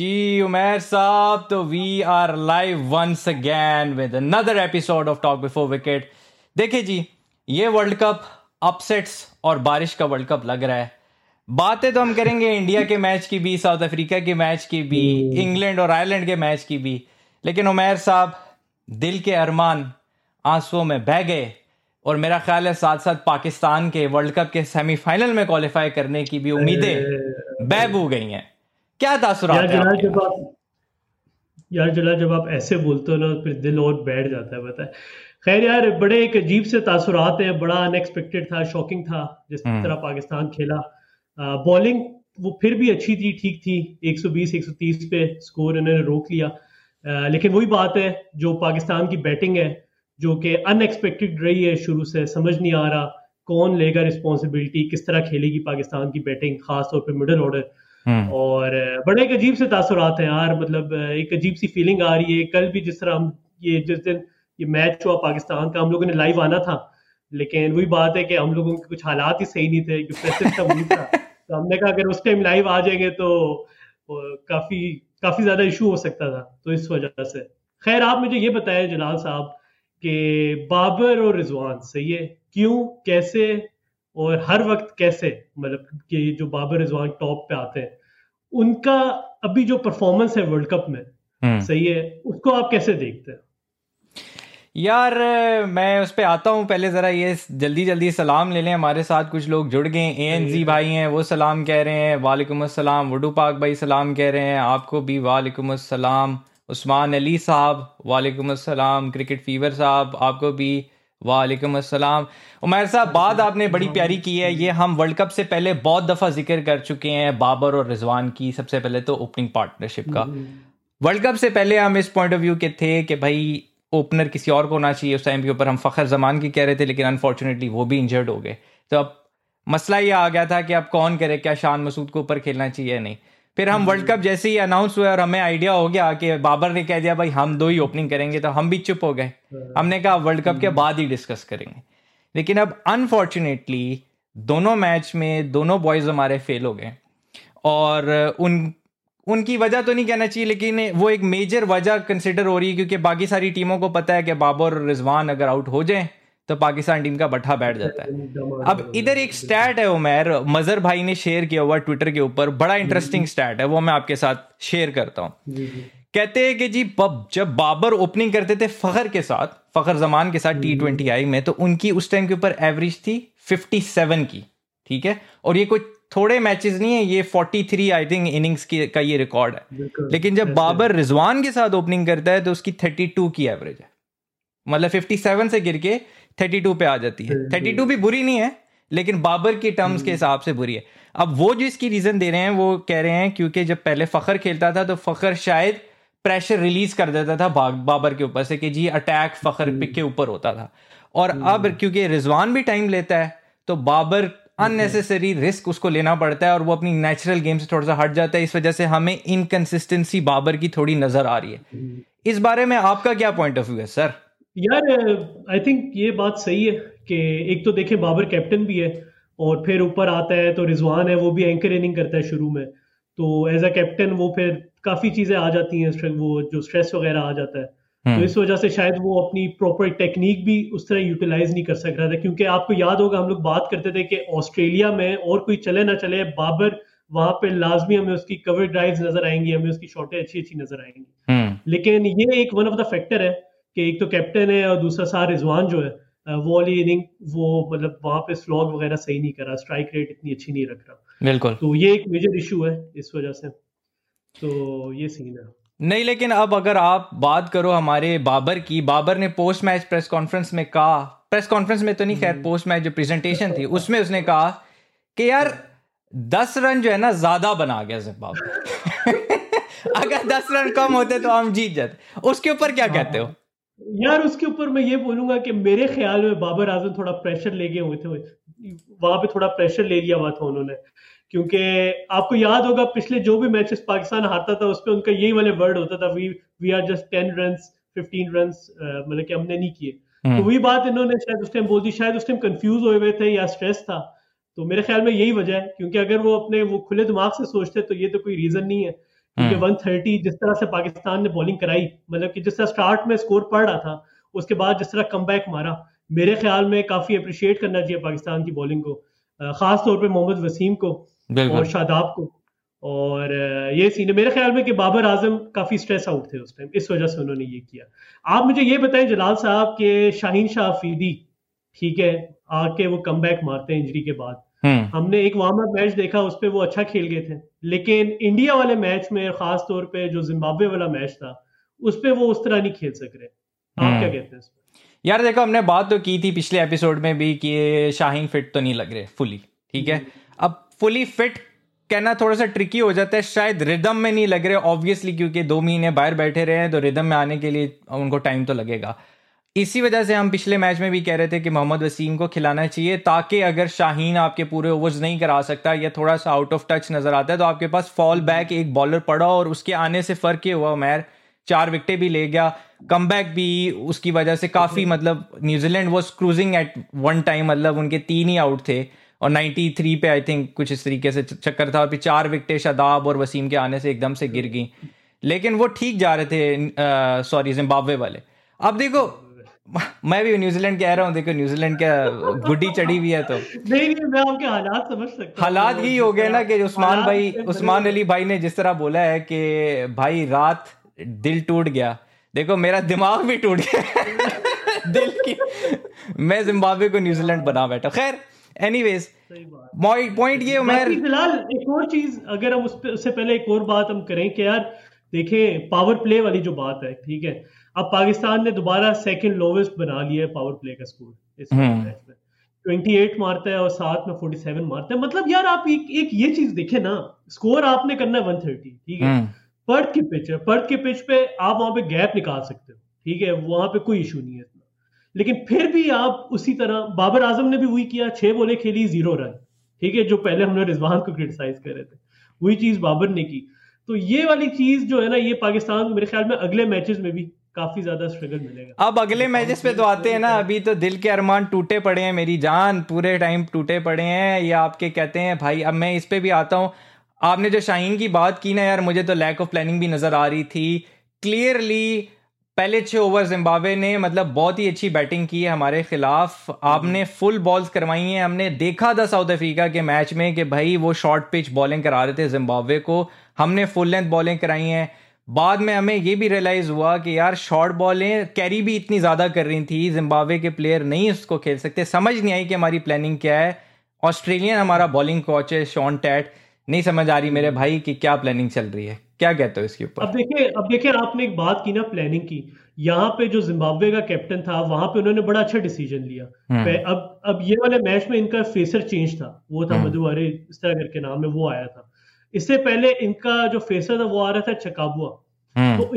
जी उमर साहब, तो we are live once again with another episode of Talk Before Wicket. देखिए जी, ये वर्ल्ड कप अपसेट्स और बारिश का वर्ल्ड कप लग रहा है। बातें तो हम करेंगे इंडिया के मैच की भी, साउथ अफ्रीका के मैच की भी, इंग्लैंड और आयरलैंड के मैच की भी, लेकिन उमर साहब दिल के अरमान आंसुओं में बह गए और मेरा ख्याल है साथ साथ पाकिस्तान के वर्ल्ड कप के सेमीफाइनल में क्वालिफाई करने की भी उम्मीदें बेबू गई हैं। क्या तासुरात है आपके? जब आप ऐसे बोलते हो ना, फिर दिल और बैठ जाता है, पता है। खैर यार, बड़े एक अजीब से तासुरात हैं। बड़ा अनएक्सपेक्टेड था, शॉकिंग था जिस तरह पाकिस्तान खेला। बॉलिंग वो फिर भी अच्छी थी, ठीक थी। 120-130 पे स्कोर इन्होंने रोक लिया। लेकिन वही बात है, जो पाकिस्तान की बैटिंग है जो कि अनएक्सपेक्टेड रही है शुरू से, समझ नहीं आ रहा कौन लेगा रिस्पॉन्सिबिलिटी, किस तरह खेलेगी पाकिस्तान की बैटिंग, खासतौर पे मिडिल ऑर्डर। और बड़े एक अजीब से तासुरात हैं यार। मतलब एक अजीब सी फीलिंग आ रही है। कल भी जिस तरह हम जिस दिन ये मैच हुआ पाकिस्तान का, हम लोगों ने लाइव आना था, लेकिन वही बात है कि हम लोगों के कुछ हालात ही सही नहीं थे, प्रेस सिस्टम नहीं था। तो हमने कहा अगर उस टाइम लाइव आ जाएंगे तो काफी काफी ज्यादा इशू हो सकता था, तो इस वजह से। खैर, आप मुझे ये बताएं जलाल साहब कि बाबर और रिजवान सही है, क्यों, कैसे और हर वक्त कैसे, मतलब कि जो बाबर रिजवान टॉप पे आते हैं, उनका अभी जो परफॉर्मेंस है वर्ल्ड कप में, सही है, उसको आप कैसे देखते हैं? यार मैं उस पे आता हूँ, पहले ज़रा ये जल्दी जल्दी सलाम ले लें। हमारे साथ कुछ लोग जुड़ गए। ANZ भाई हैं, वो सलाम कह रहे हैं, वालेकुम अस्सलाम। वुडू पाक भाई सलाम कह रहे हैं, आपको भी वालेकुम अस्सलाम। उस्मान अली साहब वालेकुम अस्सलाम। क्रिकेट फीवर साहब आपको भी वालेकुम अस्सलाम। उमर साहब, बात आपने बड़ी प्यारी की है। ये हम वर्ल्ड कप से पहले बहुत दफ़ा जिक्र कर चुके हैं, बाबर और रिजवान की। सबसे पहले तो ओपनिंग पार्टनरशिप का वर्ल्ड कप से पहले हम इस पॉइंट ऑफ व्यू के थे कि भाई ओपनर किसी और को होना चाहिए। उस टाइम के ऊपर हम फ़खर जमान की कह रहे थे, लेकिन अनफॉर्चुनेटली वो भी इंजर्ड हो गए। तो अब मसला ये आ गया था कि अब कौन करे, क्या शान मसूद को ऊपर खेलना चाहिए नहीं। फिर हम वर्ल्ड कप जैसे ही अनाउंस हुआ और हमें आइडिया हो गया कि बाबर ने कह दिया भाई हम दो ही ओपनिंग करेंगे, तो हम भी चुप हो गए। हमने कहा वर्ल्ड कप के बाद ही डिस्कस करेंगे। लेकिन अब अनफॉर्चुनेटली दोनों मैच में दोनों बॉयज़ हमारे फेल हो गए। और उनकी वजह तो नहीं कहना चाहिए, लेकिन वो एक मेजर वजह कंसिडर हो रही है, क्योंकि बाकी सारी टीमों को पता है कि बाबर और रिजवान अगर आउट हो जाएं तो पाकिस्तान टीम का बट्ठा बैठ जाता है। अब इधर एक स्टैट है उमर, मजर भाई ने शेयर किया हुआ ट्विटर के ऊपर, बड़ा इंटरेस्टिंग स्टैट है, वो मैं आपके साथ शेयर करता हूँ। कहते हैं कि जी जब बाबर ओपनिंग करते थे फ़खर के साथ, फ़खर जमान के साथ T20I में, तो उनकी उस टाइम के ऊपर एवरेज थी 57 की, ठीक है। और ये कोई थोड़े मैचेस नहीं है, ये 43 आई थिंक इनिंग्स का ये रिकॉर्ड है। लेकिन जब बाबर रिजवान के साथ ओपनिंग करता है तो उसकी 32 की एवरेज है। मतलब 57 से गिर के 32 पे आ जाती है। 32 भी बुरी नहीं है, लेकिन बाबर की टर्म्स के हिसाब से बुरी है। अब वो जो इसकी रीजन दे रहे हैं, वो कह रहे हैं क्योंकि जब पहले फ़खर खेलता था तो फ़खर शायद प्रेशर रिलीज कर देता था बाबर के ऊपर से कि जी अटैक फ़खर पिक के ऊपर होता था। और अब क्योंकि रिजवान भी टाइम लेता है तो बाबर अननेसेसरी रिस्क उसको लेना पड़ता है और वो अपनी नेचुरल गेम से थोड़ा सा हट जाता है। इस वजह से हमें इनकंसिस्टेंसी बाबर की थोड़ी नजर आ रही है। इस बारे में आपका क्या पॉइंट ऑफ व्यू है सर? यार, आई थिंक ये बात सही है कि एक तो देखें, बाबर कैप्टन भी है और फिर ऊपर आता है तो रिजवान है, वो भी एंकर इनिंग करता है शुरू में। तो एज अ कैप्टन वो फिर काफ़ी चीज़ें आ जाती हैं, वो जो स्ट्रेस वगैरह आ जाता है। तो इस वजह से शायद वो अपनी प्रॉपर टेक्निक भी उस तरह यूटिलाइज नहीं कर सक रहा था, क्योंकि आपको याद होगा हम लोग बात करते थे कि ऑस्ट्रेलिया में और कोई चले ना चले, बाबर वहां पे लाजमी हमें उसकी कवर ड्राइव्स नजर आएंगी, हमें उसकी शॉटें अच्छी अच्छी नजर आएंगी। लेकिन ये एक वन ऑफ द फैक्टर है कि एक तो कैप्टन है और दूसरा सार रिजवान जो है वो वाली इनिंग वो मतलब वहां पे स्लॉग वगैरह सही नहीं कर रहा, स्ट्राइक रेट इतनी अच्छी नहीं रख रहा। बिल्कुल, तो ये एक मेजर इशू है इस वजह से। तो ये सीन है। नहीं, लेकिन अब अगर आप बात करो हमारे बाबर की, बाबर ने पोस्ट मैच प्रेस कॉन्फ्रेंस में कहा, प्रेस कॉन्फ्रेंस में तो नहीं, खैर पोस्ट मैच जो प्रेजेंटेशन थी उसमें उसने कहा कि यार 10 रन जो है ना ज्यादा बना गया जिम्बाब्वे। अगर 10 रन कम होते तो हम जीत जाते। उसके ऊपर क्या कहते हो? यार, उसके ऊपर मैं ये बोलूंगा कि मेरे ख्याल में बाबर आजम थोड़ा प्रेशर ले गए हुए थे, वहां पे थोड़ा प्रेशर ले लिया हुआ था उन्होंने। क्योंकि आपको याद होगा पिछले जो भी मैचेस पाकिस्तान हारता था उस पर उनका यही वाले वर्ड होता था, we are just 10 run 15 run, मतलब कि हमने नहीं किए। तो वही बात इन्होंने शायद उस टाइम बोल दी, शायद उस टाइम कंफ्यूज हुए थे या स्ट्रेस था। तो मेरे ख्याल में यही वजह है, क्योंकि अगर वो अपने वो खुले दिमाग से सोचते तो ये तो कोई रीजन नहीं है क्योंकि 130 जिस तरह से पाकिस्तान ने बॉलिंग कराई, मतलब कि जिस तरह स्टार्ट में स्कोर पड़ रहा था, उसके बाद जिस तरह कमबैक मारा, मेरे ख्याल में काफी अप्रिशिएट करना चाहिए पाकिस्तान की बॉलिंग को, खास तौर पे मोहम्मद वसीम को और शादाब को। और ये सीन है मेरे ख्याल में कि बाबर आजम काफी स्ट्रेस आउट थे उस टाइम, इस वजह से उन्होंने ये किया। आप मुझे ये बताएं जलाल साहब के शाहीन शाह अफरीदी, ठीक है, आके वो कमबैक मारते हैं इंजरी के बाद। हमने एक वार्म अप मैच देखा, उस पर वो अच्छा खेल गए थे, लेकिन इंडिया वाले मैच में खास तौर पे जो जिम्बाब्वे वाला मैच था, उस पर वो उस तरह नहीं खेल सक रहे। आप क्या कहते हैं इस पर? यार देखो, हमने बात तो की थी पिछले एपिसोड में भी कि शाहीन फिट तो नहीं लग रहे फुली, ठीक है। अब फुली फिट कहना थोड़ा सा ट्रिकी हो जाता है, शायद रिदम में नहीं लग रहे ऑब्वियसली, क्योंकि 2 महीने बाहर बैठे रहे हैं, तो रिदम में आने के लिए उनको टाइम तो लगेगा। इसी वजह से हम पिछले मैच में भी कह रहे थे कि मोहम्मद वसीम को खिलाना चाहिए, ताकि अगर शाहीन आपके पूरे ओवर्स नहीं करा सकता या थोड़ा सा आउट ऑफ टच नजर आता है, तो आपके पास फॉल बैक एक बॉलर पड़ा, और उसके आने से फर्क ये हुआ, उमैर 4 विकेटें भी ले गया, कमबैक भी उसकी वजह से काफ़ी, मतलब New Zealand was cruising at one time, मतलब उनके 3 ही आउट थे और 93 पे आई थिंक कुछ इस तरीके से चक्कर था, और फिर 4 विकेटें शादाब और वसीम के आने से एकदम से गिर गई, लेकिन वो ठीक जा रहे थे, सॉरी जिम्बाब्वे वाले। अब देखो, मैं भी न्यूजीलैंड कह रहा हूँ, देखो न्यूजीलैंड क्या गुड्डी चढ़ी हुई है, तो नहीं मैं आपके हालात समझ सकता हूँ। हालात यही हो गए ना कि उस्मान अली भाई ने जिस तरह बोला है कि भाई रात दिल टूट गया, देखो मेरा दिमाग भी टूट गया दिल की, मैं जिम्बाब्वे को न्यूजीलैंड बना बैठा। खैर एनीवेज, पॉइंट ये उमर, फिलहाल एक और चीज अगर हम उससे पहले एक और बात हम करें कि यार देखें पावर प्ले वाली जो बात है, ठीक है, अब पाकिस्तान ने दोबारा सेकंड लोवेस्ट बना लिया है पावर प्ले का स्कोर इस मैच में, 28 मारता है और साथ में 47 मारता है। मतलब यार आप एक ये चीज देखें ना, स्कोर आपने करना है 130, ठीक है, पर्थ की पिच है, पर्थ की पिच पे आप वहां पे गैप निकाल सकते हो, ठीक है, वहां पे कोई इशू नहीं है इतना, लेकिन फिर भी आप उसी तरह, बाबर आजम ने भी वही किया, 6 बॉलें खेली 0 रन, ठीक है, जो पहले हमने रिजवान को क्रिटिसाइज कर रहे थे, वही चीज बाबर ने की। तो ये वाली चीज जो है ना, ये पाकिस्तान मेरे ख्याल में अगले मैचेस में भी काफी ज्यादा स्ट्रगल मिलेगा। अब अगले मैचेस पे तो आते हैं ना, अभी तो दिल के अरमान टूटे पड़े हैं, मेरी जान पूरे टाइम टूटे पड़े हैं, ये आपके कहते हैं भाई। अब मैं इस पे भी आता हूँ, आपने जो शाहीन की बात की ना यार, मुझे तो लैक ऑफ प्लानिंग भी नजर आ रही थी क्लियरली। पहले 6 ओवर जिम्बाब्वे ने मतलब बहुत ही अच्छी बैटिंग की है हमारे खिलाफ, आपने फुल बॉल्स करवाई हैं, हमने देखा था साउथ अफ्रीका के मैच में कि भाई वो शॉर्ट पिच बॉलिंग करा रहे थे जिम्बाब्वे को, हमने फुल लेंथ बॉलिंग कराई हैं। बाद में हमें ये भी रियलाइज हुआ कि यार शॉर्ट बॉलें कैरी भी इतनी ज़्यादा कर रही थी, जिम्बाब्वे के प्लेयर नहीं उसको खेल सकते, समझ नहीं आई कि हमारी प्लानिंग क्या है। ऑस्ट्रेलियन हमारा बॉलिंग कोच है शॉन टैट, नहीं समझ आ रही मेरे भाई कि क्या प्लानिंग चल रही है, क्या कहते हो इसके ऊपर? अब देखिए आपने एक बात की ना प्लानिंग की, यहाँ पे जो जिम्बाब्वे का कैप्टन था वहां पे उन्होंने बड़ा अच्छा डिसीजन लिया। अब ये वाले मैच में इनका फेसर चेंज था, वो था मधुवारे इस तरह करके नाम है, वो आया था। इससे पहले इनका जो फेसर था वो आ रहा था चकाबुआ। तो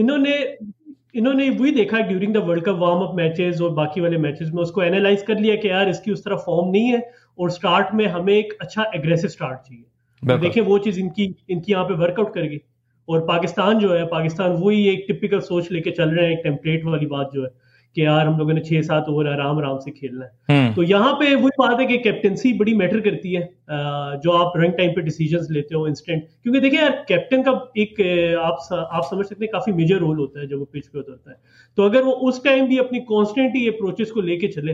इन्होंने वही देखा during the world cup warm up matches और बाकी वाले मैचेस में, उसको एनालाइज कर लिया कि यार इसकी उस तरह फॉर्म नहीं है और स्टार्ट में हमें एक अच्छा एग्रेसिव स्टार्ट चाहिए। तो देखिए वो चीज इनकी यहाँ पे वर्कआउट कर गई। और पाकिस्तान जो है, पाकिस्तान वही एक टिपिकल सोच लेके चल रहे हैं, एक टेम्पलेट वाली बात जो है कि यार हम लोगों ने 6-7 ओवर आराम आराम से खेलना है। तो यहाँ पे वही बात है कि कैप्टनसी बड़ी मैटर करती है, जो आप रन टाइम पे डिसीजंस लेते हो इंस्टेंट, क्योंकि देखिए यार कैप्टन का एक आप समझ सकते हैं काफी मेजर रोल होता है जब वो पिच पे उतरता है। तो अगर वो उस टाइम भी अपनी कॉन्स्टेंट ही अप्रोचेस को लेके चले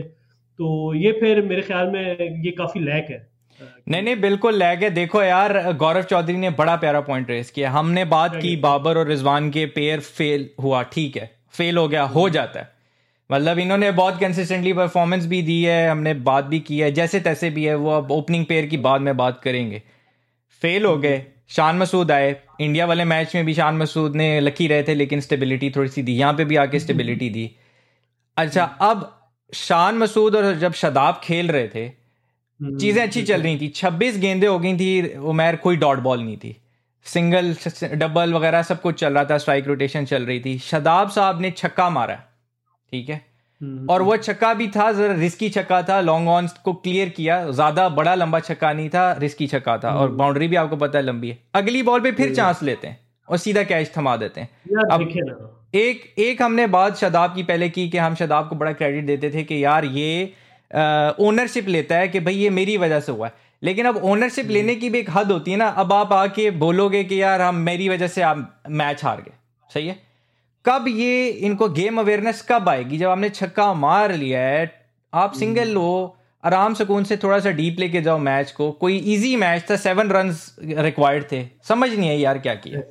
तो ये फिर मेरे ख्याल में ये काफी लैक है। नहीं बिल्कुल लैग है। देखो यार गौरव चौधरी ने बड़ा प्यारा पॉइंट रेस किया, हमने बात की बाबर और रिजवान के पेयर फेल हुआ, ठीक है, फेल हो गया, हो जाता है, मतलब इन्होंने बहुत कंसिस्टेंटली परफॉर्मेंस भी दी है, हमने बात भी की है, जैसे तैसे भी है वो, अब ओपनिंग पेयर की बाद में बात करेंगे। फेल हो गए, शान मसूद आए, इंडिया वाले मैच में भी शान मसूद ने लकी रहे थे लेकिन स्टेबिलिटी थोड़ी सी दी, यहाँ पे भी आके स्टेबिलिटी दी। अच्छा अब शान मसूद और जब शादाब खेल रहे थे चीजें अच्छी चल रही थी, 26 गेंदें हो गई थी उमैर, कोई डॉट बॉल नहीं थी, सिंगल डबल वगैरह सब कुछ चल रहा था, स्ट्राइक रोटेशन चल रही थी। शादाब साहब ने छक्का मारा, ठीक है, और वो छक्का भी था जरा रिस्की छक्का था, लॉन्ग ऑन को क्लियर किया, ज्यादा बड़ा लंबा छक्का नहीं था, रिस्की छक्का था, और बाउंड्री भी आपको पता है लंबी है। अगली बॉल पे फिर चांस लेते हैं और सीधा कैच थमा देते हैं। अब एक हमने बात शादाब की पहले की कि हम शादाब को बड़ा क्रेडिट देते थे कि यार ये ओनरशिप लेता है कि भाई ये मेरी वजह से हुआ है, लेकिन अब ओनरशिप लेने की भी एक हद होती है ना। अब आप आके बोलोगे कि यार हम मेरी वजह से आप मैच हार गए, सही है। कब ये इनको गेम अवेयरनेस कब आएगी? जब आपने छक्का मार लिया है, आप सिंगल लो, आराम सुकून से थोड़ा सा डीप लेके जाओ मैच को। कोई इजी मैच था, 7 रन्स रिक्वायर्ड थे, समझ नहीं है यार क्या किया।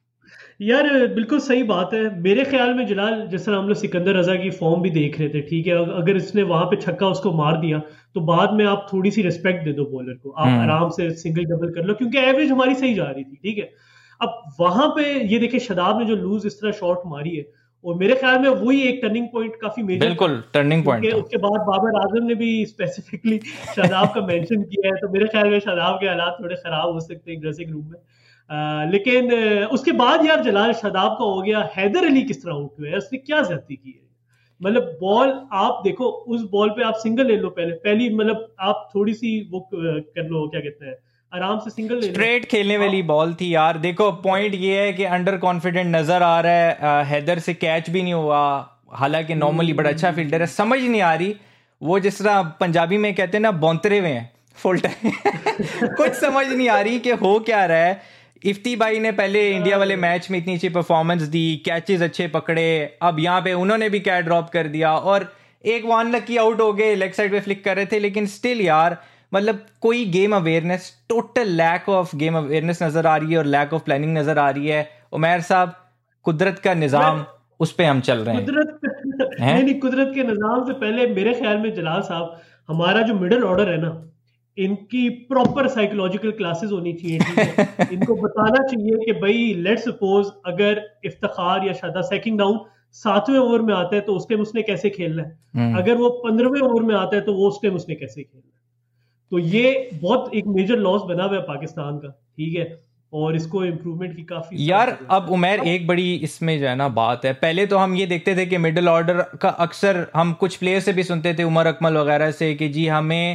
यार बिल्कुल सही बात है। मेरे ख्याल में जलाल, जिस तरह हम लोग सिकंदर रजा की फॉर्म भी देख रहे थे, ठीक है, अगर इसने वहां पे छक्का उसको मार दिया तो बाद में आप थोड़ी सी रिस्पेक्ट दे दो बॉलर को, आप आराम से सिंगल डबल कर लो, क्योंकि एवरेज हमारी सही जा रही थी, ठीक है। अब वहां पे ये देखिए शादाब ने जो लूज इस तरह शॉट मारी है, और मेरे ख्याल में वही एक टर्निंग पॉइंट काफी मेजर, बिल्कुल टर्निंग पॉइंट था। उसके बाद बाबर आजम ने भी स्पेसिफिकली शादाब का मेंशन किया है, तो मेरे ख्याल में शादाब के हालात थोड़े खराब हो सकते हैं ड्रेसिंग रूम में। लेकिन उसके बाद यार जलाल, शादाब का हो गया, हैदर अली किस तरह आउट हुआ है, उसने क्या ज्यादती की है? मतलब बॉल आप देखो, उस बॉल पे आप सिंगल ले लो, पहली मतलब आप थोड़ी सी वो कर लो, क्या कहते हैं, आराम से सिंगल ले लो। स्ट्रेट खेलने वाली बॉल थी यार। देखो पॉइंट ये है कि अंडर कॉन्फिडेंट नजर आ रहा है, हैदर से कैच भी नहीं हुआ, हालांकि नॉर्मली बड़ा अच्छा फील्डर है। समझ नहीं आ रही, वो जिस तरह पंजाबी में कहते हैं ना, बौंतरे हुए हैं फुल टाइम। कुछ समझ नहीं आ रही कि हो क्या रहा है। इफ्ती भाई ने पहले इंडिया वाले मैच में इतनी अच्छी परफॉर्मेंस दी, कैचेस अच्छे पकड़े, अब यहाँ पे उन्होंने भी कैच ड्रॉप कर दिया, और एक वन लकी आउट हो गए, लेग साइड पे फ्लिक कर रहे थे, लेकिन स्टिल यार मतलब कोई game awareness, total lack of game awareness नजर आ रही है और लैक ऑफ प्लानिंग नजर आ रही है। उमैर साहब, कुदरत का निजाम, उस पे हम चल रहे हैं। कुदरत नहीं, कुदरत के निजाम से पहले मेरे ख्याल में जलाल साहब, हमारा जो मिडिल ऑर्डर है ना, इनकी प्रॉपर साइकोलॉजिकल क्लासेस होनी चाहिए, ठीक है। इनको बताना चाहिए कि भाई लेट्स सपोज अगर इफ्तिखार या शादा सेकंड डाउन 7वें ओवर में आता है तो उस टाइम उसने कैसे खेलना है, अगर वो 15वें ओवर में आता है तो वो उस टाइम उसने कैसे खेलना है। तो ये बहुत एक मेजर लॉस बना हुआ है पाकिस्तान का, ठीक है, और इसको इम्प्रूवमेंट की काफी यार। अब उमैर एक बड़ी इसमें जो है ना बात है, पहले तो हम ये देखते थे कि मिडिल ऑर्डर का अक्सर हम कुछ प्लेयर से भी सुनते थे, उमर अकमल वगैरह से, कि जी हमें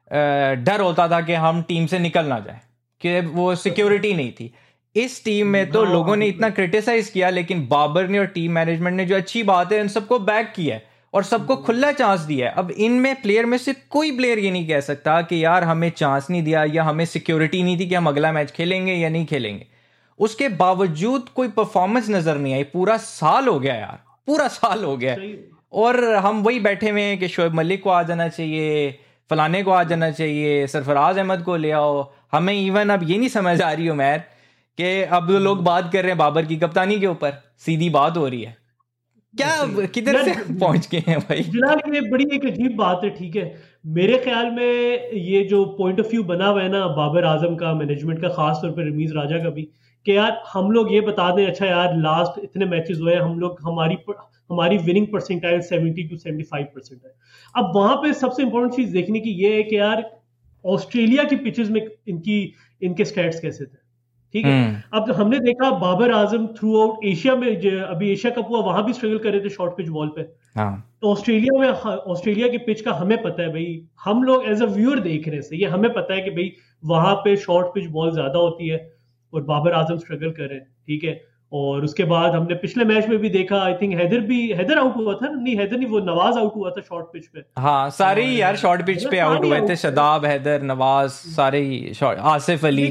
डर होता था कि हम टीम से निकल ना जाए, कि वो सिक्योरिटी नहीं थी। इस टीम में तो लोगों ने इतना क्रिटिसाइज किया, लेकिन बाबर ने और टीम मैनेजमेंट ने, जो अच्छी बात है, उन सबको बैक किया है और सबको खुला चांस दिया है। अब इनमें प्लेयर में से कोई प्लेयर ये नहीं कह सकता कि यार हमें चांस नहीं दिया या हमें सिक्योरिटी नहीं थी कि हम अगला मैच खेलेंगे या नहीं खेलेंगे। उसके बावजूद कोई परफॉर्मेंस नजर नहीं आई। पूरा साल हो गया यार, पूरा साल हो गया, और हम वही बैठे हुए हैं कि शोएब मलिक को आ जाना चाहिए, फलाने को आ जाना चाहिए, सरफराज अहमद को ले आओ। हमें इवन अब ये नहीं समझ आ रही उमैर कि अब लोग बात कर रहे हैं बाबर की कप्तानी के ऊपर, सीधी बात हो रही है। क्या किधर से पहुंच गए हैं भाई? जनाब ये बड़ी एक अजीब बात है, ठीक है। मेरे ख्याल में ये जो पॉइंट ऑफ व्यू बना हुआ है ना बाबर आजम का, मैनेजमेंट का, खास तौर पर रमीज राजा का भी, कि यार हम लोग ये बता दें, अच्छा यार लास्ट इतने मैचेस हुए हैं, हम लोग हमारी विनिंग परसेंटाइल 70 to 75% है। अब वहां पे सबसे इंपॉर्टेंट चीज देखने की ये है कि यार ऑस्ट्रेलिया की पिचेस में इनके स्टैट्स कैसे थे, ठीक है। अब हमने देखा Babar Azam through out Asia, अभी एशिया कप हुआ, वहां भी स्ट्रगल कर रहे थे शॉर्ट पिच बॉल पे। तो ऑस्ट्रेलिया के पिच का हमें पता है भाई, हम लोग एज अ व्यूअर देख रहे हैं, ये हमें पता है कि भाई वहां पे शॉर्ट पिच बॉल ज्यादा होती है और बाबर आजम स्ट्रगल कर रहे हैं, ठीक है। और उसके बाद हमने पिछले मैच में भी देखा, आई थिंक हैदर आउट हुआ था, नहीं हैदर नहीं, वो नवाज आउट हुआ था शॉर्ट पिच पे। हाँ सारे ही यार शॉर्ट पिच पे आउट हुए थे, शादाब, हैदर, नवाज, सारे ही शॉर्ट, आसिफ अली।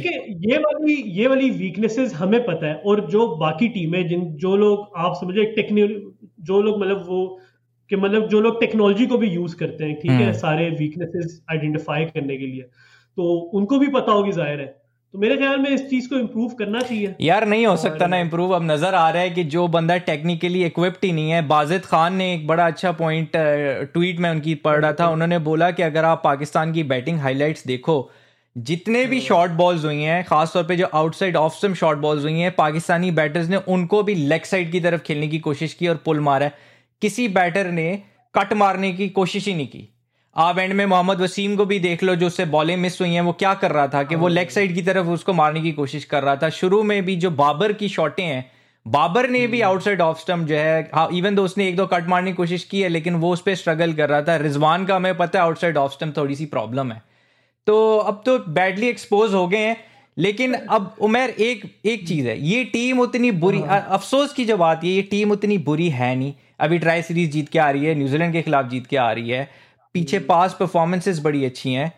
ये वाली वीकनेसेस हमें पता है, और जो बाकी टीम है, जो लोग आप समझे जो लोग मतलब वो कि मतलब जो लोग टेक्नोलॉजी को भी यूज करते हैं, ठीक है, सारे वीकनेसेस आइडेंटिफाई करने के लिए, तो उनको भी पता होगी, जाहिर है। तो मेरे ख्याल में इस चीज को इम्प्रूव करना चाहिए यार। नहीं हो सकता ना इम्प्रूव? अब नजर आ रहा है कि जो बंदा टेक्निकली इक्विप्ड ही नहीं है। बाजिद खान ने एक बड़ा अच्छा पॉइंट ट्वीट में उनकी पढ़ रहा था, उन्होंने बोला कि अगर आप पाकिस्तान की बैटिंग हाईलाइट्स देखो, जितने भी शॉर्ट बॉल्स हुई हैं, खासतौर पे जो outside off stump short balls हुई हैं, पाकिस्तानी बैटर्स ने उनको भी लेग साइड की तरफ खेलने की कोशिश की और पुल मारा है। किसी बैटर ने कट मारने की कोशिश ही नहीं की। आप एंड में मोहम्मद वसीम को भी देख लो, जो उससे बॉलें मिस हुई हैं, वो क्या कर रहा था कि वो लेग साइड की तरफ उसको मारने की कोशिश कर रहा था। शुरू में भी जो बाबर की शॉटें हैं, बाबर ने भी आउटसाइड ऑफ स्टंप जो है, इवन दो उसने एक दो कट मारने की कोशिश की है, लेकिन वो उस पर स्ट्रगल कर रहा था। रिजवान का हमें पता है आउटसाइड ऑफ स्टंप थोड़ी सी प्रॉब्लम है, तो अब तो बैडली एक्सपोज हो गए हैं। लेकिन अब उमर एक चीज है, ये टीम उतनी बुरी, अफसोस की जो बात ये टीम उतनी बुरी है नहीं। अभी ट्राई सीरीज जीत के आ रही है, न्यूजीलैंड के खिलाफ जीत के आ रही है, पीछे पास परफॉर्मेंसेस बड़ी अच्छी हैं।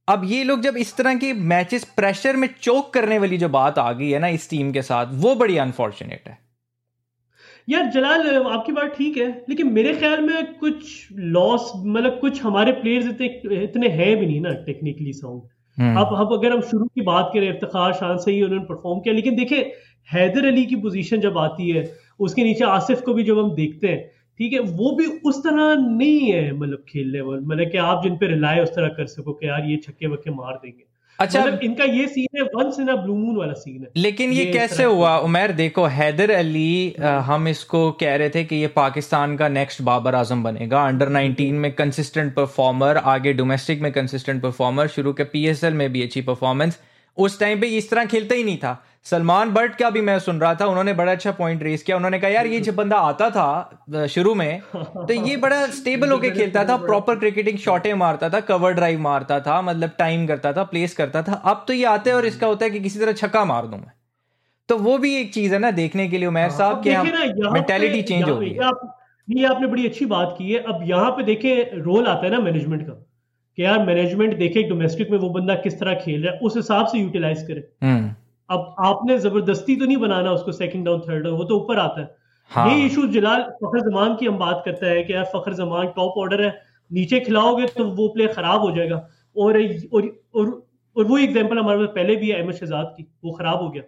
अब ये लोग जब इस तरह की मैचेस प्रेशर में चोक करने वाली जो बात आ गई है ना इस टीम के साथ, वो बड़ी अनफॉर्चुनेट है यार जलाल, आपकी बात ठीक है, लेकिन मेरे ख्याल में कुछ लॉस, मतलब कुछ हमारे प्लेयर्स इतने इतने हैं भी नहीं ना टेक्निकली साउंड। अब अगर हम शुरू की बात करें, इफ्तिखार शान से ही उन्होंने परफॉर्म किया, लेकिन देखें हैदर अली की पोजीशन जब आती है, उसके नीचे आसिफ को भी जब हम देखते हैं, ठीक है, वो भी उस तरह नहीं है, मतलब खेलने वाले, मतलब कि आप जिन पे रिलाय उस तरह कर सको कि यार ये छक्के वक्के मार देंगे। अच्छा, मतलब इनका ये सीन है, once in a blue moon वाला सीन है। लेकिन ये कैसे हुआ उमर? देखो हैदर अली, हम इसको कह रहे थे कि ये पाकिस्तान का नेक्स्ट बाबर आजम बनेगा, अंडर 19 में कंसिस्टेंट परफॉर्मर, आगे डोमेस्टिक में कंसिस्टेंट परफॉर्मर, शुरू के पीएसएल में भी अच्छी परफॉर्मेंस। उस टाइम पे इस तरह खेलता ही नहीं था। सलमान बट का भी मैं सुन रहा था, उन्होंने बड़ा अच्छा पॉइंट रेस किया। उन्होंने कहा यार ये जब बंदा आता था शुरू में तो ये बड़ा स्टेबल होके खेलता था, प्रॉपर क्रिकेटिंग शॉटें मारता था, कवर ड्राइव मारता था, मतलब टाइम करता था, प्लेस करता था। अब तो ये आते हैं और इसका होता है कि किसी तरह छक्का मार दूं मैं। तो वो भी एक चीज है ना देखने के लिए उमर साहब, कि हम मेंटालिटी चेंज हो गई है। ये आपने बड़ी अच्छी बात की है। अब यहाँ पे देखे रोल आता है ना मैनेजमेंट का, कि यार मैनेजमेंट देखे डोमेस्टिक में वो बंदा किस तरह खेल रहा है, उस हिसाब से यूटिलाइज करे। अब आपने जबरदस्ती तो नहीं बनाना उसको सेकंड डाउन थर्ड डाउन, वो तो ऊपर आता है। हाँ। ये इशू जलाल फखर जमान की हम बात करते हैं कि यार फखर जमान टॉप ऑर्डर है, नीचे खिलाओगे तो वो प्ले खराब हो जाएगा। और और और, और वो एग्जांपल हमारे पास पहले भी है अहमद शहजाद की, वो खराब हो गया।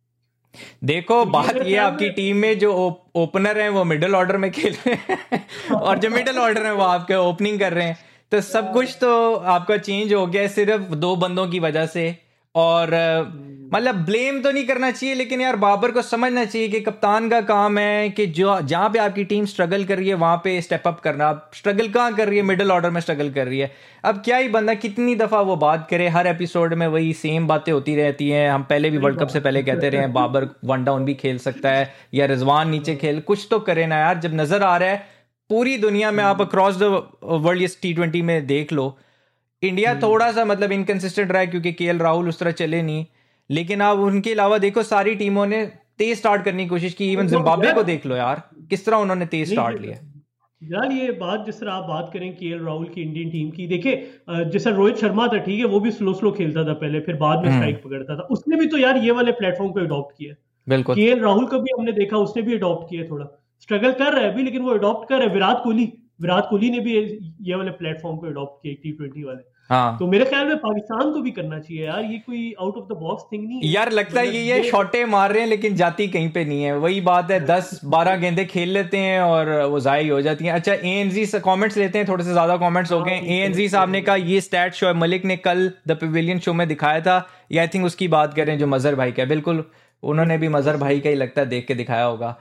देखो तो बात ये आपकी टीम में जो ओपनर हैं वो मिडिल ऑर्डर में खेल रहे हैं और जो मिडिल ऑर्डर है वो आपके ओपनिंग कर रहे हैं, तो सब कुछ तो आपका चेंज हो गया सिर्फ दो बंदों की वजह से। और मतलब ब्लेम तो नहीं करना चाहिए, लेकिन यार बाबर को समझना चाहिए कि कप्तान का काम है कि जो जहां पे आपकी टीम स्ट्रगल कर रही है वहां पे स्टेप अप करना। अब स्ट्रगल कहाँ कर रही है? मिडिल ऑर्डर में स्ट्रगल कर रही है। अब क्या ही बंदा कितनी दफा वो बात करे, हर एपिसोड में वही सेम बातें होती रहती हैं। हम पहले भी वर्ल्ड कप से पहले कहते रहे हैं बाबर वन डाउन भी खेल सकता है या रिजवान नीचे खेल, कुछ तो करे ना यार। जब नजर आ रहा है पूरी दुनिया में, आप अक्रॉस द वर्ल्ड इस T20 में देख लो, इंडिया थोड़ा सा मतलब इनकंसिस्टेंट रहा है क्योंकि केएल राहुल उस तरह चले नहीं। लेकिन अब उनके अलावा देखो सारी टीमों ने तेज स्टार्ट करने की कोशिश की। इवन जिम्बाब्वे को देख लो यार, किस तरह उन्होंने तेज स्टार्ट लिया यार। ये बात जिस तरह आप बात करें केएल राहुल की इंडियन टीम की, देखिए जैसा रोहित शर्मा था, ठीक है, वो भी स्लो स्लो खेलता था पहले, फिर बाद में स्ट्राइक पकड़ता था। उसने भी तो यार ये वाले प्लेटफॉर्म को अडॉप्ट किया। बिल्कुल। केएल राहुल को भी हमने देखा, उसने भी अडॉप्ट किया, थोड़ा स्ट्रगल कर रहा है अभी, लेकिन वो अडॉप्ट कर रहा है। विराट कोहली ने भी ये वाले प्लेटफॉर्म को अडॉप्ट किया T20 वाले। हाँ। तो मेरे ख्याल में पाकिस्तान को भी करना चाहिए यार, ये कोई out of the box thing नहीं है यार। लगता है ये शॉटे मार रहे हैं लेकिन जाती कहीं पे नहीं है। वही बात है, 10-12 गेंदे खेल लेते हैं और वो जायी हो जाती हैं। अच्छा, ANZ से कमेंट्स लेते हैं, थोड़े से ज्यादा कमेंट्स हो गए। ANZ साहब ने कहा ये स्टैट शोएब मलिक ने कल द पवेलियन शो में दिखाया था, ये आई थिंक उसकी बात करें जो मजहर भाई का। बिल्कुल, उन्होंने भी मजहर भाई का ही लगता है देख के दिखाया होगा।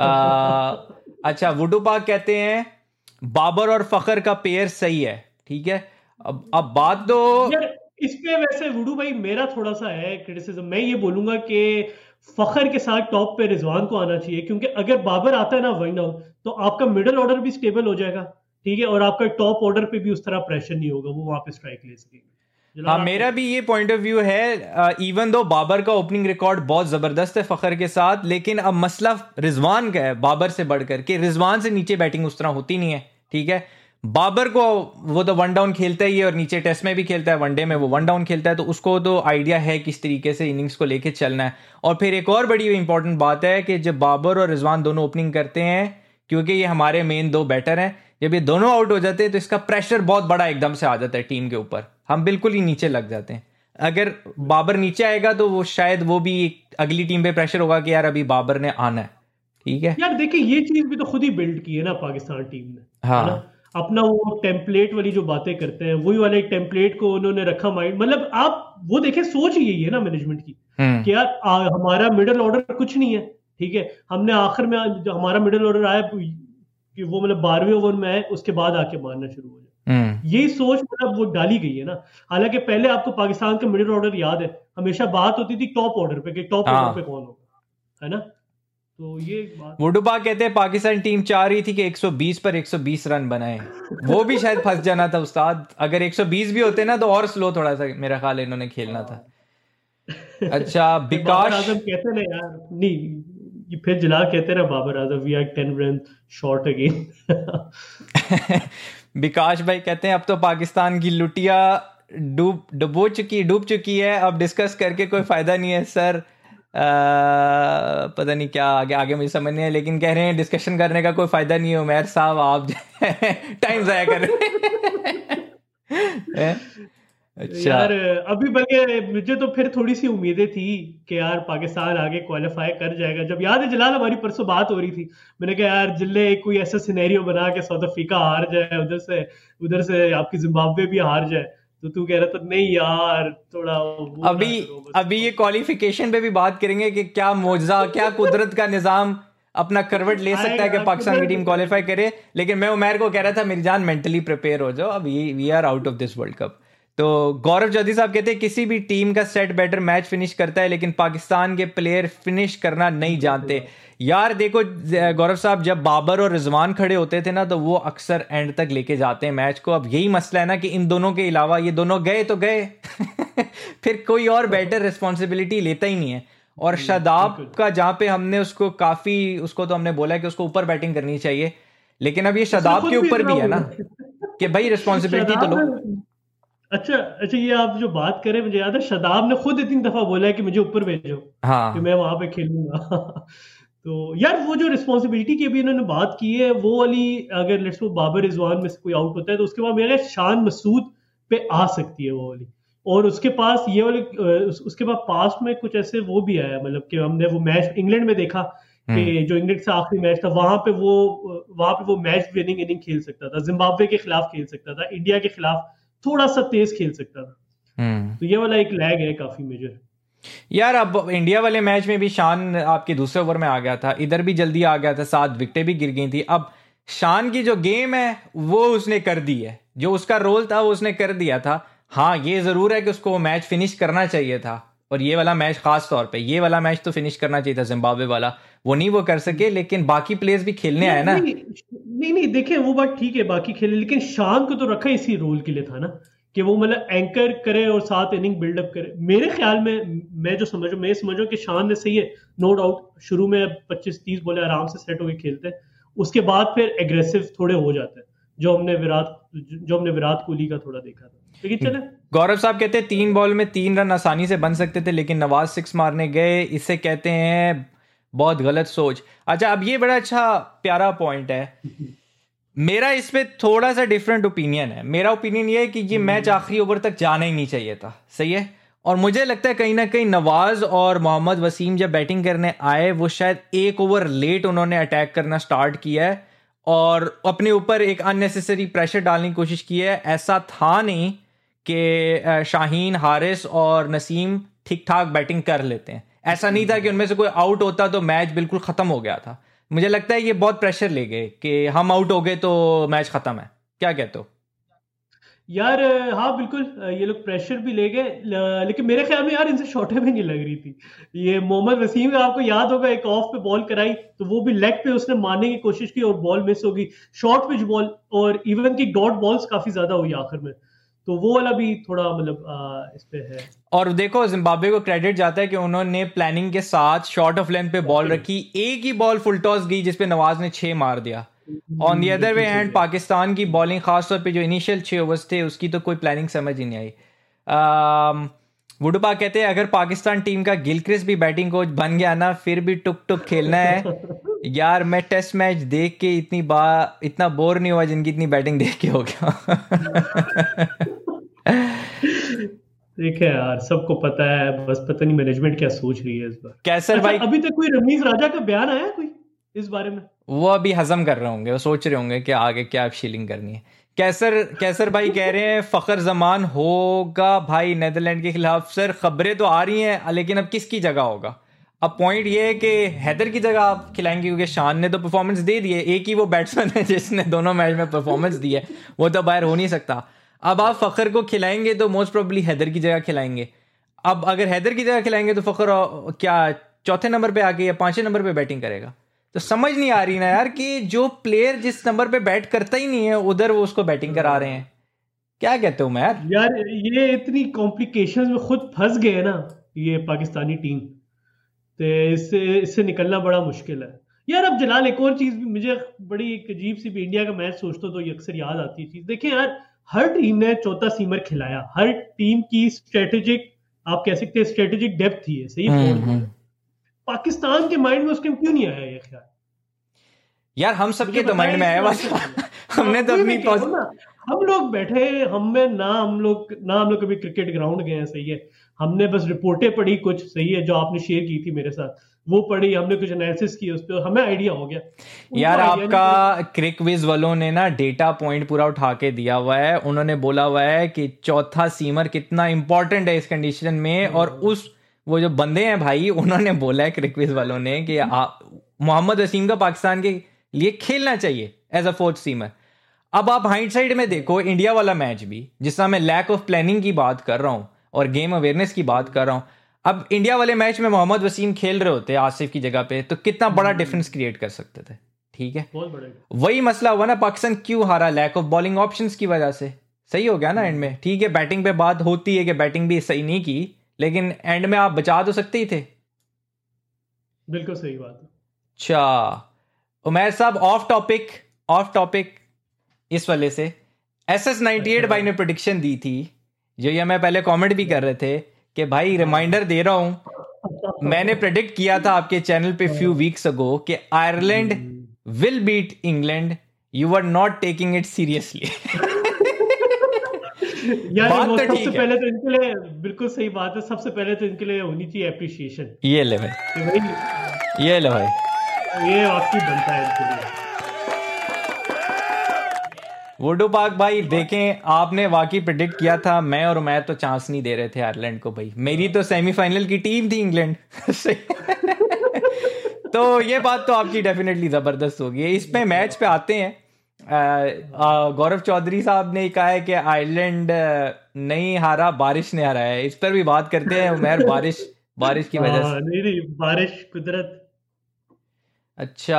अच्छा, वुडू पाक कहते हैं बाबर और फखर का पेयर सही है, ठीक है। अब बात तो यार इस पे वैसे वुडू भाई मेरा थोड़ा सा है क्रिटिसिज्म। मैं ये बोलूंगा कि फखर के साथ टॉप पे रिजवान को आना चाहिए, क्योंकि अगर बाबर आता है ना वन डाउन, तो आपका मिडिल ऑर्डर भी स्टेबल हो जाएगा, ठीक है, और आपका टॉप ऑर्डर पे भी उस तरह प्रेशर नहीं होगा, वो वहां पे स्ट्राइक ले सकेंगे। हाँ, मेरा भी ये पॉइंट ऑफ व्यू है। इवन दो बाबर का ओपनिंग रिकॉर्ड बहुत जबरदस्त है फखर के साथ, लेकिन अब मसला रिजवान का है बाबर से बढ़कर के। रिजवान से नीचे बैटिंग उस तरह होती नहीं है, ठीक है। बाबर को वो तो वन डाउन खेलता ही है और नीचे टेस्ट में भी खेलता है, वनडे में वो वन डाउन खेलता है, तो उसको तो आइडिया है किस तरीके से इनिंग्स को लेके चलना है। और फिर एक और बड़ी इंपॉर्टेंट बात है कि जब बाबर और रिजवान दोनों ओपनिंग करते हैं, क्योंकि ये हमारे मेन दो बैटर हैं, जब ये दोनों आउट हो जाते हैं तो इसका प्रेशर बहुत बड़ा एकदम से आ जाता है टीम के ऊपर। हम बिल्कुल ही नीचे लग जाते हैं। अगर बाबर नीचे आएगा तो वो शायद वो भी अगली टीम पे प्रेशर होगा कि यार अभी बाबर ने आना है, ठीक है। यार देखिए ये चीज भी तो खुद ही बिल्ड की है ना पाकिस्तान टीम ने, हाँ, है ना। अपना वो टेम्पलेट वाली जो बातें करते हैं, वही वाले टेम्पलेट को उन्होंने रखा माइंड। मतलब आप वो देखें, सोच यही है ना मैनेजमेंट की कि यार हमारा मिडिल ऑर्डर कुछ नहीं है, ठीक है। हमने आखिर में हमारा मिडिल ऑर्डर आया कि वो मतलब 12वें ओवर में आए, उसके बाद आके मारना शुरू हो जाए। यही सोच मतलब वो डाली गई है ना। हालांकि पहले आपको पाकिस्तान का मिडिल ऑर्डर याद है, हमेशा बात होती थी टॉप ऑर्डर पे कि टॉप ऑर्डर पे कौन होगा, है ना। तो ये बात वुडुबा कहते हैं पाकिस्तान टीम चाह रही थी कि 120 पर 120 रन बनाए, वो भी शायद फंस जाना था उस्ताद। अगर 120 भी होते ना तो और स्लो थोड़ा सा मेरा ख्याल इन्होंने खेलना था। अच्छा, विकास आजम कहते ना यार, नहीं फिर जलाल कहते ना Babar Azam we are 10 run short again. Vikas भाई कहते हैं अब तो पाकिस्तान की लुटिया डूब चुकी है, अब डिस्कस करके कोई फायदा नहीं है सर। पता नहीं क्या आगे मुझे समझ नहीं है, लेकिन कह रहे हैं डिस्कशन करने का कोई फायदा नहीं है उमैर साहब, आप टाइम जाया कर रहे हैं। अच्छा यार अभी बल्कि मुझे तो फिर थोड़ी सी उम्मीदें थी कि यार पाकिस्तान आगे क्वालिफाई कर जाएगा। जब याद है जलाल हमारी परसों बात हो रही थी, मैंने कहा यार जिले कोई ऐसा सिनेरियो बना के साउथ अफ्रीका हार जाए, उधर से आपकी जिम्बाब्वे भी हार जाए, तो तू कह रहा था नहीं यार थोड़ा वो अभी ना करो बस। अभी ये क्वालिफिकेशन पे भी बात करेंगे कि क्या मौजज़ा, क्या कुदरत का निज़ाम अपना करवट ले सकता है कि आएगा पाकिस्तान की टीम कुदरत। क्वालिफाई करे। लेकिन मैं उमैर को कह रहा था मेरी जान मेंटली प्रिपेयर हो जाओ, अब we are out of this world cup. तो गौरव जदी साहब कहते हैं किसी भी टीम का सेट बैटर मैच फिनिश करता है, लेकिन पाकिस्तान के प्लेयर फिनिश करना नहीं जानते। यार देखो गौरव साहब, जब बाबर और रिजवान खड़े होते थे ना, तो वो अक्सर एंड तक लेके जाते हैं मैच को। अब यही मसला है ना कि इन दोनों के अलावा ये दोनों गए तो गए फिर कोई और बैटर रिस्पॉन्सिबिलिटी लेता ही नहीं है। और शादाब का जहाँ पे हमने उसको तो हमने बोला कि उसको ऊपर बैटिंग करनी चाहिए, लेकिन अब ये उसने शादाब खुद के भी ऊपर इतना भी है ना बोला। कि भाई रिस्पॉन्सिबिलिटी तो लो। शादाब अच्छा अच्छा, ये आप जो बात करें मुझे याद है शादाब ने खुद इतनी दफा बोला है कि मुझे ऊपर भेजो कि हाँ मैं वहां पे खेलूंगा। तो यार वो जो रिस्पॉन्सिबिलिटी की अभी इन्होंने बात की है वो वाली, अगर लेट्स सपोज बाबर रिजवान में से कोई आउट होता है तो उसके बाद मेरे शान मसूद पे आ सकती है वो वाली। और उसके पास ये वाली उसके बाद पास्ट में कुछ ऐसे वो भी आया, मतलब कि हमने वो मैच इंग्लैंड में देखा कि जो इंग्लैंड से आखिरी मैच था वहां पे वो मैच विनिंग इनिंग खेल सकता था, जिम्बाब्वे के खिलाफ खेल सकता था, इंडिया के खिलाफ थोड़ा सा तेज खेल सकता था। तो ये वाला एक लैग है काफी मेजर। यार अब इंडिया वाले मैच में भी शान आपके दूसरे ओवर में आ गया था, इधर भी जल्दी आ गया था, 7 विकेटें भी गिर गई थी। अब शान की जो गेम है वो उसने कर दी है, जो उसका रोल था वो उसने कर दिया था। हाँ ये जरूर है कि उसको वो मैच फिनिश करना चाहिए था, और ये वाला मैच खास तौर पे, ये वाला मैच तो फिनिश करना चाहिए था जिम्बाब्वे वाला, वो नहीं वो कर सके। लेकिन बाकी प्लेयर्स भी खेलने आए ना। नहीं नहीं नहीं, देखें वो बात ठीक है बाकी खेले, लेकिन शान को तो रखा इसी रोल के लिए था ना कि वो मतलब एंकर करे और 7 इनिंग बिल्डअप करे। मेरे ख्याल में मैं समझू कि शान ने सही है, नो डाउट शुरू में 25-30 बॉले आराम से सेट होके खेलते हैं, उसके बाद फिर एग्रेसिव थोड़े हो जाते हैं, जो हमने विराट कोहली का थोड़ा देखा था। लेकिन चले, गौरव साहब कहते हैं 3 बॉल में 3 रन आसानी से बन सकते थे, लेकिन नवाज 6 मारने गए, इसे कहते हैं बहुत गलत सोच। अच्छा अब ये बड़ा अच्छा प्यारा पॉइंट है, मेरा इस पे थोड़ा सा डिफरेंट ओपिनियन है। मेरा ओपिनियन ये है कि ये मैच आखिरी ओवर तक जाना ही नहीं चाहिए था, सही है। और मुझे लगता है कहीं ना कहीं नवाज और मोहम्मद वसीम जब बैटिंग करने आए, वो शायद 1 ओवर लेट उन्होंने अटैक करना स्टार्ट किया है और अपने ऊपर एक अननेसेसरी प्रेशर डालने की कोशिश की है। ऐसा था नहीं कि शाहीन, हारिस और नसीम ठीक ठाक बैटिंग कर लेते हैं, ऐसा नहीं था कि उनमें से कोई आउट होता तो मैच बिल्कुल ख़त्म हो गया था। मुझे लगता है ये बहुत प्रेशर ले गए कि हम आउट हो गए तो मैच ख़त्म है। क्या कहते हो यार हाँ बिल्कुल, ये लोग प्रेशर भी ले गए, लेकिन मेरे ख्याल में यार इनसे शॉटें भी नहीं लग रही थी। ये मोहम्मद वसीम का आपको याद होगा, एक ऑफ पे बॉल कराई तो वो भी लेग पे उसने मारने की कोशिश की और बॉल मिस हो गई, शॉर्ट पिच बॉल, और इवन की डॉट बॉल्स काफी ज्यादा हुई आखिर में, तो वो वाला भी थोड़ा मतलब इस पे है। और देखो जिम्बाब्वे को क्रेडिट जाता है कि उन्होंने प्लानिंग के साथ शॉर्ट ऑफ लेंथ पे बॉल रखी, एक ही बॉल फुल टॉस गई जिसपे नवाज ने 6 मार दिया। On the other way hand Pakistan की बॉलिंग खासतौर पे जो इनिशियल 6 ओवर्स थे उसकी तो कोई प्लानिंग समझ ही नहीं आई। वुडुपा कहते हैं अगर पाकिस्तान टीम का गिलक्रिस्ट भी बैटिंग कोच बन गया ना, फिर भी टुक टुक खेलना है। यार मैं टेस्ट मैच देख के इतना बोर नहीं हुआ जिनकी इतनी बैटिंग देख के हो गया। देखिए यार सबको पता है, बस पता नहीं मैनेजमेंट क्या सोच रही है इस बार। कैसर अच्छा भाई अभी तक कोई रमीज राजा का बयान आया कोई इस बारे में? वो अभी हजम कर रहे होंगे, वो सोच रहे होंगे कि आगे क्या शीलिंग करनी है। कैसर भाई कह रहे हैं फखर जमान होगा भाई नेदरलैंड के खिलाफ। सर खबरें तो आ रही हैं, लेकिन अब किसकी जगह होगा? अब पॉइंट ये है कि हैदर की जगह आप खिलाएंगे, क्योंकि शान ने तो परफॉर्मेंस दे दी है, एक ही वो बैट्समैन है जिसने दोनों मैच में परफॉर्मेंस दी है, वो तो बाहर हो नहीं सकता। अब आप फखर को खिलाएंगे तो मोस्ट प्रोबेबली हैदर की जगह खिलाएंगे। अब अगर हैदर की जगह खिलाएंगे तो फखर क्या चौथे नंबर पे आके या 5वें नंबर पे बैटिंग करेगा? तो समझ नहीं आ रही ना यार कि जो प्लेयर जिस नंबर पे बैट करता ही नहीं है उधर वो उसको बैटिंग करा रहे हैं। क्या कहते हो मैं यार ये इतनी कॉम्प्लिकेशंस में खुद फंस गए ना ये पाकिस्तानी टीम, तो इससे निकलना बड़ा मुश्किल है। यार अब जलाल एक और चीज भी मुझे बड़ी एक अजीब सी भी, इंडिया का मैच सोचता तो ये अक्सर याद आती है चीज। देखिए यार हर टीम ने चौथा सीमर खिलाया, हर टीम की स्ट्रेटेजिक, आप कह सकते हैं स्ट्रेटेजिक डेप्थ थी है, सही है। पाकिस्तान के माइंड में उसके क्यों नहीं आया ये ख्याल? यार हम सबके तो माइंड में आया बस हमने तो अपनी हम लोग बैठे, हमें ना हम लोग कभी क्रिकेट ग्राउंड गए हैं, सही है, हमने बस रिपोर्टें पढ़ी कुछ, सही है, जो आपने शेयर की थी मेरे साथ, वो पढ़ी, हमने कुछ एनालिसिस की उस पर, हमें आइडिया हो गया। यार आपका क्रिकविज वालों ने ना डेटा पॉइंट पूरा उठा के दिया हुआ है, उन्होंने बोला हुआ है कि चौथा सीमर कितना इंपॉर्टेंट है इस कंडीशन में, और उस वो जो बंदे हैं भाई उन्होंने बोला है क्रिकविज वालों ने कि मोहम्मद वसीम का पाकिस्तान के लिए खेलना चाहिए एज अ फोर्थ सीमर। अब आप हाइंडसाइड में देखो इंडिया वाला मैच भी, जिसका मैं लैक ऑफ प्लानिंग की बात कर रहा हूं और गेम अवेयरनेस की बात कर रहा हूं, अब इंडिया वाले मैच में मोहम्मद वसीम खेल रहे होते आसिफ की जगह पे तो कितना बड़ा डिफरेंस क्रिएट कर सकते थे। ठीक है, वही मसला हुआ ना, पाकिस्तान क्यों हारा, लैक ऑफ बॉलिंग ऑप्शंस की वजह से। सही हो गया ना एंड में। ठीक है, बैटिंग पे बात होती है कि बैटिंग भी सही नहीं की, लेकिन एंड में आप बचा तो सकते ही थे। बिल्कुल सही बात है। अच्छा उमैर साहब, ऑफ टॉपिक इस वाले से SS98 भाई ने प्रेडिक्शन दी थी, जो ये मैं पहले कमेंट भी कर रहे थे कि भाई रिमाइंडर दे रहा हूं, मैंने प्रेडिक्ट किया था आपके चैनल पे फ्यू वीक्स अगो कि Ireland will beat England, you are not taking it seriously. यार वो तो सबसे पहले तो इनके लिए बिल्कुल सही बात है, सबसे पहले तो इनके लिए होनी चाहिए एप्रिशिएशन। ये ले भाई, ये लो भाई, ये आपकी बनता है इनके लिए। वुडू पाक भाई देखें, आपने वाकई प्रेडिक्ट किया था, मैं और उमैर तो चांस नहीं दे रहे थे आयरलैंड को भाई, मेरी तो सेमीफाइनल की टीम थी इंग्लैंड। तो ये बात तो आपकी डेफिनेटली जबरदस्त होगी। इस पे मैच पे आते हैं, गौरव चौधरी साहब ने कहा है कि आयरलैंड नहीं हारा, बारिश ने हराया है, इस पर भी बात करते हैं उमैर, बारिश की वजह से। नहीं बारिश कुदरत। अच्छा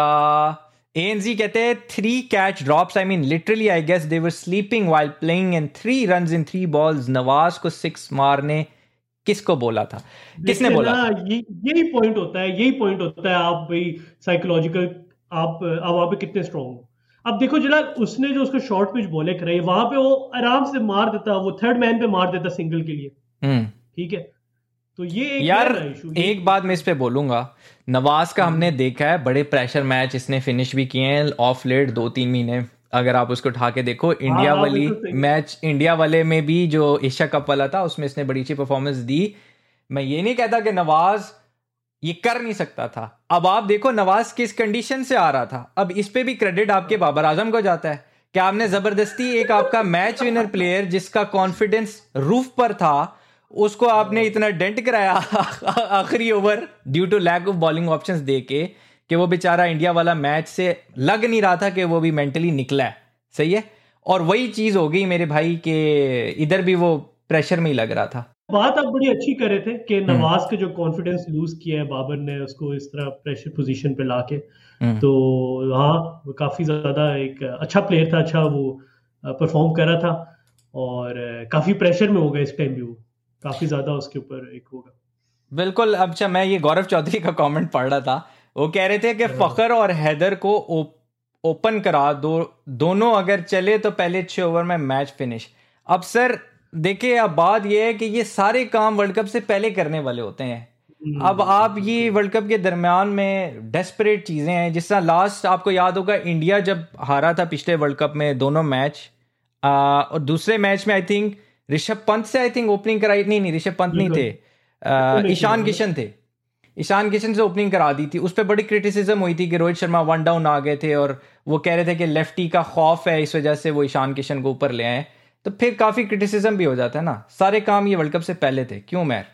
ANZ कहते हैं 3 catch drops, I mean literally I guess they were sleeping while playing and 3 runs in 3 balls, Nawaz को 6 मारने किसको बोला था, किसने बोला था? यही पॉइंट होता है, आप भाई साइकोलॉजिकल, आप अब आप कितने स्ट्रॉन्ग हो। अब देखो जरा, उसने जो उसको शॉर्ट पिच बॉले कराई वहां पे वो आराम से मार देता, वो थर्ड मैन पे मार देता सिंगल के लिए। ठीक है, तो ये यार एक बात मैं इस पे बोलूंगा, नवाज का हमने देखा है बड़े प्रेशर मैच इसने फिनिश भी किए हैं ऑफ लेट 2-3 महीने, अगर आप उसको उठा के देखो इंडिया वाली मैच, इंडिया वाले में भी जो एशिया कप वाला था उसमें इसने बड़ी अच्छी परफॉर्मेंस दी। मैं ये नहीं कहता कि नवाज ये कर नहीं सकता था, अब आप देखो नवाज किस कंडीशन से आ रहा था, अब इस पे भी क्रेडिट आपके बाबर आजम को जाता है कि आपने जबरदस्ती एक आपका मैच विनर प्लेयर जिसका कॉन्फिडेंस रूफ पर था, उसको आपने इतना डेंट कराया आखिरी over due to lack of bowling options देके कि वो बेचारा इंडिया वाला मैच से लग नहीं रहा था कि वो भी मेंटली निकला है। सही है, और वही चीज हो गई मेरे भाई के इधर भी वो प्रेशर में ही लग रहा था। बात आप बड़ी अच्छी कर रहे थे कि नवाज का जो कॉन्फिडेंस लूज किया है बाबर ने उसको इस तरह प्रेशर पोजीशन पे लाके, तो हाँ वो काफी ज्यादा एक अच्छा प्लेयर था, अच्छा वो परफॉर्म कर रहा था और काफी प्रेशर में होगा इस टाइम भी, वो काफी ज्यादा उसके ऊपर एक होगा। बिल्कुल। अब अच्छा मैं ये गौरव चौधरी का कमेंट पढ़ रहा था, वो कह रहे थे कि फखर और हैदर को ओपन करा दो, दोनों अगर चले तो पहले 6 ओवर में मैच फिनिश। अब सर देखिए, अब बात ये है कि ये सारे काम वर्ल्ड कप से पहले करने वाले होते हैं। अब आप ये वर्ल्ड कप के दरमियान में डेस्परेट चीज़ें हैं, जिस तरह लास्ट आपको याद होगा इंडिया जब हारा था पिछले वर्ल्ड कप में दोनों मैच, और दूसरे मैच में आई थिंक ऋषभ पंत से आई थिंक ओपनिंग कराई, नहीं ऋषभ पंत नहीं थे, ईशान किशन थे, ईशान किशन से ओपनिंग करा दी थी। उस पर बड़ी क्रिटिसिज्म हुई थी कि रोहित शर्मा 1 डाउन आ गए थे और वो कह रहे थे कि लेफ्टी का खौफ है इस वजह से वो ईशान किशन को ऊपर ले आए, तो फिर काफी क्रिटिसिज्म भी हो जाता है ना। सारे काम ये वर्ल्ड कप से पहले थे, क्यों मैर?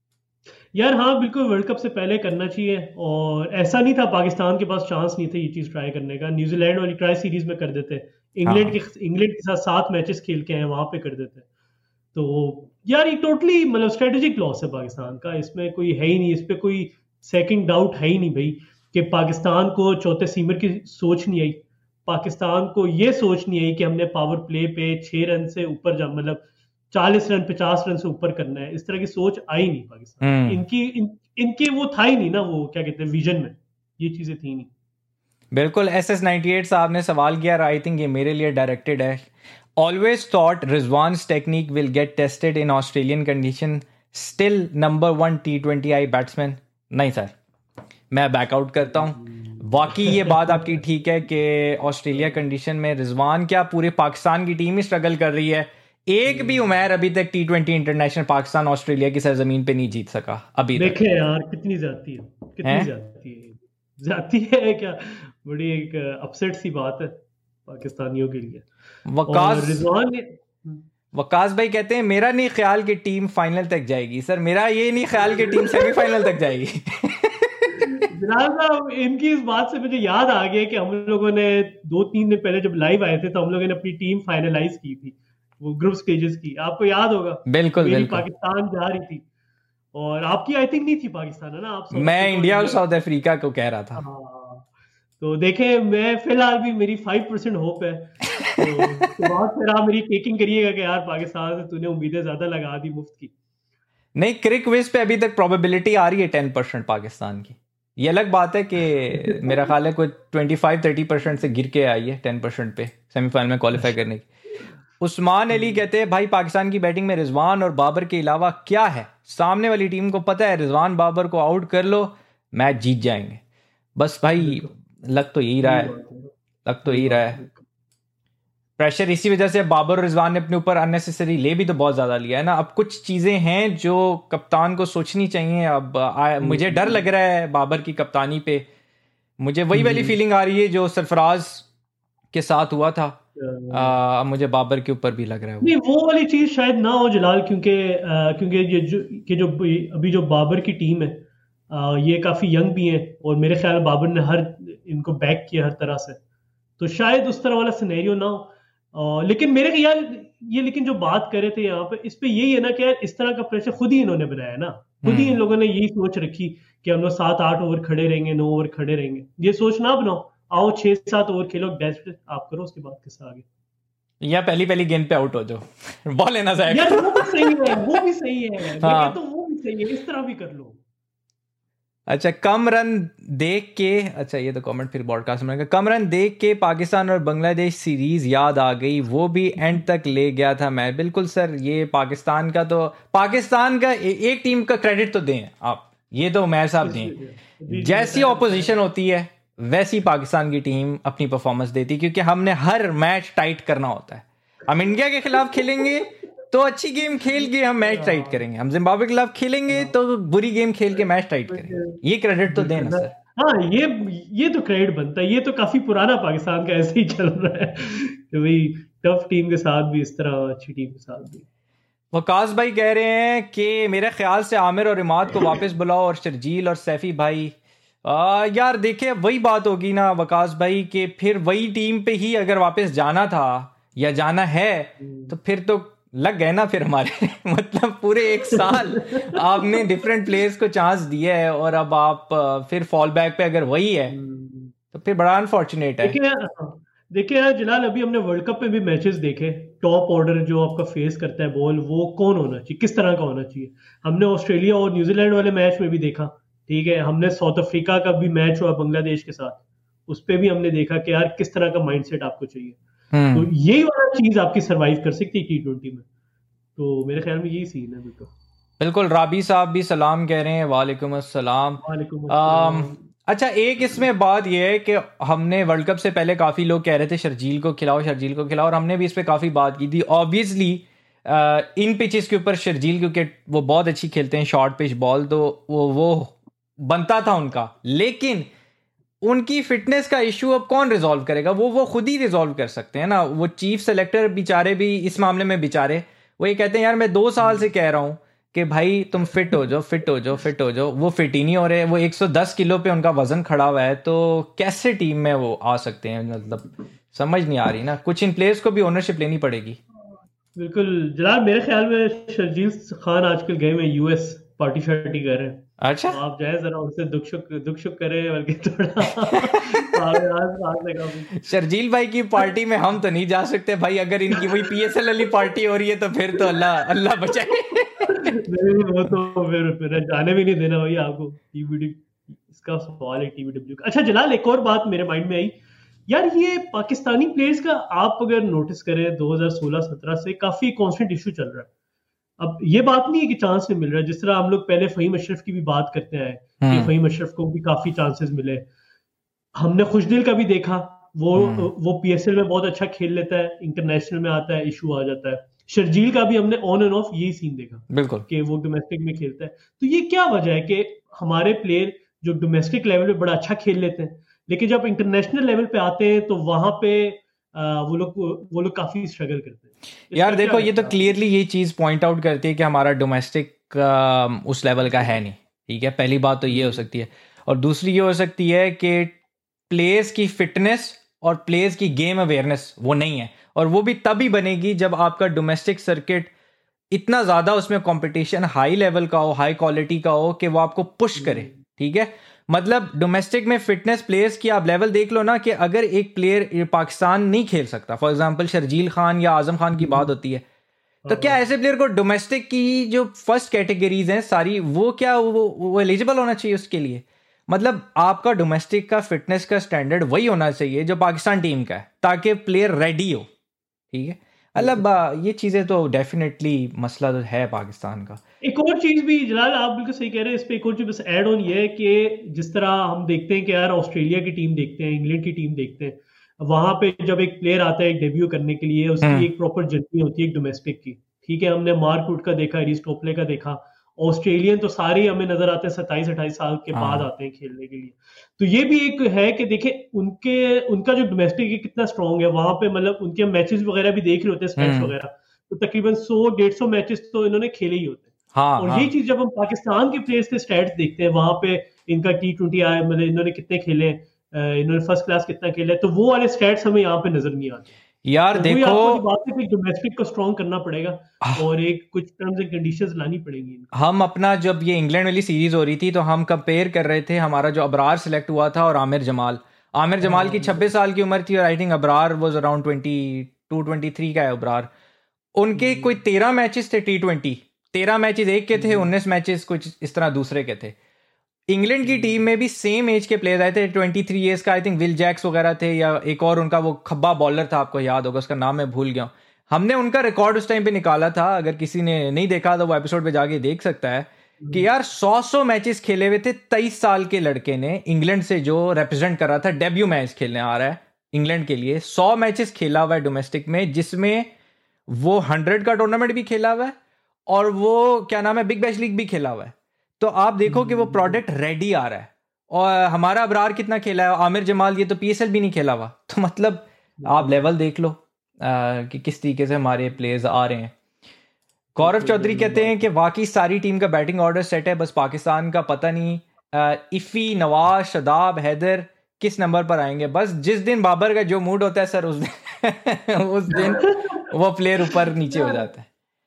यार हाँ बिल्कुल वर्ल्ड कप से पहले करना चाहिए, और ऐसा नहीं था पाकिस्तान के पास चांस नहीं था ये चीज ट्राई करने का, न्यूजीलैंड वाली ट्राई सीरीज में कर देते, इंग्लैंड के साथ 7 मैचेस खेल के हैं वहां पे कर देते। तो यार ये टोटली मतलब स्ट्रेटेजिक लॉस है पाकिस्तान का, इसमें कोई है ही नहीं, इस पे कोई सेकंड डाउट है ही नहीं भाई कि पाकिस्तान को चौथे सीमर की सोच नहीं आई, पाकिस्तान को ये सोच नहीं आई कि हमने पावर प्ले पे 6 रन से ऊपर जा, मतलब 40 रन 50 रन से ऊपर करना है, इस तरह की सोच आई नहीं पाकिस्तान। इनकी वो था ही नहीं ना, वो क्या कहते हैं विजन में ये चीजें थी नहीं। बिल्कुल। SS98 साहब ने सवाल किया, आई थिंक ये मेरे लिए डायरेक्टेड है, Always thought Rizwan's technique will get tested in Australian condition. Still number 1 T20I batsman. नहीं सर, मैं बैकआउट करता हूँ. वाकई ये बात आपकी ठीक है कि ऑस्ट्रेलिया कंडीशन में रिजवान क्या पूरे पाकिस्तान की टीम ही स्ट्रगल कर रही है. एक भी उमैर अभी तक T20 इंटरनेशनल पाकिस्तान ऑस्ट्रेलिया की सरजमीन पे नहीं जीत सका अभी तक. देखे यार कितनी जाती है, कितनी जाती है क्या. बड़ी एक अपसेट सी बात है पाकिस्तानियों के लिए. वकास भाई कहते हैं मेरा नहीं ख्याल कि टीम फाइनल तक जाएगी. सर मेरा ये नहीं ख्याल कि टीम सेमीफाइनल तक जाएगी. इनकी इस बात से मुझे याद आ गया कि हम लोगों ने 2-3 दिन पहले जब लाइव आए थे तो हम लोगों ने अपनी टीम फाइनलाइज की थी, वो ग्रुप स्टेजेस की. आपको याद होगा. बिल्कुल बिल्कुल. पाकिस्तान जा रही थी और आपकी आई थिंक नहीं थी पाकिस्तान, है ना. आप मैं इंडिया और साउथ अफ्रीका को कह रहा था. तो देखे, मैं फिलहाल भी मेरी 5% होप है. तो बात फिर आप मेरी टेकिंग करिएगा कि यार पाकिस्तान से तूने उम्मीदें ज्यादा लगा दी मुफ्त की. नहीं, क्रिक विज पे अभी तक प्रोबेबिलिटी आ रही है 10% पाकिस्तान की. ये अलग बात है कि मेरा ख्याल है कोई 25-30% से गिर के आई है 10% पे सेमीफाइनल में क्वालिफाई करने की. उस्मान अली कहते हैं भाई पाकिस्तान की बैटिंग में रिजवान और बाबर के अलावा क्या है. सामने वाली टीम को पता है रिजवान बाबर को आउट कर लो मैच जीत जाएंगे. बस भाई लग तो यही रहा है. प्रेशर इसी वजह से बाबर और रिजवान ने अपने ऊपर अननेसेसरी ले भी तो बहुत ज़्यादा लिया है ना. अब कुछ चीज़ें हैं जो कप्तान को सोचनी चाहिए. अब मुझे डर लग रहा है बाबर की कप्तानी पे. मुझे वही वाली फीलिंग आ रही है जो सरफराज के साथ हुआ था. अब मुझे बाबर के ऊपर भी लग रहा है. नहीं, वो वाली चीज़ शायद ना हो जलाल, क्योंकि जो अभी जो बाबर की टीम है ये काफ़ी यंग भी है और मेरे ख्याल में बाबर ने इनको बैक किया हर तरह से. तो शायद उस तरह वाला सिनेरियो ना हो. लेकिन मेरे ख्याल लेकिन जो बात कर रहे थे यहाँ पे, इस पे यही है ना कि यार इस तरह का प्रेशर खुद ही इन्होंने बनाया ना. खुद ही इन लोगों ने यही सोच रखी कि हम लोग 7-8 ओवर खड़े रहेंगे, 9 ओवर खड़े रहेंगे. ये सोच ना बनाओ. आओ 6-7 ओवर खेलो, बेस्ट आप करो, उसके बाद किससे आगे. या पहली गेंद पे आउट हो जाओ, बॉल लेना जाए. यार वो भी सही है, वो भी सही है. हाँ. तो वो भी सही है, इस तरह भी कर लो. अच्छा, कम रन देख के, अच्छा ये तो कमेंट फिर ब्रॉडकास्ट में, कम रन देख के पाकिस्तान और बांग्लादेश सीरीज याद आ गई, वो भी एंड तक ले गया था मैं. बिल्कुल सर, ये पाकिस्तान का एक टीम का क्रेडिट तो दें आप, ये तो उमैर साहब दें. जैसी ऑपोजिशन होती है वैसी पाकिस्तान की टीम अपनी परफॉर्मेंस देती, क्योंकि हमने हर मैच टाइट करना होता है. हम इंडिया के खिलाफ खेलेंगे तो अच्छी गेम खेल के हम मैच टाइट करेंगे, हम जिम्बाब्वे के खिलाफ खेलेंगे तो बुरी गेम खेल के मैच टाइट करेंगे. ये क्रेडिट तो देना सर. हाँ, ये तो क्रेडिट बनता है. ये तो काफी पुराना पाकिस्तान का ऐसे ही चल रहा है कि भाई टफ टीम के साथ भी इस तरह, अच्छी टीम के साथ भी. वकास भाई कह रहे हैं कि मेरे ख्याल से आमिर और इमाद को वापस बुलाओ और शर्जील और सैफी भाई. यार देखिए वही बात होगी ना वकास भाई, कि फिर वही टीम पे ही अगर वापस जाना था या जाना है तो फिर तो लग गए ना फिर हमारे. मतलब पूरे 1 साल आपने डिफरेंट प्लेयर्स को चांस दिया है और अब आप फिर फॉल बैक पे अगर वही है तो फिर बड़ा अनफॉर्चुनेट है. देखिए यार जलाल, अभी हमने वर्ल्ड कप में भी मैचेस देखे. टॉप ऑर्डर जो आपका फेस करता है बॉल, वो कौन होना चाहिए, किस तरह का होना चाहिए. हमने ऑस्ट्रेलिया और न्यूजीलैंड वाले मैच में भी देखा, ठीक है. हमने साउथ अफ्रीका का भी मैच हुआ बांग्लादेश के साथ, उस पर भी हमने देखा कि यार किस तरह का माइंडसेट आपको चाहिए. तो यही वाला चीज आपकी सरवाइव कर सकती है T20 में. तो मेरे ख्याल में यही सीन है. बिल्कुल. राबी साहब भी सलाम कह रहे हैं. वालेकुम अस्सलाम. अच्छा, एक इसमें बात यह है कि हमने वर्ल्ड कप से पहले काफ़ी लोग कह रहे थे शर्जील को खिलाओ, और हमने भी इस पर काफ़ी बात की थी. ऑब्वियसली इन पिचेस के ऊपर शर्जील, क्योंकि वो बहुत अच्छी खेलते हैं शॉर्ट पिच बॉल, तो वो बनता था उनका. लेकिन उनकी फिटनेस का इशू अब कौन रिजॉल्व करेगा? वो खुद ही रिजॉल्व कर सकते हैं ना. वो चीफ सेलेक्टर बेचारे भी इस मामले में बेचारे वो ये कहते हैं यार मैं 2 साल से कह रहा हूँ कि भाई तुम फिट हो जाओ. वो फिट ही नहीं हो रहे. वो 110 किलो पे उनका वजन खड़ा हुआ है, तो कैसे टीम में वो आ सकते हैं? मतलब समझ नहीं आ रही ना. कुछ इन प्लेयर्स को भी ओनरशिप लेनी पड़ेगी. बिल्कुल जनाब, मेरे ख्याल में शर्जील खान आजकल गए में US पार्टी शार्टी कर रहे हैं. अच्छा, आप जाए जरा उनसे दुख शुक करें, बल्कि थोड़ा शर्जील भाई की पार्टी में हम तो नहीं जा सकते भाई. अगर इनकी वही PSL वाली पार्टी हो रही है तो फिर तो अल्लाह बचाए. नहीं, वो तो फिर जाने भी नहीं देना भाई आपको. TBW इसका सवाल है, TBW का. अच्छा जलाल, एक और बात मेरे माइंड में आई. यार ये पाकिस्तानी प्लेयर्स का आप अगर नोटिस करें 2016-17 से काफी कांस्टेंट इशू चल रहा है। अब ये बात नहीं है कि चांस नहीं मिल रहा है, जिस तरह हम लोग पहले फहीम अशरफ की भी बात करते हैं कि फहीम अशरफ को भी काफी चांसेस मिले। हमने खुशदिल का भी देखा, वो पीएसएल में बहुत अच्छा खेल लेता है, इंटरनेशनल में आता है इशू आ जाता है। शर्जील का भी हमने ऑन एंड ऑफ यही सीन देखा, बिल्कुल, कि वो डोमेस्टिक में खेलता है। तो ये क्या वजह है कि हमारे प्लेयर जो डोमेस्टिक लेवल पे बड़ा अच्छा खेल लेते हैं, लेकिन जब इंटरनेशनल लेवल पे आते हैं तो वहां पे वो लोग काफी स्ट्रगल करते हैं। यार देखो ये तो क्लियरली ये चीज़ पॉइंट आउट करती है कि हमारा डोमेस्टिक उस लेवल का है नहीं। ठीक है, पहली बात तो ये हो सकती है। और दूसरी ये हो सकती है कि प्लेयर्स की फिटनेस और प्लेयर्स की गेम अवेयरनेस वो नहीं है, और वो भी तभी बनेगी जब आपका डोमेस्टिक सर्किट इतना ज़्यादा उसमें कंपटीशन हाई लेवल का हो, हाई क्वालिटी का हो, कि वो आपको पुश करे। ठीक है, मतलब डोमेस्टिक में फिटनेस प्लेयर्स की आप लेवल देख लो ना, कि अगर एक प्लेयर पाकिस्तान नहीं खेल सकता, फॉर एग्जांपल शर्जील खान या आजम खान की बात होती है, तो क्या ऐसे प्लेयर को डोमेस्टिक की जो फर्स्ट कैटेगरीज हैं सारी, वो क्या वो एलिजिबल होना चाहिए उसके लिए? मतलब आपका डोमेस्टिक का फिटनेस का स्टैंडर्ड वही होना चाहिए जो पाकिस्तान टीम का है, ताकि प्लेयर रेडी हो। ठीक है, मतलब ये चीज़ें तो डेफिनेटली मसला तो है पाकिस्तान का। एक और चीज भी जलाल, आप बिल्कुल सही कह रहे हैं, इस पे एक और चीज बस ऐड ऑन ये है कि जिस तरह हम देखते हैं कि यार ऑस्ट्रेलिया की टीम देखते हैं, इंग्लैंड की टीम देखते हैं, वहां पे जब एक प्लेयर आता है एक डेब्यू करने के लिए, उसकी एक प्रॉपर जर्नी होती है एक डोमेस्टिक की। ठीक है, हमने मार्क वुड का देखा, रिस टोपले का देखा। ऑस्ट्रेलियन तो सारे हमें नजर आते हैं 27-28 साल के बाद आते हैं खेलने के लिए। तो ये भी एक है कि देखे उनका जो डोमेस्टिक है कितना स्ट्रांग है वहां पे, मतलब उनके मैचेस वगैरह भी देख रहे होते हैं, स्टैट्स वगैरह, तो तकरीबन 100-150 मैचेस तो इन्होंने खेले ही होते हैं। हाँ, और हाँ। ये चीज जब हम पाकिस्तान के प्लेयर्स के स्टैट्स देखते हैं, वहां पे इनका T20 आया, मतलब इन्होंने कितने खेले, इन्होंने फर्स्ट क्लास कितना खेला, तो वो वाले स्टैट्स हमें यहाँ पे नजर नहीं आते। यार तो वही देखो, आपको की बात है कि डोमेस्टिक को स्ट्रॉन्ग करना पड़ेगा और एक कुछ टर्म्स एंड कंडीशंस लानी पड़ेंगी इनको। हम अपना जब ये इंग्लैंड वाली सीरीज हो रही थी तो हम कंपेयर कर रहे थे हमारा जो अबरार सिलेक्ट हुआ था और आमिर जमाल की 26 साल की उम्र थी, और I think Abrar was around 22-23 का है अबरार। उनके कोई 13 मैचेस थे T20, 13 मैचेस एक के थे, 19 मैचेस कुछ इस तरह दूसरे के थे। इंग्लैंड की टीम में भी सेम एज के प्लेयर आए थे, 23 ईयर्स का, आई थिंक विल जैक्स वगैरह थे, या एक और उनका वो खब्बा बॉलर था, आपको याद होगा, उसका नाम मैं भूल गया हूँ। हमने उनका रिकॉर्ड उस टाइम पे निकाला था, अगर किसी ने नहीं देखा तो वो एपिसोड पे जाके देख सकता है, कि यार 100 मैचेस खेले हुए थे 23 साल के लड़के ने, इंग्लैंड से जो रिप्रेजेंट कर रहा था, डेब्यू मैच खेलने आ रहा है इंग्लैंड के लिए, 100 मैचेस खेला हुआ है डोमेस्टिक में, जिसमें वो 100 का टूर्नामेंट भी खेला हुआ है और वो क्या नाम है बिग बैश लीग भी खेला हुआ है। तो आप देखो कि वो प्रोडक्ट रेडी आ रहा है। और हमारा अबरार कितना खेला है, आमिर जमाल ये तो PSL भी नहीं खेला हुआ। तो मतलब आप लेवल देख लो कि किस तरीके से हमारे प्लेयर्स आ रहे हैं। गौरव चौधरी कहते हैं कि वाकई सारी टीम का बैटिंग ऑर्डर सेट है, बस पाकिस्तान का पता नहीं इफ़ी, नवाज, शदाब, हैदर किस नंबर पर आएंगे। बस जिस दिन बाबर का जो मूड होता है सर, उस दिन उस दिन वो प्लेयर ऊपर नीचे हो जाता है।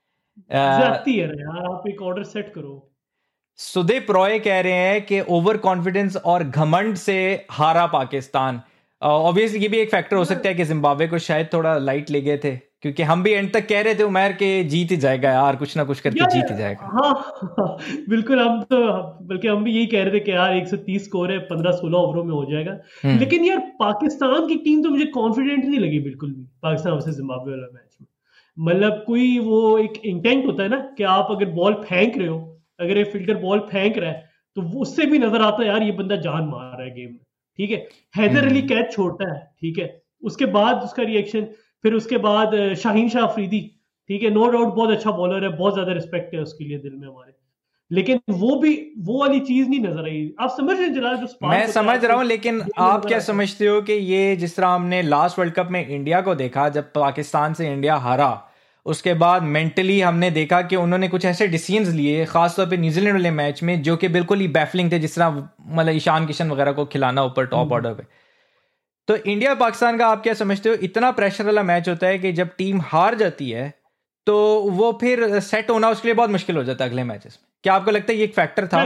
जाती है यार, आप एक ऑर्डर सेट करो। सुदीप रॉय कह रहे हैं कि ओवर कॉन्फिडेंस और घमंड से हारा पाकिस्तान। ऑब्वियसली ये भी एक फैक्टर हो सकता है कि जिम्बाब्वे को शायद थोड़ा लाइट ले गए थे, क्योंकि हम भी एंड तक कह रहे थे उमर के जीत ही जाएगा यार, कुछ ना कुछ करके जीत ही जाएगा। हाँ, बिल्कुल, बल्कि हम भी यही कह रहे थे कि यार 130 स्कोर है, 15-16 ओवरों में हो जाएगा। लेकिन यार पाकिस्तान की टीम तो मुझे कॉन्फिडेंट नहीं लगी बिल्कुल भी, पाकिस्तान वर्सेस जिम्बाब्वे वाला मैच में। मतलब कोई वो एक इंटेंट होता है ना कि आप अगर बॉल फेंक रहे हो, अगर एक फील्डर बॉल फेंक रहा है तो उससे भी नजर आता है यार ये बंदा जान मार रहा है गेम में। ठीक है, हैदर अली कैच छोड़ता है, ठीक है, उसके बाद उसका रिएक्शन, फिर उसके बाद शाहीन शाह अफरीदी, ठीक है, नो डाउट बहुत अच्छा बॉलर है, बहुत ज्यादा रिस्पेक्ट है उसके लिए दिल में हमारे, लेकिन वो वाली चीज नहीं नजर आई। आप समझ रहे हैं जलाल, जो मैं समझ रहा हूं, लेकिन आप क्या समझते हो कि ये जिस तरह हमने लास्ट वर्ल्ड कप में इंडिया को देखा, जब पाकिस्तान से इंडिया हारा, उसके बाद मेंटली हमने देखा कि उन्होंने कुछ ऐसे डिसीजंस लिए, खासतौर पे न्यूजीलैंड वाले मैच में, जो कि बिल्कुल ही बैफलिंग थे, जिस तरह मतलब ईशान किशन वगैरह को खिलाना ऊपर टॉप ऑर्डर पे। तो इंडिया पाकिस्तान का आप क्या समझते हो, इतना प्रेशर वाला मैच होता है कि जब टीम हार जाती है तो वो फिर सेट होना उसके लिए बहुत मुश्किल हो जाता है अगले मैचेस में। क्या आपको लगता है ये एक फैक्टर था?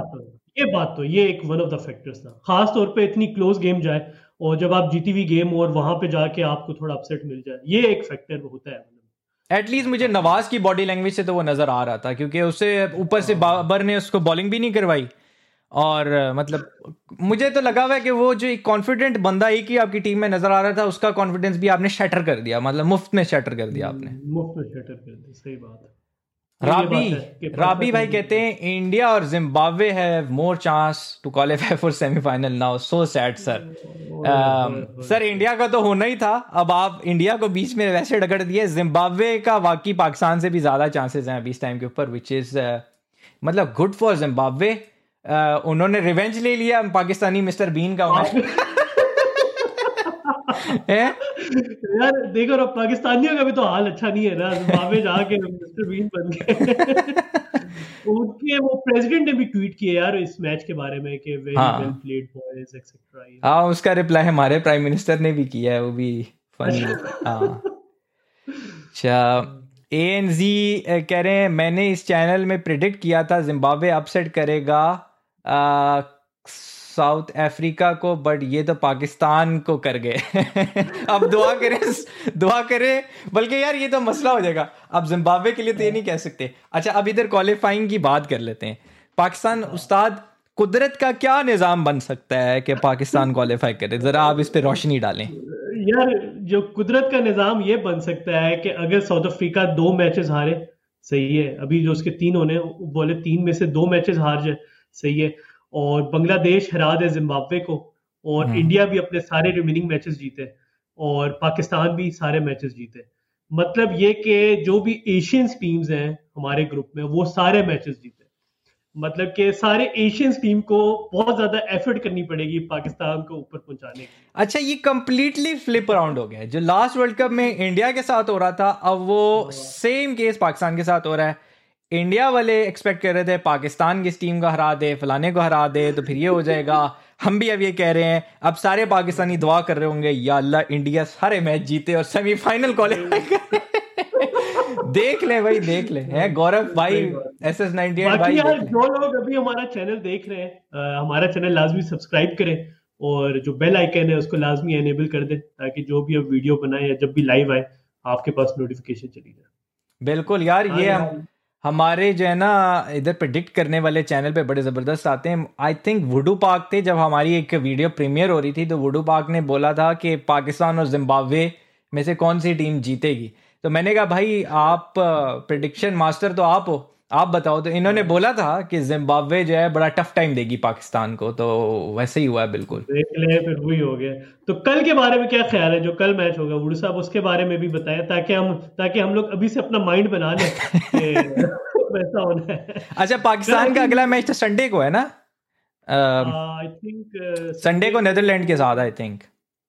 ये एक वन ऑफ द फैक्टर्स था, खास तौर पे इतनी क्लोज गेम जाए और जब आप जीती हुई गेम और वहां पे जाके आपको थोड़ा अपसेट मिल जाए, ये एक फैक्टर होता है। एटलीस्ट मुझे नवाज की बॉडी लैंग्वेज से तो वो नजर आ रहा था, क्योंकि उससे ऊपर से बाबर ने उसको बॉलिंग भी नहीं करवाई, और मतलब मुझे तो लगा हुआ है कि वो जो एक कॉन्फिडेंट बंदा एक ही आपकी टीम में नजर आ रहा था, उसका कॉन्फिडेंस भी आपने शटर कर दिया, मतलब मुफ्त में शटर कर दिया आपने। मुफ्त में शटर कर दी, सही बात है। तो ये राबी बात है कि राबी भाई पाकिस्तान कहते हैं इंडिया और Zimbabwe have more chance to qualify for semifinal now, so sad sir. Sir India का तो होना ही था, अब आप इंडिया को बीच में वैसे डगड़ दिए। जिम्बाब्वे का वाकई पाकिस्तान से भी ज्यादा चांसेस हैं अभी इस टाइम के ऊपर, विच इज मतलब गुड फॉर जिम्बाब्वे। उन्होंने रिवेंज ले लिया पाकिस्तानी मिस्टर बीन का यार देखो ना, पाकिस्तानियों का भी तो हाल अच्छा नहीं है ना, जिम्बाब्वे जाके मिस्टर बीन बन गए। उनके वो प्रेसिडेंट ने भी ट्वीट किए यार इस मैच के बारे में कि very well played boys etcetera. हाँ, उसका रिप्लाई हमारे प्राइम मिनिस्टर ने भी किया है, वो भी फनी। हाँ अच्छा, एएनजी कह रहे हैं मैंने इस चैनल में प्रिडिक्ट किया था जिम्बाब्वे अपसेट करेगा साउथ अफ्रीका को, बट ये तो पाकिस्तान को कर गए। अब दुआ करें। बल्कि यार ये तो मसला हो जाएगा, अब जिम्बाब्वे के लिए तो ये नहीं कह सकते। अच्छा, अब इधर क्वालिफाइंग की बात कर लेते हैं। पाकिस्तान उस्ताद, कुदरत का क्या निज़ाम बन सकता है कि पाकिस्तान क्वालिफाई करे, जरा आप इस पे रोशनी डालें। यार जो कुदरत का निज़ाम ये बन सकता है कि अगर साउथ अफ्रीका 2 मैचेस हारे, सही है, अभी जो उसके 3 होने बोले 3 में से 2 मैचेस हार जाए, सही है, और बांग्लादेश हरा दे जिम्बाब्वे को, और इंडिया भी अपने सारे रिमेनिंग मैचेस जीते, और पाकिस्तान भी सारे मैचेस जीते, मतलब ये कि जो भी एशियन टीम्स हैं हमारे ग्रुप में वो सारे मैचेस जीते, मतलब कि सारे एशियन टीम को बहुत ज्यादा एफर्ट करनी पड़ेगी पाकिस्तान को ऊपर पहुंचाने की। अच्छा, ये कंप्लीटली फ्लिप अराउंड हो गया है। जो लास्ट वर्ल्ड कप में इंडिया के साथ हो रहा था, अब वो सेम केस पाकिस्तान के साथ हो रहा है। इंडिया वाले एक्सपेक्ट कर रहे थे पाकिस्तान की टीम को हरा दे, फलाने को हरा दे, तो फिर ये हो जाएगा। हम भी अब ये कह रहे हैं, अब सारे पाकिस्तानी दुआ कर रहे होंगे या अल्लाह इंडिया सारे मैच जीते और सेमीफाइनल क्वालिफाई करे। देख ले भाई, देख ले है गौरव भाई, SS98 भाई। यार जो लोग अभी हमारा चैनल देख रहे हैं, हमारा चैनल लाजमी सब्सक्राइब करें, और जो बेल आइकन है उसको लाजमी एनेबल कर दें, ताकि जो भी अब वीडियो बनाए या जब भी लाइव आए आपके पास नोटिफिकेशन चली जाए। बिल्कुल यार, ये हमारे जो है ना इधर प्रेडिक्ट करने वाले चैनल पे बड़े ज़बरदस्त आते हैं। आई थिंक वुडू पाक थे, जब हमारी एक वीडियो प्रीमियर हो रही थी तो वुडू पाक ने बोला था कि पाकिस्तान और जिम्बाब्वे में से कौन सी टीम जीतेगी। तो मैंने कहा भाई आप प्रेडिक्शन मास्टर तो आप हो, आप बताओ। तो इन्होंने बोला था कि जिम्बाब्वे जो है बड़ा टफ टाइम देगी पाकिस्तान को, तो वैसे ही हुआ है बिल्कुल। देख ले, फिर वही हो गया। तो कल के बारे में क्या ख्याल है, जो कल मैच होगा वुडू साहब, उसके बारे में भी बताया, ताकि हम लोग अभी से अपना माइंड बना लें वैसा होना है। अच्छा, पाकिस्तान का अगला मैच तो संडे को है ना? आई थिंक संडे को नीदरलैंड के साथ, आई थिंक।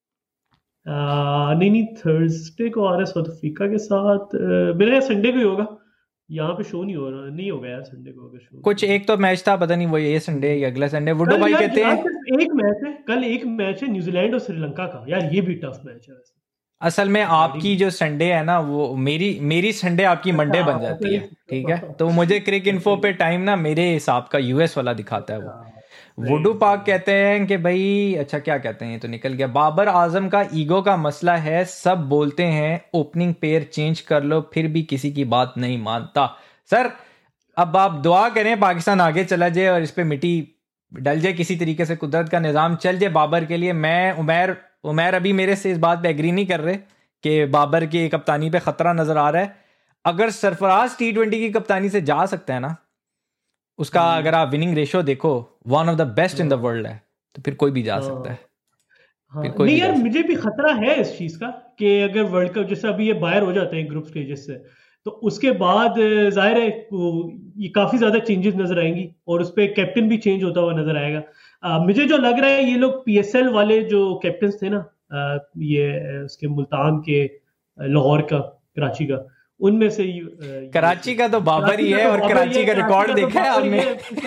नहीं थर्सडे को आ रहा है साउथ अफ्रीका के साथ, मेरे ख्याल संडे को ही होगा। यहाँ पे शो नहीं हो रहा, नहीं होगा यार संडे को अगर शो। कुछ एक तो मैच था, पता नहीं वो ये संडे या अगला संडे। वुडू भाई कहते हैं एक मैच है कल, एक मैच है न्यूजीलैंड और श्रीलंका का, यार ये भी टफ मैच है वैसे। असल में आपकी जो संडे है ना, वो मेरी संडे आपकी मंडे बन जाती है, ठीक है। तो मुझे क्रिक इन्फो पे टाइम ना मेरे हिसाब का यूएस वाला दिखाता है वो। वुडू पाक कहते हैं कि भाई, अच्छा क्या कहते हैं, ये तो निकल गया। बाबर आजम का ईगो का मसला है, सब बोलते हैं ओपनिंग पेयर चेंज कर लो, फिर भी किसी की बात नहीं मानता। सर अब आप दुआ करें पाकिस्तान आगे चला जाए और इस पे मिट्टी डल जाए किसी तरीके से, कुदरत का निज़ाम चल जाए बाबर के लिए। मैं उमैर अभी मेरे से इस बात पे एग्री नहीं कर रहे कि बाबर की कप्तानी पे खतरा नजर आ रहा है। अगर सरफराज T20 की कप्तानी से जा सकता है ना, उसका अगर आप विनिंग रेशियो देखो, one of the best in the world है, तो फिर कोई भी जा सकता है। नहीं यार, मुझे भी खतरा है इस चीज का कि अगर वर्ल्ड कप जैसे अभी ये बाहर हो जाते हैं ग्रुप स्टेजेस से, तो उसके बाद जाहिर है ये काफी ज्यादा चेंजेस नजर आएंगी, और उस पर कैप्टन भी चेंज होता हुआ नजर आएगा। मुझे जो लग रहा है ये लोग PSL वाले जो कैप्टन थे ना, ये उसके मुल्तान के, लाहौर का, कराची का, उनमें से कराची का तो बाबर ही है, और कराची का रिकॉर्ड देखा है आपने?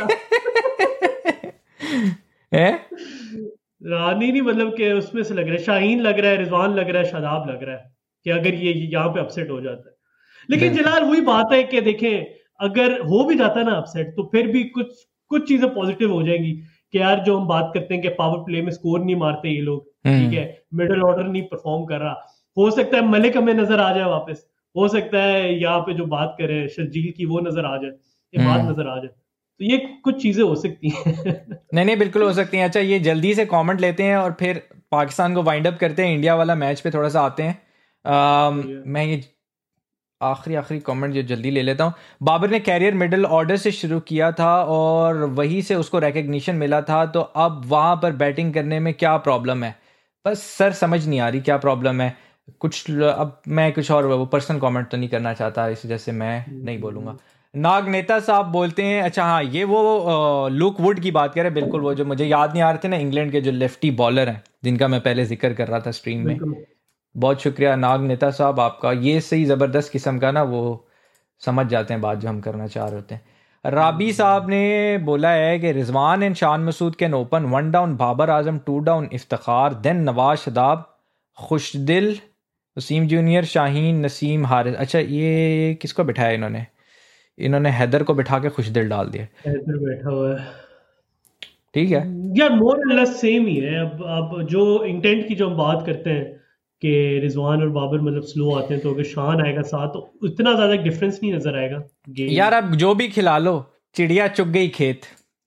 नहीं मतलब कि उसमें से लग रहा है शाहीन लग रहा है, रिजवान लग रहा है, शादाब लग रहा है कि अगर ये यहाँ पे अपसेट हो जाता है। लेकिन जलाल वही बात है कि देखें, अगर हो भी जाता है ना अपसेट, तो फिर भी कुछ चीजें पॉजिटिव हो जाएंगी कि यार जो हम बात करते हैं कि पावर प्ले में स्कोर नहीं मारते ये लोग, ठीक है, मिडिल ऑर्डर नहीं परफॉर्म कर रहा, हो सकता है मलिक हमें नजर आ जाए वापस, हो सकता है यहाँ पे जो बात करें शर्जील की वो नजर आ जाए, ये बात नजर आ जाए। तो ये कुछ चीजें हो सकती हैं। नहीं बिल्कुल हो सकती हैं। अच्छा ये जल्दी से कमेंट लेते हैं और फिर पाकिस्तान को वाइंड अप करते हैं, इंडिया वाला मैच पे थोड़ा सा आते हैं। मैं ये आखिरी कमेंट जो जल्दी ले लेता हूँ। बाबर ने कैरियर मिडिल ऑर्डर से शुरू किया था और वहीं से उसको रिकग्निशन मिला था, तो अब वहाँ पर बैटिंग करने में क्या प्रॉब्लम है? बस सर समझ नहीं आ रही क्या प्रॉब्लम है कुछ। अब मैं कुछ और वो पर्सनल कमेंट तो नहीं करना चाहता, इस वजह से मैं नहीं बोलूँगा। नाग नेता साहब बोलते हैं, अच्छा हाँ ये वो लुक वुड की बात कर रहे हैं, बिल्कुल वो जो मुझे याद नहीं आ रहे थे ना, इंग्लैंड के जो लेफ्टी बॉलर हैं जिनका मैं पहले जिक्र कर रहा था स्ट्रीम में। बहुत शुक्रिया नाग नेता साहब आपका, ये सही ज़बरदस्त किस्म का ना वो समझ जाते हैं बात जो हम करना चाह रहे होते हैं। राबी साहब ने बोला है कि Rizwan and Shan Masood can open 1 down Babar Azam, 2 down Iftikhar, then Nawaz Shadab, Khushdil, Wasim junior, Shaheen, Naseem, Haris. अच्छा ये किसको बिठाया इन्होंने? इन्होंने हैदर को बिठा के खुशदिल डाल दिया। हैदर बैठा हुआ है, ठीक है यार मोर और लेस सेम ही है। अब जो इंटेंट की जो हम बात करते हैं कि रिजवान और बाबर मतलब स्लो आते हैं, तो अगर शान आएगा साथ तो इतना ज्यादा डिफरेंस नहीं नजर आएगा गेम। यार अब जो भी खिला लो, चिड़िया चुग गई खेत।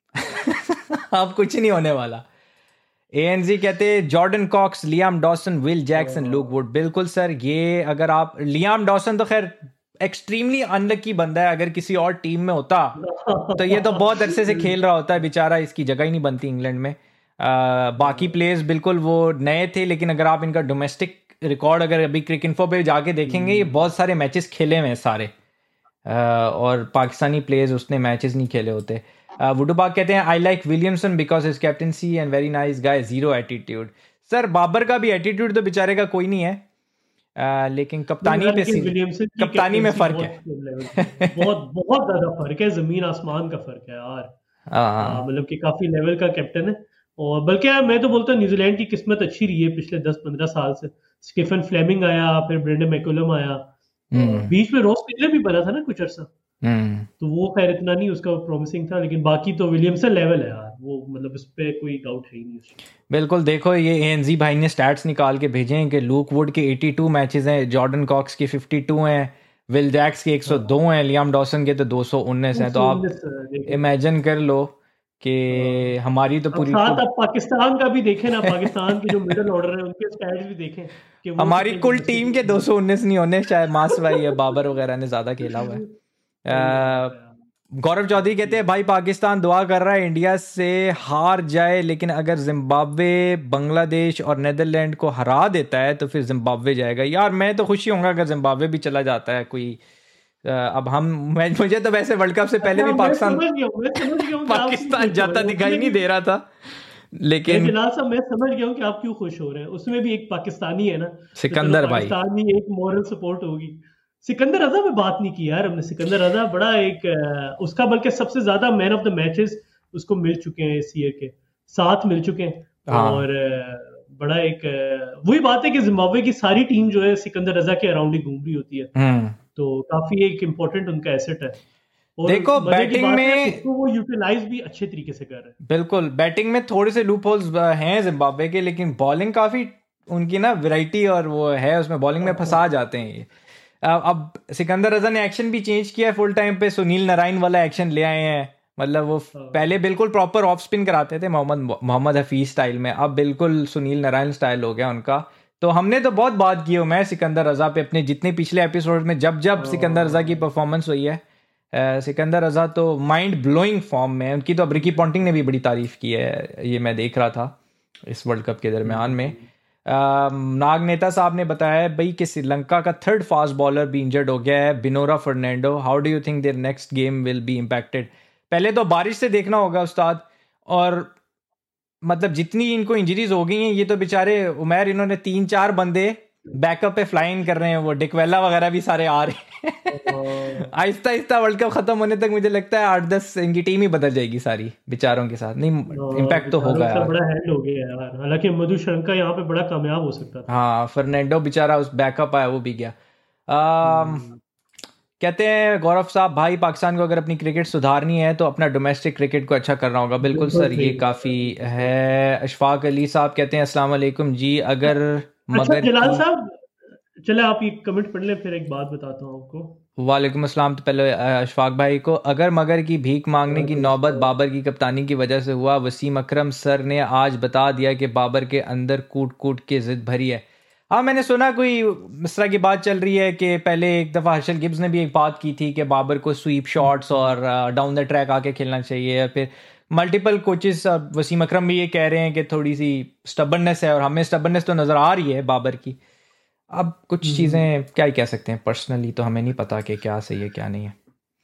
अब कुछ नहीं होने वाला। एएनजी कहते हैं Jordan Cox, Liam Dawson, Will Jackson, Luke Wood. बिल्कुल सर, ये अगर आप लियाम डॉसन तो खैर एक्सट्रीमली अनलकी बंदा है, अगर किसी और टीम में होता तो ये तो बहुत अरसे से खेल रहा होता है बेचारा, इसकी जगह ही नहीं बनती इंग्लैंड में। बाकी प्लेयर्स बिल्कुल वो नए थे, लेकिन अगर आप इनका डोमेस्टिक रिकॉर्ड अगर अभी क्रिकेइंफो पे जाके देखेंगे, ये बहुत सारे मैचेस खेले हुए हैं सारे। और पाकिस्तानी प्लेयर्स उसने मैचेस नहीं खेले होते। वुडूबाग कहते हैं I like Williamson because his captaincy and very nice guy, zero attitude. Sir Babar का भी एटीट्यूड तो बेचारे का कोई नहीं है, लेकिन कप्तानी पे कप्तानी में फर्क है। बहुत बहुत ज्यादा फर्क है, जमीन आसमान का फर्क है यार। मतलब कि काफी लेवल का कैप्टन है। और बल्कि मैं तो बोलता हूँ न्यूजीलैंड की किस्मत अच्छी रही है पिछले 10-15 साल से। स्टीफन फ्लेमिंग आया, फिर ब्रेंडन मैकुलम आया, बीच में रॉस टेलर भी बना था ना कुछ अर्सा, तो वो खैर इतना नहीं उसका प्रॉमिसिंग था, लेकिन बाकी तो विलियमसन लेवल है यार वो, मतलब इस पे कोई डाउट है ही नहीं। बिल्कुल, देखो ये एएनजी भाई ने स्टैट्स निकाल के भेजे हैं कि लूक वुड के 82 मैचेस हैं, जॉर्डन कॉक्स के 52 हैं, विल जैक्स के 102 हैं, लियाम डॉसन के तो 219 हैं। तो आप इमेजिन कर लो कि हमारी तो पूरी साथ अब पाकिस्तान का भी देखें ना, पाकिस्तान की जो मिडिल ऑर्डर है उनके स्टैट्स भी देखें कि हमारी कुल टीम के 219 नहीं होने, शायद मास भाई है बाबर वगैरह ने ज्यादा खेला हुआ है। गौरव चौधरी कहते हैं भाई पाकिस्तान दुआ कर रहा है इंडिया से हार जाए, लेकिन अगर जिम्बाब्वे बांग्लादेश और नेदरलैंड को हरा देता है तो फिर जिम्बाब्वे जाएगा। यार मैं तो खुशी होऊंगा अगर जिम्बाब्वे भी चला जाता है कोई। अब हम मुझे तो वैसे वर्ल्ड कप से पहले भी पाकिस्तान जाता दिखाई नहीं दे रहा था, लेकिन जलाल साहब मैं समझ गया हूँ कि आप क्यों खुश हो रहे हैं। उसमें भी एक पाकिस्तानी है ना, सिकंदर भाई, पाकिस्तानी एक मॉरल सपोर्ट होगी। सिकंदर रजा में बात नहीं की यार हमने। सिकंदर रजा बड़ा एक उसका बल्कि सबसे ज्यादा मैन ऑफ द मैचेस उसको मिल चुके हैं इस ईयर के, 7 मिल चुके हैं। हाँ। और बड़ा एक वही बात है कि जिम्बाब्वे की सारी टीम जो है सिकंदर रजा के अराउंड ही घूम रही होती है, तो काफी एक इम्पोर्टेंट उनका एसेट है। और देखो बैटिंग में वो यूटिलाइज भी अच्छे तरीके से कर रहे हैं। बिल्कुल, बैटिंग में थोड़े से लूप होल्स हैं जिम्बाब्वे के, लेकिन बॉलिंग काफी उनकी ना वैरायटी और वो है उसमें, बॉलिंग में फंसा जाते हैं ये। अब सिकंदर रजा ने एक्शन भी चेंज किया है, फुल टाइम पे सुनील नारायण वाला एक्शन ले आए हैं। मतलब वो पहले बिल्कुल प्रॉपर ऑफ स्पिन कराते थे मोहम्मद हफीज स्टाइल में, अब बिल्कुल सुनील नारायण स्टाइल हो गया उनका। तो हमने तो बहुत बात की हो मैं सिकंदर रजा पे अपने जितने पिछले एपिसोड में, जब सिकंदर रजा की परफॉर्मेंस हुई है। सिकंदर रजा तो माइंड ब्लोइंग फॉर्म में, उनकी तो अब रिकी पॉन्टिंग ने भी बड़ी तारीफ की है, ये मैं देख रहा था इस वर्ल्ड कप के दरमियान में। नाग नेता साहब ने बताया भाई कि श्रीलंका का 3rd फास्ट बॉलर भी इंजर्ड हो गया है, Binura Fernando. How do you think their next game will be impacted? पहले तो बारिश से देखना होगा उस्ताद, और मतलब जितनी इनको इंजरीज हो गई हैं, ये तो बेचारे उमर इन्होंने 3-4 बंदे बैकअप पे फ्लाइंग कर रहे हैं, वो डिकवेला वगैरह भी सारे आ रहे हैं। आहिस्ता आहिस्ता वर्ल्ड कप खत्म होने तक मुझे लगता है 8-10 इनकी टीम ही बदल जाएगी सारी बेचारों के साथ। नहीं इम्पैक्ट तो होगा यार, बड़ा हैंड हो गया यार। हालांकि मधुशंका यहाँ पे बड़ा कामयाब हो सकता था। हाँ फर्नांडो बेचारा उस बैकअप आया वो भी गया। कहते हैं गौरव साहब भाई पाकिस्तान को अगर अपनी क्रिकेट सुधारनी है तो अपना डोमेस्टिक क्रिकेट को अच्छा करना होगा। बिल्कुल सर, ये काफी है। अशफाक अली साहब कहते हैं अस्सलाम वालेकुम जी, अगर अच्छा जलाल साहब चले आप ये कमेंट पढ़ लें, फिर एक बात बताता हूँ आपको। वालेकुम अस्सलाम। तो पहले अशफाक भाई को, अगर मगर की भीख मांगने की नौबत बाबर की कप्तानी की वजह से हुआ, वसीम अकरम सर ने आज बता दिया कि बाबर के अंदर कूट कूट के जिद भरी है। हाँ, मैंने सुना कोई इस तरह की बात चल रही है कि पहले एक दफ़ा हर्षल गिब्स ने भी एक बात की थी कि बाबर को स्वीप शॉट्स और डाउन द ट्रैक आके खेलना चाहिए। फिर मल्टीपल कोचेस, वसीम अकरम भी ये कह रहे हैं कि थोड़ी सी स्टबर्ननेस है, और हमें स्टबर्ननेस तो नज़र आ रही है बाबर की। अब कुछ चीज़ें क्या ही कह सकते हैं, पर्सनली तो हमें नहीं पता कि क्या सही है क्या नहीं है।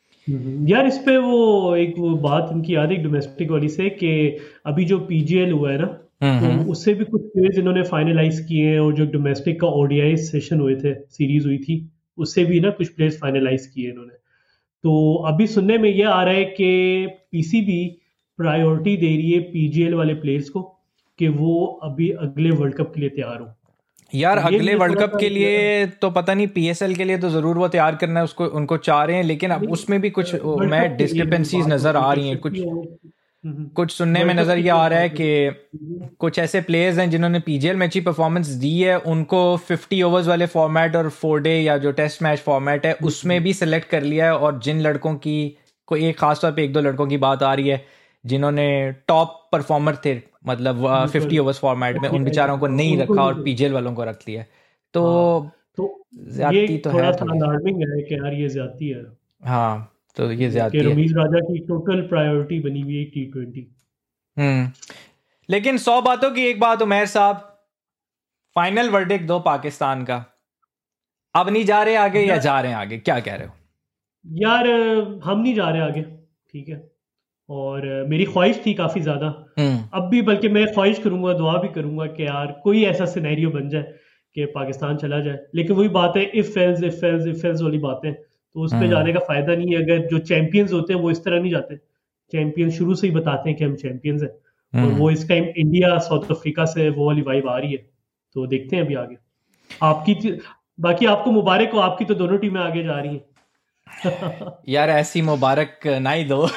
यार इस पे वो बात इनकी याद है डोमेस्टिक वाली से, कि अभी जो पीजीएल हुआ है ना, तो उससे भी कुछ प्लेयर्स इन्होंने फाइनलाइज किए हैं, और जो डोमेस्टिक का ओडीआई सेशन हुए थे, सीरीज हुई थी, उससे भी ना कुछ प्लेयर्स फाइनलाइज किए इन्होंने। तो अभी सुनने में ये आ रहा है कि पीसीबी प्रायोरिटी दे रही है पीजीएल वाले प्लेयर्स को, कि वो अभी अगले वर्ल्ड कप के लिए तैयार हो। यार तो ये अगले मुझे वर्ल्ड थोड़ा कप सा के लिए तो पता नहीं, पीएसएल के लिए तो ज़रूर वो तैयार करना है, उसको उनको चाह रहे हैं, लेकिन अब उसमें भी कुछ वर्ल्ड मैं कप के लिए मेरी डिस्क्रिपेंसीज बात हो नज़र रही है आ कि रही हैं। 50 कुछ ओवर। कुछ सुनने में वर्ल्ड कप नज़र की ये जो आ रहा है बात हो कि रही है। कुछ ऐसे प्लेयर्स हैं जिन्होंने पीजीएल में अच्छी परफॉर्मेंस दी है, उनको 50 ओवर्स वाले फॉर्मेट और 4 डे या जो टेस्ट मैच फॉर्मेट है उसमें भी सिलेक्ट कर लिया है। और जिन लड़कों की, कोई एक खास तौर पे एक दो लड़कों की बात आ रही है जिन्होंने टॉप परफॉर्मर थे, मतलब 50 बिल्कुल ओवर्स फॉर्मेट में, उन बेचारों को नहीं उनको रखा नहीं और चाहिए। पीजीएल वालों को रख लिया। तो हाँ, तो ये ज्यादती तो है थोड़ा सा थोड़ी। अलार्मिंग है कि यार ये ज्यादती है, हाँ, तो ये कि ज्यादती है। रमीज राजा की टोटल प्रायोरिटी बनी हुई है T20। हम्म। लेकिन 100 बातों की एक बात, उमैर साहब, फाइनल वर्डिक्ट दो पाकिस्तान का। अब नहीं जा रहे आगे या यार जा रहे हैं आगे, क्या कह रहे हो? यार हम नहीं जा रहे आगे, ठीक है। और मेरी ख्वाहिश थी काफी ज्यादा, हम्म। अब भी, बल्कि मैं ख्वाहिश करूंगा, दुआ भी करूंगा कि यार कोई ऐसा सिनेरियो बन जाए कि पाकिस्तान चला जाए। लेकिन वही बात है, इफ एल्स वाली बातें, तो उस पे हम्म। जाने का फायदा नहीं है। अगर जो चैंपियंस होते हैं वो इस तरह नहीं जाते। चैंपियन शुरू से ही बताते हैं कि हम चैंपियंस हैं, और हम्म। वो इस टाइम इंडिया साउथ अफ्रीका से वो वाली वाइब आ रही है। तो देखते हैं अभी आगे। आपकी बाकी आपको मुबारक हो, आपकी तो दोनों टीमें आगे जा रही हैं। यार ऐसी मुबारक ना ही दो।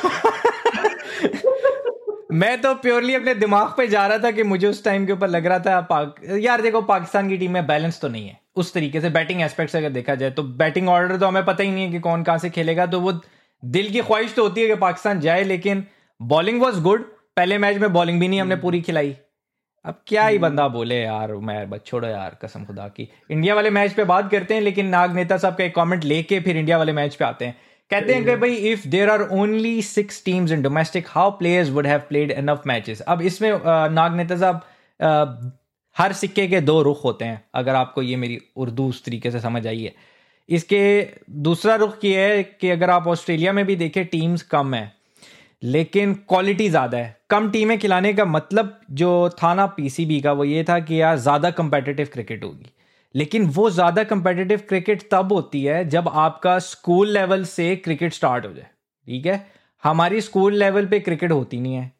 मैं तो प्योरली अपने दिमाग पे जा रहा था कि मुझे उस टाइम के ऊपर लग रहा था यार देखो, पाकिस्तान की टीम में बैलेंस तो नहीं है उस तरीके से। बैटिंग एस्पेक्ट से अगर देखा जाए तो बैटिंग ऑर्डर तो हमें पता ही नहीं है कि कौन कहां से खेलेगा, तो वो दिल की ख्वाहिश तो होती है कि पाकिस्तान जाए, लेकिन बॉलिंग वॉज गुड। पहले मैच में बॉलिंग भी नहीं हमने पूरी खिलाई। अब क्या ही बंदा बोले यार, मैं बस छोड़ो यार, कसम खुदा की। इंडिया वाले मैच पे बात करते हैं, लेकिन नाग नेता साहब का एक कमेंट लेके फिर इंडिया वाले मैच पे आते हैं। कहते हैं कि भाई, if there are only 6 teams in domestic, how players would have played enough matches. अब इसमें नाग नेता साहब, हर सिक्के के दो रुख होते हैं, अगर आपको ये मेरी उर्दू उस तरीके से समझ आई है। इसके दूसरा रुख ये है कि अगर आप ऑस्ट्रेलिया में भी देखें, टीम्स कम है लेकिन क्वालिटी ज़्यादा है। कम टीमें खिलाने का मतलब जो था ना पीसीबी का, वो ये था कि यार ज़्यादा कंपेटिटिव क्रिकेट होगी। लेकिन वो ज़्यादा कंपेटिटिव क्रिकेट तब होती है जब आपका स्कूल लेवल से क्रिकेट स्टार्ट हो जाए, ठीक है। हमारी स्कूल लेवल पे क्रिकेट होती नहीं है।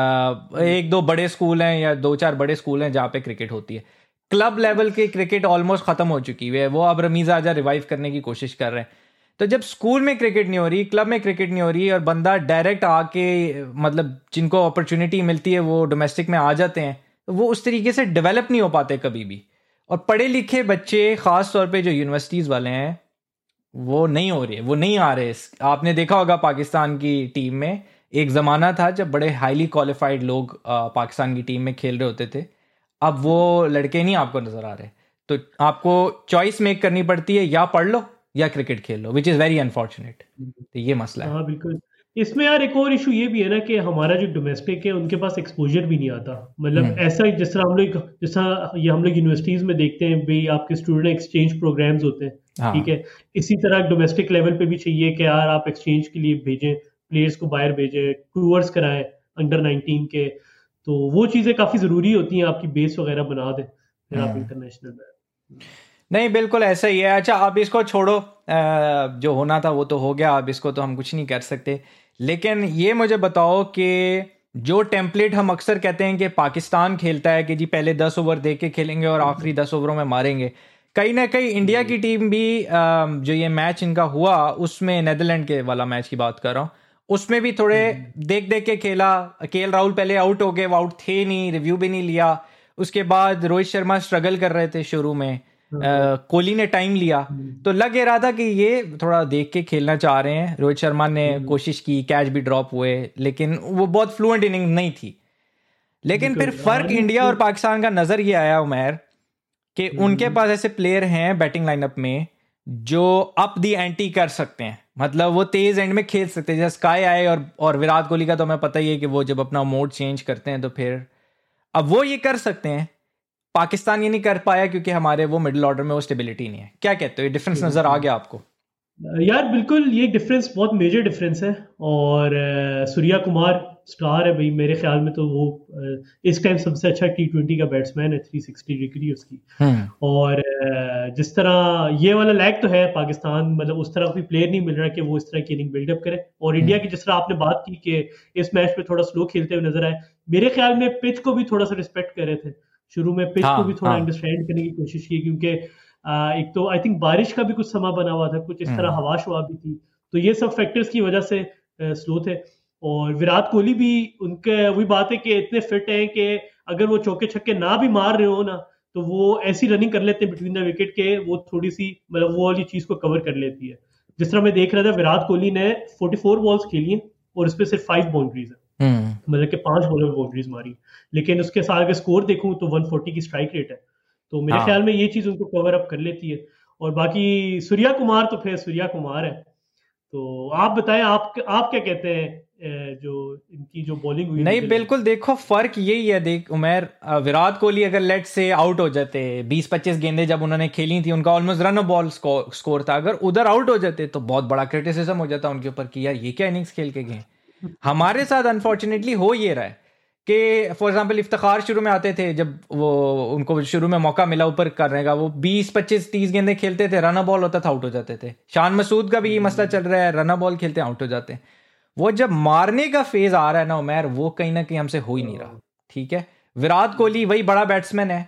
एक दो बड़े स्कूल हैं या दो चार बड़े स्कूल हैं जहाँ पे क्रिकेट होती है। क्लब लेवल की क्रिकेट ऑलमोस्ट ख़त्म हो चुकी है, वो अब रमीज़ आजा रिवाइव करने की कोशिश कर रहे हैं। तो जब स्कूल में क्रिकेट नहीं हो रही, क्लब में क्रिकेट नहीं हो रही, और बंदा डायरेक्ट आके, मतलब जिनको अपॉर्चुनिटी मिलती है वो डोमेस्टिक में आ जाते हैं, तो वो उस तरीके से डेवलप नहीं हो पाते कभी भी। और पढ़े लिखे बच्चे, ख़ास तौर पे जो यूनिवर्सिटीज़ वाले हैं, वो नहीं हो रहे, वो नहीं आ रहे। आपने देखा होगा पाकिस्तान की टीम में एक ज़माना था जब बड़े हाईली क्वालिफाइड लोग पाकिस्तान की टीम में खेल रहे होते थे। अब वो लड़के नहीं आपको नज़र आ रहे। तो आपको चॉइस मेक करनी पड़ती है, या पढ़ लो या क्रिकेट खेल लो, विच इज़ वेरी अनफॉर्चुनेट। तो ये मसला है। हाँ बिल्कुल। इसमें यार एक और इशू ये भी है ना, कि हमारा जो डोमेस्टिक है उनके पास एक्सपोजर भी नहीं आता। मतलब ऐसा जिस तरह हम लोग, जैसा ये हम लोग यूनिवर्सिटीज में देखते हैं भाई, आपके स्टूडेंट एक्सचेंज प्रोग्राम्स होते हैं, ठीक हाँ। है। इसी तरह डोमेस्टिक लेवल पे भी चाहिए कि यार आप एक्सचेंज के लिए भेजें, प्लेयर्स को बाहर भेजें, टूर्स कराएं अंडर 19 के। तो वो चीज़ें काफ़ी ज़रूरी होती हैं, आपकी बेस वगैरह बना दें, फिर आप इंटरनेशनल में। नहीं, बिल्कुल ऐसा ही है। अच्छा, अब इसको छोड़ो, जो होना था वो तो हो गया, अब इसको तो हम कुछ नहीं कर सकते। लेकिन ये मुझे बताओ कि जो टेम्पलेट हम अक्सर कहते हैं कि पाकिस्तान खेलता है कि जी पहले 10 ओवर दे के खेलेंगे और आखिरी 10 ओवरों में मारेंगे, कहीं ना कहीं इंडिया की टीम भी, जो ये मैच इनका हुआ उसमें, नेदरलैंड के वाला मैच की बात कर रहा हूँ, उसमें भी थोड़े देख देख के खेला। केएल राहुल पहले आउट हो गए, वो आउट थे नहीं, रिव्यू भी नहीं लिया। उसके बाद रोहित शर्मा स्ट्रगल कर रहे थे शुरू में, कोहली ने टाइम लिया, तो लग रहा था कि ये थोड़ा देख के खेलना चाह रहे हैं। रोहित शर्मा ने कोशिश की, कैच भी ड्रॉप हुए, लेकिन वो बहुत फ्लुएंट इनिंग नहीं थी। लेकिन फिर फर्क इंडिया और पाकिस्तान का नजर ये आया उमर कि उनके पास ऐसे प्लेयर हैं बैटिंग लाइनअप में जो अप दी एंटी कर सकते हैं, मतलब वो तेज एंड में खेल सकते हैं। जैसे स्काई आए और विराट कोहली का तो हमें पता ही है कि वो जब अपना मोड चेंज करते हैं तो फिर अब वो ये कर सकते हैं। पाकिस्तान ये नहीं कर पाया क्योंकि हमारे वो मिडिल ऑर्डर में वो स्टेबिलिटी नहीं है। क्या कहते हो, ये डिफरेंस नजर आ गया आपको? यार बिल्कुल, ये डिफरेंस बहुत मेजर डिफरेंस है। और सूर्या कुमार स्टार है भाई, मेरे ख्याल में तो वो इस टाइम सबसे अच्छा T20 का बैट्समैन है, 360 डिग्री उसकी। और जिस तरह ये वाला लैग तो है पाकिस्तान, मतलब उस तरह कोई प्लेयर नहीं मिल रहा कि वो इस तरह की इनिंग बिल्डअप करे। और इंडिया की जिस तरह आपने बात की कि इस मैच में थोड़ा स्लो खेलते हुए नजर आए, मेरे ख्याल में पिच को भी थोड़ा सा रिस्पेक्ट कर रहे थे शुरू में, पिच को भी थोड़ा अंडरस्टैंड करने की कोशिश की, क्योंकि एक तो आई थिंक बारिश का भी कुछ समा बना हुआ था, कुछ इस तरह हवा शवा भी थी, तो ये सब फैक्टर्स की वजह से स्लो थे। और विराट कोहली भी, उनके वही बात है कि इतने फिट हैं कि अगर वो चौके छक्के ना भी मार रहे हो ना, तो वो ऐसी रनिंग कर लेते हैं बिटवीन द विकेट के, वो थोड़ी सी मतलब वो वाली चीज को कवर कर लेती है। जिस तरह मैं देख रहा था, विराट कोहली ने 44 बॉल्स खेली हैं और उस पर सिर्फ 5 बाउंड्रीज है, मतलब कि 5 बॉलों में बाउंड्रीज मारी। लेकिन उसके साथ अगर स्कोर देखूं तो 140 की स्ट्राइक रेट है, तो मेरे ख्याल में ये चीज उनको कवर अप कर लेती है। और बाकी सूर्या कुमार तो फिर सूर्या कुमार है। तो आप बताएं, आप क्या कहते हैं जो इनकी जो बॉलिंग हुई? नहीं बिल्कुल, देखो फर्क यही है। देख उमर, विराट कोहली अगर लेट से आउट हो जाते, 20-25 गेंदें जब उन्होंने खेली थी, उनका ऑलमोस्ट रन बॉल स्कोर था, अगर उधर आउट हो जाते तो बहुत बड़ा क्रिटिसिज्म हो जाता उनके ऊपर कि यार ये क्या इनिंग्स खेल के गए। हमारे साथ अनफॉर्चुनेटली हो ये रहा है कि फॉर एग्जाम्पल इफ्तिखार शुरू में आते थे, जब वो उनको शुरू में मौका मिला ऊपर करने का, वो 20-25-30 गेंदें खेलते थे, रन बॉल होता था, आउट हो जाते थे। शान मसूद का भी ये मसला चल रहा है, रन बॉल खेलते आउट हो जाते हैं। वो जब मारने का फेज आ रहा है ना उमर, वो कहीं ना कहीं हमसे हो ही नहीं रहा। ठीक है, विराट कोहली वही बड़ा बैट्समैन है,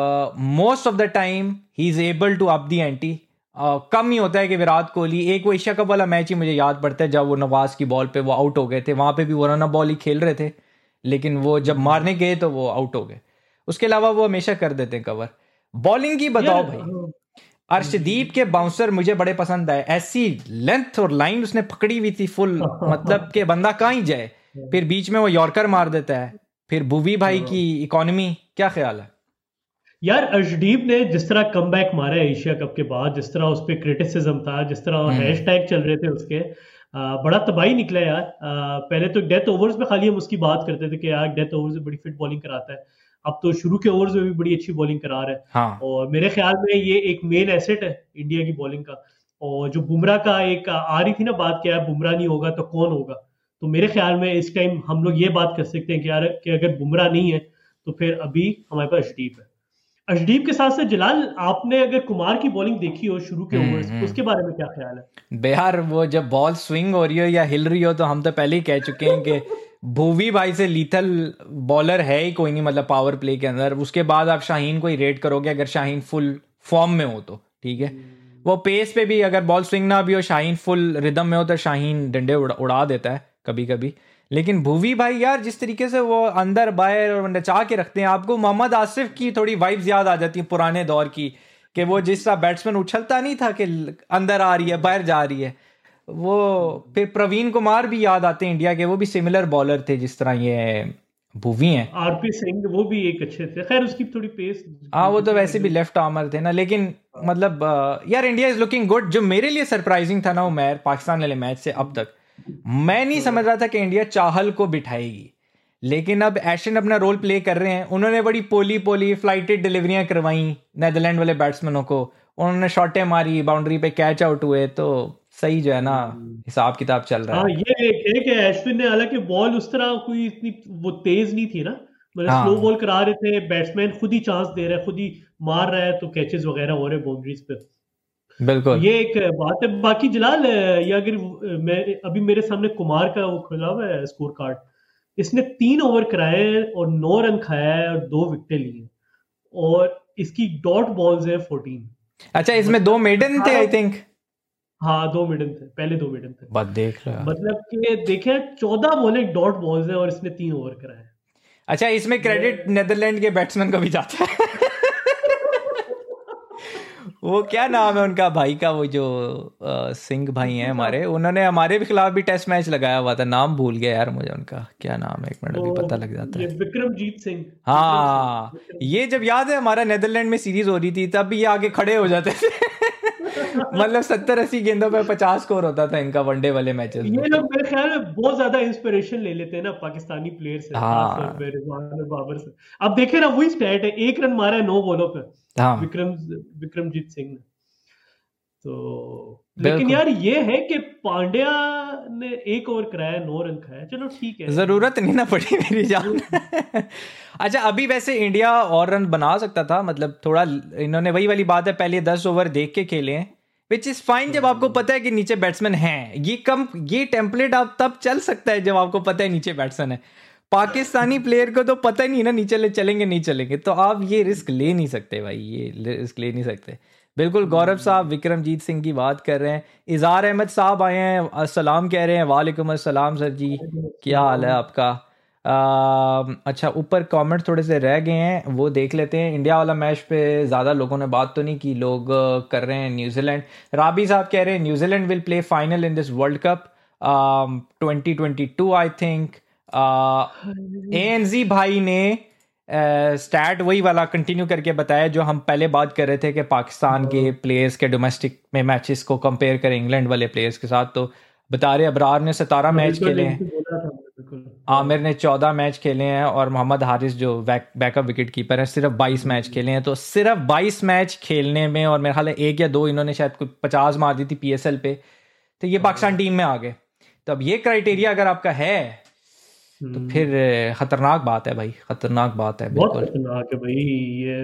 most of the time he is able to up the ante. कम ही होता है कि विराट कोहली, एक वो एशिया कप वाला मैच ही मुझे याद पड़ता है जब वो नवाज की बॉल पे वो आउट हो गए थे, वहां पे भी वो रन बॉल ही खेल रहे थे, लेकिन वो जब मारने गए तो वो आउट हो गए। उसके अलावा वो हमेशा कर देते हैं कवर। बॉलिंग की बताओ भाई, अर्शदीप के बाउंसर मुझे बड़े पसंद आए, ऐसी लेंथ और लाइन उसने पकड़ी हुई थी फुल, मतलब कि बंदा कहाँ ही जाए। फिर बीच में वो यॉर्कर मार देता है। फिर भुवी भाई की इकोनॉमी, क्या ख्याल है? यार अर्शदीप ने जिस तरह कमबैक मारा है एशिया कप के बाद, जिस तरह उस पर क्रिटिसिज्म था, जिस तरह हैशटैग चल रहे थे उसके, बड़ा तबाही निकला यार। पहले तो डेथ ओवर्स में खाली हम उसकी बात करते थे कि यार डेथ ओवर्स में बड़ी फिट बॉलिंग कराता है, अब तो शुरू के ओवर्स में भी बड़ी अच्छी बॉलिंग करा रहा है। हाँ। और मेरे ख्याल में ये एक मेन एसेट है इंडिया की बॉलिंग का। और जो बुमराह का एक आ रही थी ना बात, क्या है बुमराह नहीं होगा तो कौन होगा, तो मेरे ख्याल में इस टाइम हम लोग ये बात कर सकते हैं कि यार कि अगर बुमराह नहीं है तो फिर अभी हमारे पास अर्शदीप है। अर्शदीप के साथ साथ जलाल, आपने अगर कुमार की बॉलिंग देखी हो शुरू के ओवर्स, उसके बारे में क्या ख्याल है? बेहार वो जब बॉल स्विंग हो रही हो या हिल रही हो, तो हम तो पहले ही कह चुके हैं कि भूवी भाई से लीथल बॉलर है ही कोई नहीं, मतलब पावर प्ले के अंदर। उसके बाद आप शाहीन को ही रेट करोगे अगर शाहीन फुल फॉर्म में हो तो, ठीक है। वो पेस पे भी अगर बॉल स्विंग ना भी हो, शाहीन फुल रिदम में हो तो शाहीन डंडे उड़ा देता है कभी कभी। लेकिन भूवी भाई यार, जिस तरीके से वो अंदर बाहर और नचा के रखते हैं, आपको मोहम्मद आसिफ की थोड़ी वाइब्स याद आ जाती है पुराने दौर की, कि वो जिस तरह बैट्समैन उछलता नहीं था कि अंदर आ रही है बाहर जा रही है, वो फिर प्रवीण कुमार भी याद आते हैं इंडिया के, वो भी सिमिलर बॉलर थे जिस तरह ये भूवी हैं। आरपी सिंह वो भी एक अच्छे थे, खैर उसकी थोड़ी पेस, हाँ वो तो वैसे भी लेफ्ट आर्मर थे ना। लेकिन मतलब यार इंडिया इज लुकिंग गुड। जो मेरे लिए सरप्राइजिंग था ना वो मैच, पाकिस्तान वाले मैच से अब तक मैं नहीं समझ रहा था कि इंडिया चाहल को बिठाएगी, लेकिन अब एशन अपना रोल प्ले कर रहे हैं। उन्होंने बड़ी पोली फ्लाइटेड डिलीवरियां करवाई नेदरलैंड वाले बैट्समैनों को, उन्होंने शॉटें मारी, बाउंड्री पे कैच आउट हुए, तो सही जो है ना हिसाब किताब चल रहा है। हाँ ये एक है कि अश्विन ने, हालांकि बॉल उस तरह कोई इतनी वो तेज नहीं थी ना, मतलब स्लो बॉल करा रहे थे, बैट्समैन खुद ही चांस दे रहा है, खुद ही मार रहा है, तो कैचेस वगैरह हो रहे बाउंड्रीज पे। बिल्कुल, ये एक बात है। बाकी जलाल, ये अगर मैं अभी मेरे सामने कुमार का वो खुला हुआ है स्कोर कार्ड, इसने 3 ओवर कराए और 9 रन खाया है और 2 विकेटें ली हैं, और इसकी डॉट बॉल्स है 14। अच्छा इसमें 2 मेडन थे आई थिंक। हाँ 2 मिडन थे, पहले 2 मिडन थे। बात देख रहा, मतलब कि देखें 14 बॉलें डॉट बॉल्स हैं और इसने 3 ओवर कराए। अच्छा इसमें क्रेडिट नेदरलैंड के बैट्समैन को भी जाता है। वो क्या नाम है उनका भाई का, वो जो सिंह भाई हैं हमारे, उन्होंने हमारे भी खिलाफ भी टेस्ट मैच लगाया हुआ था, नाम भूल गया यार मुझे उनका क्या नाम है, एक मिनट वो अभी पता लग जाता ये है। विक्रमजीत सिंह, हाँ, विक्रम ये जब याद है हमारा नेदरलैंड में सीरीज हो रही थी तब ये आगे खड़े हो जाते थे। मतलब 70-80 गेंदों पे 50 स्कोर होता था इनका वनडे वाले मैचेस में। ये लोग मेरे ख्याल में बहुत ज्यादा इंस्पिरेशन ले लेते हैं ना पाकिस्तानी प्लेयर से, खासतौर हाँ पे रिजवान और बाबर से। अब देखे ना, वही स्टैट है, 1 रन मारा है 9 बॉलों पे हाँ विक्रम विक्रमजीत सिंह ने। तो लेकिन बिल्कुल, यार ये है कि पांड्या ने 1 ओवर कराया, 9 रन खाया, चलो ठीक है। जरूरत नहीं ना पड़ी मेरी जान। अच्छा अभी वैसे इंडिया और रन बना सकता था, मतलब थोड़ा इन्होंने वही वाली बात है, पहले 10 ओवर देख के खेले हैं, विच इज फाइन जब आपको पता है कि नीचे बैट्समैन हैं। ये टेम्पलेट आप तब चल सकता है जब आपको पता है नीचे बैट्समैन है। पाकिस्तानी प्लेयर को तो पता ही नहीं ना नीचे चलेंगे नहीं चलेंगे, तो आप ये रिस्क ले नहीं सकते भाई, ये रिस्क ले नहीं सकते। बिल्कुल गौरव साहब विक्रमजीत सिंह की बात कर रहे हैं। इज़ार अहमद साहब आए हैं, अस्सलाम कह रहे हैं, वालेकुम अस्सलाम सर जी, क्या हाल है आपका। अच्छा ऊपर कमेंट थोड़े से रह गए हैं, वो देख लेते हैं। इंडिया वाला मैच पे ज़्यादा लोगों ने बात तो नहीं की, लोग कर रहे हैं न्यूजीलैंड। राबी साहब कह रहे हैं New Zealand will play final in this world cup 2022 I think. एएनजी भाई ने स्टैट वही वाला कंटिन्यू करके बताया जो हम पहले बात कर रहे थे कि पाकिस्तान के प्लेयर्स के डोमेस्टिक में मैचेस को कंपेयर करें इंग्लैंड वाले प्लेयर्स के साथ, तो बता रहे अबरार ने 17 मैच खेले हैं, आमिर ने 14 मैच खेले हैं, और मोहम्मद हारिस जो बैकअप विकेट कीपर है सिर्फ 22 मैच खेले हैं। तो सिर्फ 22 मैच खेलने में, और मेरे ख्याल है 1 या 2 इन्होंने शायद कुछ 50 मार दी थी पीएसएल पे, तो ये पाकिस्तान टीम में आ गए। तो अब ये क्राइटेरिया अगर आपका है तो फिर खतरनाक बात है भाई, खतरनाक बात है बहुत बिल्कुल। खतरनाक है भाई ये।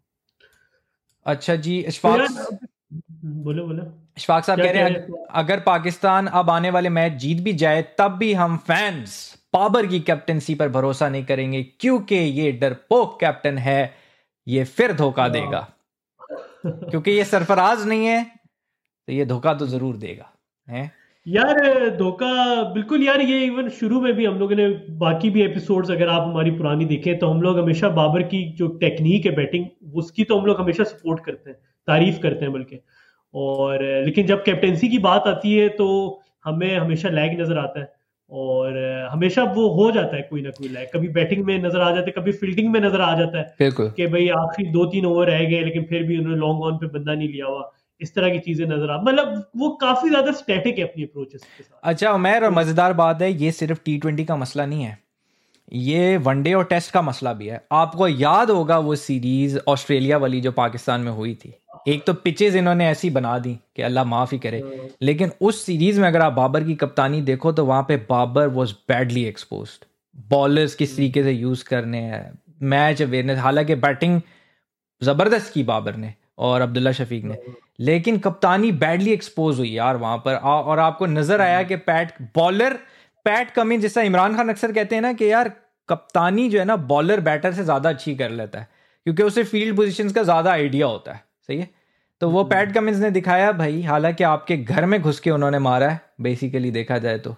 अच्छा जी तो इशफाक, यार बोले बोले इशफाक साहब क्या कह रहे कह हैं रहे थे? अगर पाकिस्तान अब आने वाले मैच जीत भी जाए तब भी हम फैंस बाबर की कैप्टनसी पर भरोसा नहीं करेंगे क्योंकि ये डरपोक कैप्टन है, ये फिर धोखा देगा। क्योंकि ये सरफराज नहीं है तो ये धोखा तो जरूर देगा है। यार धोखा बिल्कुल यार, ये इवन शुरू में भी हम लोगों ने, बाकी भी एपिसोड्स अगर आप हमारी पुरानी देखें तो हम लोग हमेशा बाबर की जो टेक्निक है बैटिंग, उसकी तो हम लोग हमेशा सपोर्ट करते हैं, तारीफ करते हैं बल्कि। और लेकिन जब कैप्टेंसी की बात आती है तो हमें हमेशा लैग नजर आता है, और हमेशा वो हो जाता है कोई ना कोई लैग, कभी बैटिंग में नजर आ जाता है, कभी फील्डिंग में नजर आ जाता है बिल्कुल। कि भाई आखिरी 2-3 ओवर रह गए लेकिन फिर भी उन्होंने लॉन्ग ऑन पे बंदा नहीं लिया हुआ, इस तरह की चीजें नजर आ, मतलब वो काफी ज्यादा स्टैटिक है अपनी अप्रोचेस के साथ। अच्छा उमैर, और तो मज़ेदार बात है ये सिर्फ T20 का मसला नहीं है, ये वनडे और टेस्ट का मसला भी है। आपको याद होगा वो सीरीज ऑस्ट्रेलिया वाली जो पाकिस्तान में हुई थी, एक तो पिचेस इन्होंने ऐसी बना दी कि अल्लाह माफ़ ही करे, लेकिन उस सीरीज में अगर आप बाबर की कप्तानी देखो तो वहां पे Babar was badly exposed, bowlers किस तरीके से यूज करने हैं, मैच अवेयरनेस, हालांकि बैटिंग जबरदस्त की बाबर ने और अब्दुल्ला शफीक ने, लेकिन कप्तानी बैडली एक्सपोज हुई यार वहां पर। और आपको नजर आया कि पैट कमिंस, जैसा इमरान खान अक्सर कहते हैं ना कि यार कप्तानी जो है ना बॉलर बैटर से ज्यादा अच्छी कर लेता है क्योंकि उसे फील्ड पोजीशंस का ज्यादा आइडिया होता है, सही है। तो वो पैट कमिंस ने दिखाया भाई, हालांकि आपके घर में घुस के उन्होंने मारा है बेसिकली देखा जाए तो।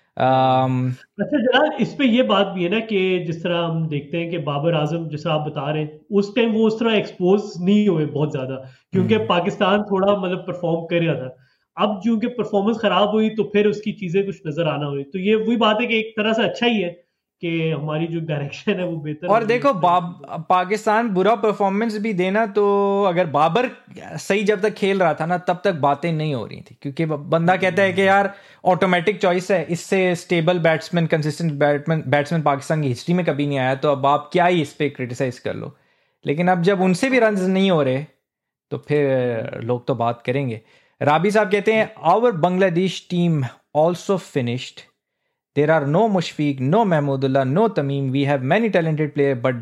अच्छा जनाब, इस पे ये बात भी है ना कि जिस तरह हम देखते हैं कि बाबर आजम, जैसा आप बता रहे हैं, उस टाइम वो उस तरह एक्सपोज नहीं हुए बहुत ज्यादा, क्योंकि पाकिस्तान थोड़ा मतलब परफॉर्म कर रहा था। अब क्योंकि परफॉर्मेंस खराब हुई तो फिर उसकी चीजें कुछ नजर आना हुई, तो ये वही बात है कि एक तरह से अच्छा ही है कि हमारी जो डायरेक्शन है वो बेहतर हो और रही है देखो इस तरह की। पाकिस्तान बुरा परफॉर्मेंस भी देना, तो अगर बाबर सही जब तक खेल रहा था ना तब तक बातें नहीं हो रही थी, क्योंकि बंदा कहता है कि यार ऑटोमेटिक चॉइस है, इससे stable batsman, consistent batsman Pakistan की हिस्ट्री में कभी नहीं आया, तो अब आप क्या ही इस पे क्रिटिसाइज कर लो। लेकिन अब जब उनसे भी रन नहीं हो रहे तो फिर लोग तो बात करेंगे। राबी साहब कहते हैं our Bangladesh team also finished, there are no Mushfiq, no Mahmudullah, no Tamim. We have many talented players, but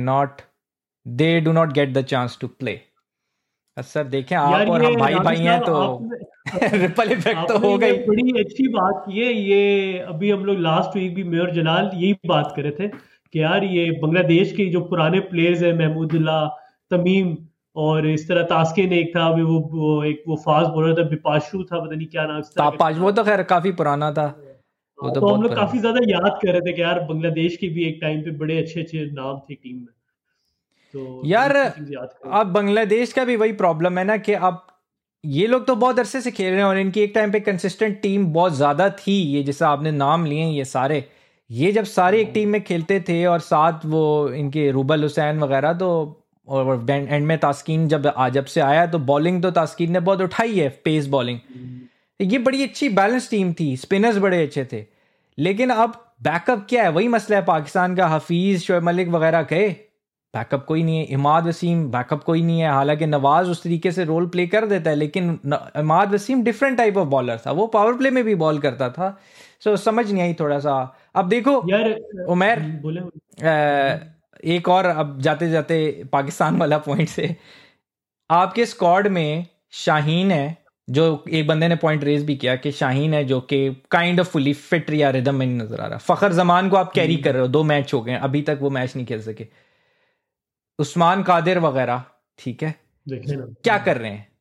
they do not get the chance to play. Sir देखें यार आप और ये हम भाई रावी भाई हैं साहब, तो आपने रिपल इफेक्ट तो आपने होगा ये ही। बड़ी अच्छी बात की है। ये अभी हम लोग लास्ट वीक भी मेयर जलाल यही बात कर रहे थे कि यार ये बांग्लादेश के जो पुराने प्लेयर्स हैं, महमूदुल्लाह, तमीम, और इस तरह तास्किन एक था, अभी वो एक वो फास्ट बॉलर था, बिपाशु था, पता नहीं क्या नाम, इस तरह करके तापाज वो नाम तो खैर काफी पुराना था, वो था। तो तो हम बहुत लोग पुराना। काफी ज्यादा याद कर रहे थे कि यार बांग्लादेश के भी एक टाइम पे बड़े अच्छे अच्छे नाम थे टीम में। तो यार बहुत सी चीज़ें याद करें। अब बांग्लादेश का भी वही प्रॉब्लम है ना कि अब ये लोग तो बहुत अरसे से खेल रहे हैं और इनकी एक टाइम पे कंसिस्टेंट टीम बहुत ज़्यादा थी, ये जैसे आपने नाम लिए हैं ये सारे, ये जब सारे एक टीम में खेलते थे और साथ वो इनके रूबल हुसैन वगैरह, तो और एंड में तास्कीन जब से आया तो बॉलिंग तो तास्कीन ने बहुत उठाई है, पेस बॉलिंग, ये बड़ी अच्छी बैलेंस टीम थी, स्पिनर्स बड़े अच्छे थे। लेकिन अब बैकअप क्या है, वही मसला है पाकिस्तान का, हफीज़ शोएब मलिक वगैरह गए, बैकअप कोई नहीं है, इमाद वसीम बैकअप कोई नहीं है, हालांकि नवाज उस तरीके से रोल प्ले कर देता है, लेकिन Imad Wasim different type of bowler था, वो पावर प्ले में भी बॉल करता था, सो समझ नहीं आई थोड़ा सा। अब देखो यार उमर, बोले एक और अब जाते जाते पाकिस्तान वाला पॉइंट से, आपके स्क्वाड में शाहीन है, जो एक बंदे ने पॉइंट रेज भी किया कि शाहीन है जो कि काइंड ऑफ फुली फिट या रिदम में नहीं नजर आ रहा। फखर जमान को आप कैरी कर रहे हो, 2 मैच हो गए अभी तक वो मैच नहीं खेल सके। उस्मान कादिर वगैरह ठीक है, देखे ना क्या कर रहे हैं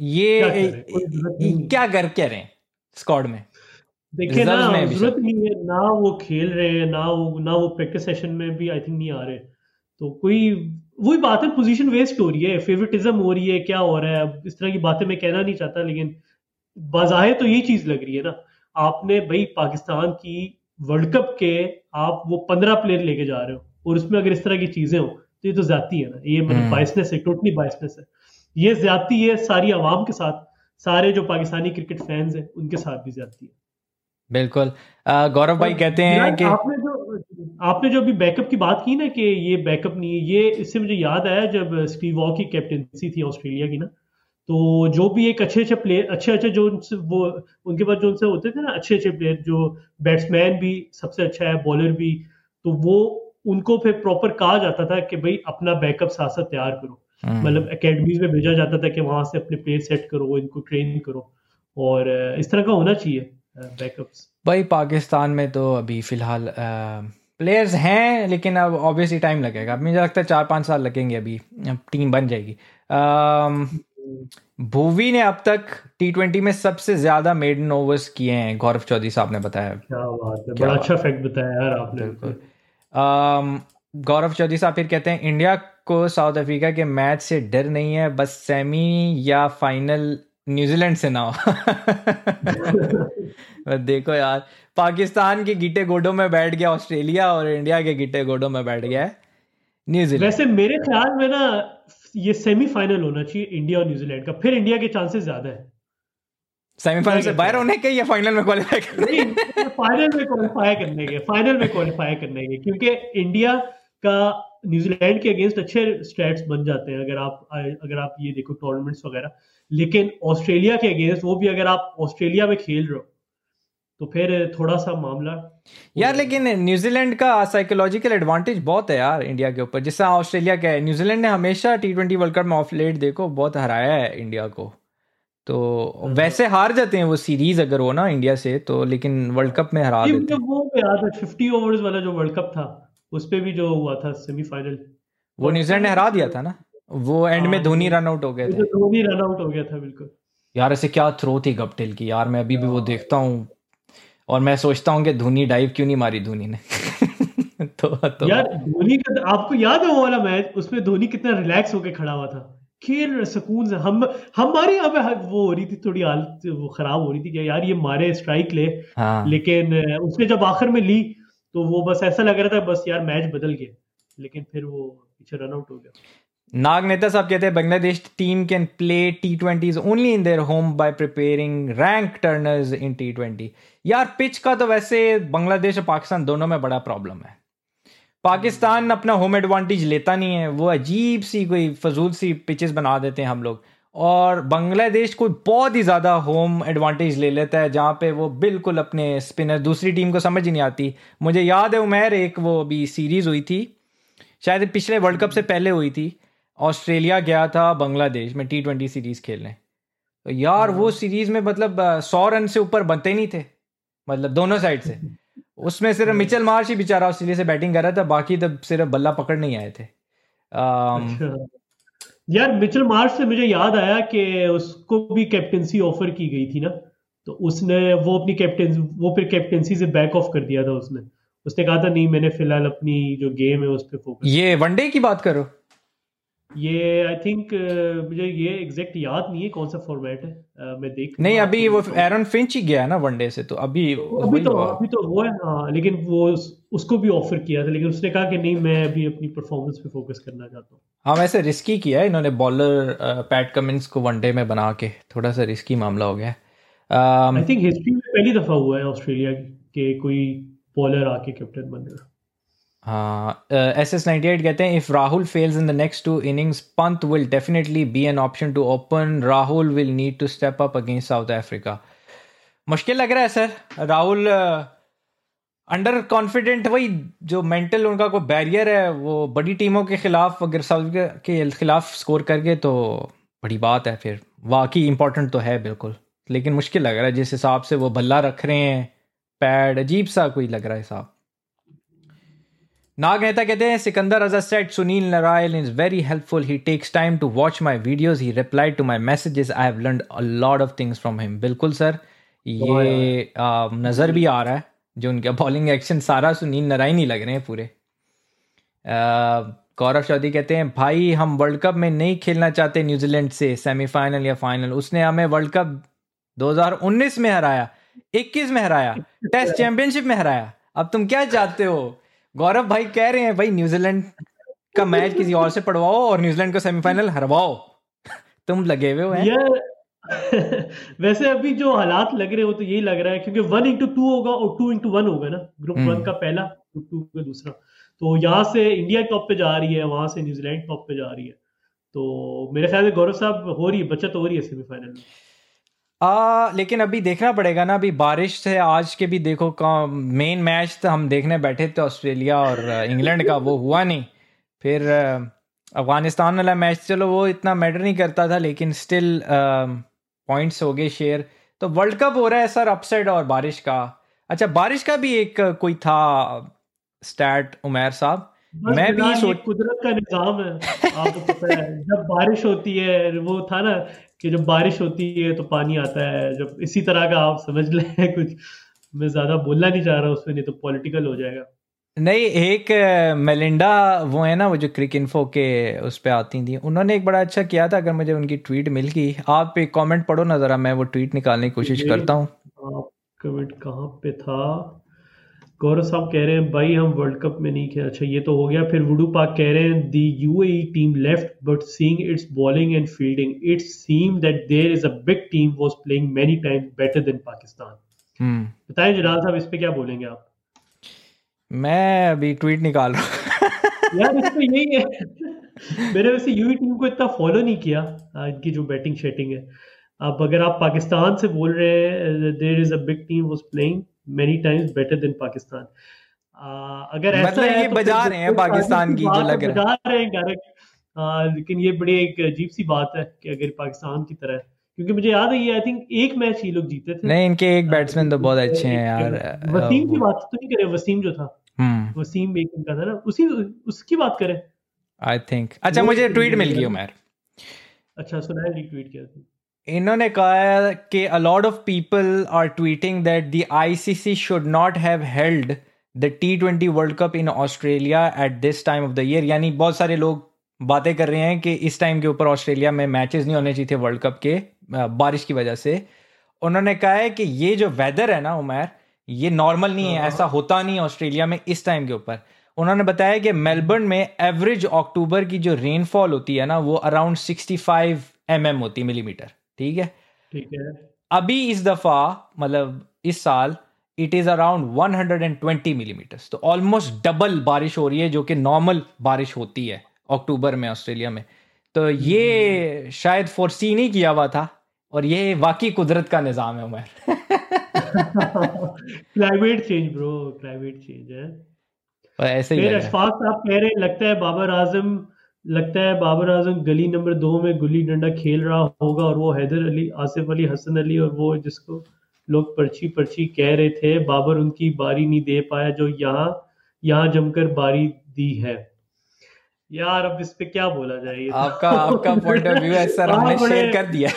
क्या कर रहे हैं स्क्वाड में, देखे ना, रिजर्व्स में भी जरूरत नहीं है ना, वो खेल रहे हैं ना वो प्रैक्टिस सेशन में भी आई थिंक नहीं आ रहे, तो कोई वही बात है, पोजीशन वेस्ट हो रही है, फेवरेटिज्म हो रही है, क्या हो रहा है, अब इस तरह की बातें मैं कहना नहीं चाहता, लेकिन बाज़ाहिर तो यही चीज लग रही है ना। आपने भाई पाकिस्तान की वर्ल्ड कप के आप वो 15 प्लेयर लेके जा रहे हो और उसमें अगर इस तरह की चीजें हो तो ये तो ज्यादती है ना, ये मतलब बायसनेस है, टोटली बायसनेस है, ये ज्यादती है सारी आवाम के साथ, सारे जो पाकिस्तानी क्रिकेट फैंस हैं उनके साथ भी ज्यादती है। बिल्कुल। गौरव भाई कहते हैं कि आपने जो अभी बैकअप की बात की ना कि ये बैकअप नहीं है, ये इससे मुझे याद आया जब स्टीव वॉ की कैप्टेंसी थी ऑस्ट्रेलिया की ना, तो जो भी एक अच्छे अच्छे प्लेयर, अच्छे अच्छे जो वो उनके पास जो उनसे होते थे ना अच्छे अच्छे प्लेयर, जो बैट्समैन भी सबसे अच्छा है, बॉलर भी, तो वो उनको फिर प्रॉपर कहा जाता था कि भाई अपना बैकअप साथ साथ तैयार करो, मतलब एकेडमीज में भेजा जाता था कि वहां से अपने प्लेयर सेट करो, इनको ट्रेन करो, और इस तरह का होना चाहिए बैकअप्स। भाई पाकिस्तान में तो अभी फिलहाल प्लेयर्स हैं, लेकिन अब ऑब्वियसली टाइम लगेगा, अब मुझे लगता है 4-5 साल लगेंगे, अभी टीम बन जाएगी। भुवी ने अब तक T20 में सबसे ज्यादा मेडन ओवर्स किए हैं, गौरव चौधरी साहब ने बताया। क्या बात है, बड़ा अच्छा फैक्ट बताया यार आपने। बिल्कुल। गौरव चौधरी साहब फिर कहते हैं इंडिया को साउथ अफ्रीका के मैच से डर नहीं है, बस सेमी या फाइनल न्यूजीलैंड से ना हो। देखो यार, पाकिस्तान के गिट्टे गोडों में बैठ गया ऑस्ट्रेलिया और इंडिया के गिट्टे गोडों में बैठ गया है न्यूजीलैंड। वैसे मेरे ख्याल में ना ये सेमीफाइनल होना चाहिए इंडिया और न्यूजीलैंड का, फिर इंडिया के चांसेस ज्यादा है सेमीफाइनल से बाहर होने के या फाइनल में क्वालिफाई करने के, फाइनल में क्वालिफाई करने के, क्योंकि इंडिया का न्यूजीलैंड के अगेंस्ट अच्छे स्टैट्स बन जाते हैं अगर आप ये देखो टूर्नामेंट्स वगैरह, लेकिन ऑस्ट्रेलिया के अगेंस्ट, वो भी अगर आप ऑस्ट्रेलिया में खेल रहे हो तो फिर थोड़ा सा मामला यार। लेकिन न्यूजीलैंड का साइकोलॉजिकल एडवांटेज बहुत है यार इंडिया के ऊपर, जिससे ऑस्ट्रेलिया का है। न्यूजीलैंड ने हमेशा T20 वर्ल्ड कप में ऑफ लेट देखो बहुत हराया है इंडिया को, तो वैसे हार जाते हैं वो सीरीज अगर हो ना इंडिया से तो, लेकिन वर्ल्ड कप में हरा देते हैं। वो याद है 50 ओवर्स वाला जो वर्ल्ड कप था, उस पे भी जो हुआ था सेमीफाइनल, वो न्यूजीलैंड ने हरा दिया था ना, वो एंड में धोनी रन आउट हो गए थे। धोनी रन आउट हो गया था, बिल्कुल यार ऐसे क्या थ्रो थी गप्टिल की यार, मैं अभी भी वो देखता हूँ और मैं सोचता हूँ कि धोनी डाइव क्यों नहीं मारी धोनी ने। तो यार धोनी का आपको याद है वो वाला मैच, उसमें धोनी कितना रिलैक्स होकर खड़ा हुआ था, खेल सुकून से, हमारी अब वो हो रही थी थोड़ी हालत वो खराब हो रही थी कि यार ये मारे स्ट्राइक ले, हाँ। लेकिन उसने जब आखिर में ली तो वो बस ऐसा लग रहा था बस यार मैच बदल गया, लेकिन फिर वो पीछे रन आउट हो गया। नाग नेता साहब कहते हैं Bangladesh team can play T20s only in their home by preparing rank turners in T20। यार पिच का तो वैसे बांग्लादेश और पाकिस्तान दोनों में बड़ा प्रॉब्लम है। पाकिस्तान अपना होम एडवांटेज लेता नहीं है, वो अजीब सी कोई फजूल सी पिचेस बना देते हैं हम लोग, और बांग्लादेश कोई बहुत ही ज़्यादा होम एडवांटेज ले लेता है जहाँ पे वो बिल्कुल अपने स्पिनर दूसरी टीम को समझ ही नहीं आती। मुझे याद है उमर, एक वो अभी सीरीज़ हुई थी शायद पिछले वर्ल्ड कप से पहले हुई थी, ऑस्ट्रेलिया गया था बांग्लादेश में T20 सीरीज़ खेलने, तो यार वो सीरीज़ में मतलब 100 रन से ऊपर बनते नहीं थे, मतलब दोनों साइड से। उसमें सिर्फ मिचेल मार्श ही बेचारा ऑस्ट्रेलिया से बैटिंग कर रहा था, बाकी तब सिर्फ बल्ला पकड़ नहीं आए थे। यार मिचेल मार्श से मुझे याद आया कि उसको भी कैप्टेंसी ऑफर की गई थी ना, तो उसने वो अपनी फिर कैप्टेंसी से बैक ऑफ कर दिया था। उसने कहा था नहीं, मैंने फिलहाल अपनी जो गेम है उस पर फोकस। ये वनडे की बात करो? ये आई थिंक मुझे ये एग्जैक्ट याद नहीं है कौन सा फॉर्मेट है, मैं देख नहीं, लूंगा अभी आपको भी वो बताऊँ। एरन फिंच ही गया है ना वनडे से, तो अभी वही होगा। अभी तो वो है हाँ, लेकिन वो उसको भी ऑफर किया था, लेकिन उसने कहा कि नहीं मैं अभी अपनी परफॉर्मेंस पे फोकस करना चाहता हूँ। हाँ, वैसे रिस्की किया है इन्होंने बॉलर पैट कमिंस को वनडे में बना के, थोड़ा सा रिस्की मामला हो गया है। अम, आई थिंक हिस्ट्री में पहली दफा हुआ है ऑस्ट्रेलिया की कि कोई बॉलर आके कैप्टन बन गया। हाँ, SS98 कहते हैं if Rahul fails in the next two innings Pant will definitely be an option to open, Rahul will need to step up against South Africa. मुश्किल लग रहा है सर, राहुल अंडर कॉन्फिडेंट, वही जो मेंटल उनका कोई बैरियर है, वो बड़ी टीमों के खिलाफ अगर साउथ के खिलाफ स्कोर कर गए तो बड़ी बात है, फिर वाकई इंपॉर्टेंट तो है बिल्कुल। लेकिन मुश्किल लग रहा है जिस हिसाब से वो बल्ला रख रहे हैं, पैड अजीब सा कोई लग रहा है हिसाब। नाग मेहता कहते हैं Sikandar Raza set Sunil Narayan is very helpful, he takes time to watch my videos, he replied to my messages, I have learned a lot of things from him. बिल्कुल सर, हाँ यार, ये नज़र भी आ रहा है, जो उनका बॉलिंग एक्शन सारा सुनील नारायण ही लग रहे हैं पूरे। गौरव चौधरी कहते हैं भाई हम वर्ल्ड कप में नहीं खेलना चाहते न्यूजीलैंड से सेमीफाइनल या फाइनल, उसने हमें वर्ल्ड कप 2019 में हराया, 21 में हराया, टेस्ट चैंपियनशिप में हराया, अब तुम क्या चाहते हो? गौरव भाई कह रहे हैं भाई न्यूजीलैंड का मैच किसी और से पढ़वाओ और न्यूजीलैंड को सेमीफाइनल हरवाओ। तुम लगे हुए हो हैं। यार वैसे अभी जो हालात लग रहे हो तो यही लग रहा है, क्योंकि 1-2 होगा और 2-1 होगा ना, ग्रुप 1 का पहला, ग्रुप 2 का दूसरा। तो यहाँ से इंडिया टॉप पे जा रही है, वहां से न्यूजीलैंड टॉप पे जा रही है। तो मेरे ख्याल से गौरव साहब हो रही है, बचत हो रही है सेमीफाइनल में। लेकिन अभी देखना पड़ेगा ना, अभी बारिश से आज के भी देखो मेन मैच तो हम देखने बैठे थे ऑस्ट्रेलिया और इंग्लैंड का, वो हुआ नहीं। फिर अफगानिस्तान वाला मैच चलो वो इतना मैटर नहीं करता था, लेकिन स्टिल पॉइंट्स हो गए शेयर। तो वर्ल्ड कप हो रहा है सर अपसाइड और बारिश का। अच्छा, बारिश का भी एक कोई था स्टैट उमैर साहब, बस मैं भी फिलहाल ये सोच कुदरत का निजाम है, आपको पता है जब बारिश होती है, वो था ना कि जब बारिश होती है तो पानी आता है, जब इसी तरह का आप समझ लें कुछ। मैं ज्यादा बोलना नहीं चाह रहा उसमें, नहीं तो पॉलिटिकल हो जाएगा। नहीं, एक मेलिंडा वो है ना, वो जो क्रिक इन्फो के उस पे आती थी, उन्होंने एक बड़ा अच्छा किया था, अगर मुझे उनकी ट्वीट मिल गई, आप एक कमेंट पढ़ो ना ज़रा, मैं वो ट्वीट निकालने की कोशिश ये करता हूँ। आप कमेंट कहाँ पे था? गौरव साहब कह रहे हैं भाई हम वर्ल्ड कप में नहीं खेले। अच्छा, ये तो हो गया। फिर वुडू पाक कह रहे हैं the UAE team left but seeing its bowling and fielding it seem that there is a big team was playing many times better than Pakistan. हम्म बताएं जलाल साहब, इस पे क्या बोलेंगे आप? मैं अभी ट्वीट निकाल रहा हूँ। यार इस पे यही है मैंने वैसे यूएई टीम को इतना फॉलो नहीं किया, इनकी जो बैटिंग शेटिंग है। अब अगर आप पाकिस्तान से बोल रहे हैं there is a big team was playing many times better than Pakistan, अगर ऐसा मतलब है ये तो फिर बजा रहे हैं बिल्कुल तारीफ पाकिस्तान की की, जो बात है, लग रहा बजा रहे हैं डायरेक्ट। लेकिन ये बड़ी एक अजीब सी बात है कि अगर पाकिस्तान की तरह है, क्योंकि मुझे याद है ये आई थिंक एक मैच ये लोग जीते है। थे। नहीं, इनके एक बैट्समैन तो बहुत अच्छे हैं यार। एक वसीम की वो बात तो नहीं करें, वसीम जो था, हम्म वसीम एक इनका था ना, उसी उसकी बात करें। आई थिंक, अच्छा वो मुझे तो ट्वीट मुझे मिल नहीं गई याद। उमर। अच्छा सुनाया, रिट्वीट किया था। इन्होंने कहा कि a lot of people are tweeting that the ICC should not have held the T20 world cup in Australia at this time of the year, यानी बहुत सारे लोग बातें कर रहे हैं कि इस टाइम के ऊपर ऑस्ट्रेलिया में मैचेस नहीं होने चाहिए थे वर्ल्ड कप के, बारिश की वजह से। उन्होंने कहा है कि ये जो वेदर है ना उमर, ये नॉर्मल नहीं है, ऐसा हाँ होता नहीं है ऑस्ट्रेलिया में इस टाइम के ऊपर। उन्होंने बताया कि मेलबर्न में एवरेज अक्टूबर की जो रेनफॉल होती है ना, वो अराउंड 65 होती है, मिलीमीटर, ठीक है। ठीक है। अभी इस दफा, मतलब इस साल, इट इज अराउंड 120 मिलीमीटर्स, तो ऑलमोस्ट डबल बारिश हो रही है जो कि नॉर्मल बारिश होती है अक्टूबर में ऑस्ट्रेलिया में। तो ये शायद फोर्सी नहीं किया हुआ था, और ये वाकई कुदरत का निज़ाम है Umar. Climate change bro, climate change है। और ऐसे ही फिर लग रहा है। अशफाक साहब कह रहे हैं लगता है बाबर आजम गली नंबर 2 में गुल्ली डंडा खेल रहा होगा और वो हैदर अली, आसिफ अली, हसन अली और वो जिसको लोग पर्ची पर्ची कह रहे थे, बाबर उनकी बारी नहीं दे पाया जो यहाँ यहाँ जमकर बारी दी है। यार अब इस पे क्या बोला जाए, ये आपका तो आपका पॉइंट ऑफ व्यू है सर, हमने बड़े शेयर कर दिया।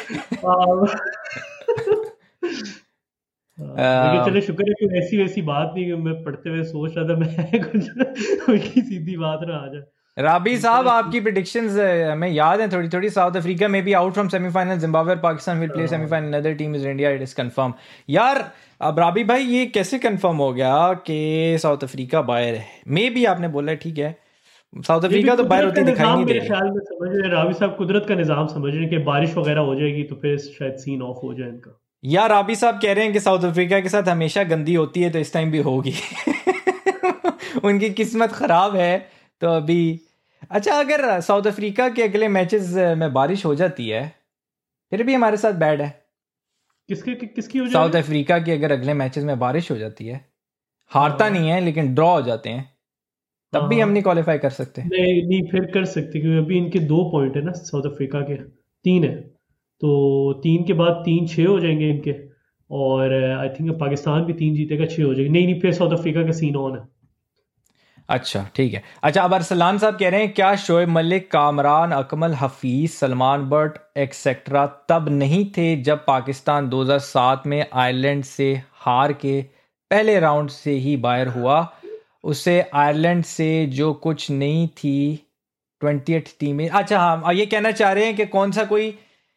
लेकिन चलो शुक्र है कि ऐसी वैसी बात नहीं, कि मैं पढ़ते हुए सोच रहा था मैं कुछ उनकी सीधी बात ना आ जाए। राबी साहब आपकी प्रिडिक्शंस हमें याद हैं थोड़ी थोड़ी. साउथ अफ्रीका में be out from semifinal, Zimbabwe Pakistan will play semifinal, other team is India, it is confirm. यार अब राबी भाई ये कैसे कंफर्म हो गया कि साउथ अफ्रीका बाहर है? मे बी आपने बोला है, ठीक है, साउथ अफ्रीका तो बाहर होती दिखाई नहीं दे मेरे रही. ख्याल में समझ रहे रावी साहब, कुदरत का निजाम समझ रहे हैं कि बारिश वगैरह हो जाएगी तो फिर शायद सीन ऑफ हो जाए इनका. यार राबी साहब कह रहे हैं कि साउथ अफ्रीका के साथ हमेशा गंदी होती है तो इस टाइम भी होगी. उनकी किस्मत खराब है तो अभी. अच्छा, अगर साउथ अफ्रीका के अगले मैचेस में बारिश हो जाती है फिर भी हमारे साथ बैड है. किसकी हो जाएगी? साउथ अफ्रीका के अगर अगले मैचेस में बारिश हो जाती है, हारता नहीं है लेकिन ड्रॉ हो जाते हैं, तब भी हम नहीं क्वालिफाई कर सकते. नहीं फिर कर सकते, क्योंकि अभी इनके 2 पॉइंट है ना साउथ अफ्रीका के, 3 है, तो 3 के बाद 3-6 हो जाएंगे इनके, और आई थिंक पाकिस्तान भी 3 जीतेगा, 6 हो जाएगी. नहीं फिर साउथ अफ्रीका का सीन ऑन है. अच्छा ठीक है. अच्छा, अब अरसलान साहब कह रहे हैं क्या शोएब मलिक, कामरान अकमल, हफीज, सलमान बट एक्सेट्रा तब नहीं थे जब पाकिस्तान 2007 में आयरलैंड से हार के पहले राउंड से ही बाहर हुआ? उससे आयरलैंड से जो कुछ नहीं थी 20th टीम में. अच्छा हाँ, ये कहना चाह रहे हैं कि कौन सा कोई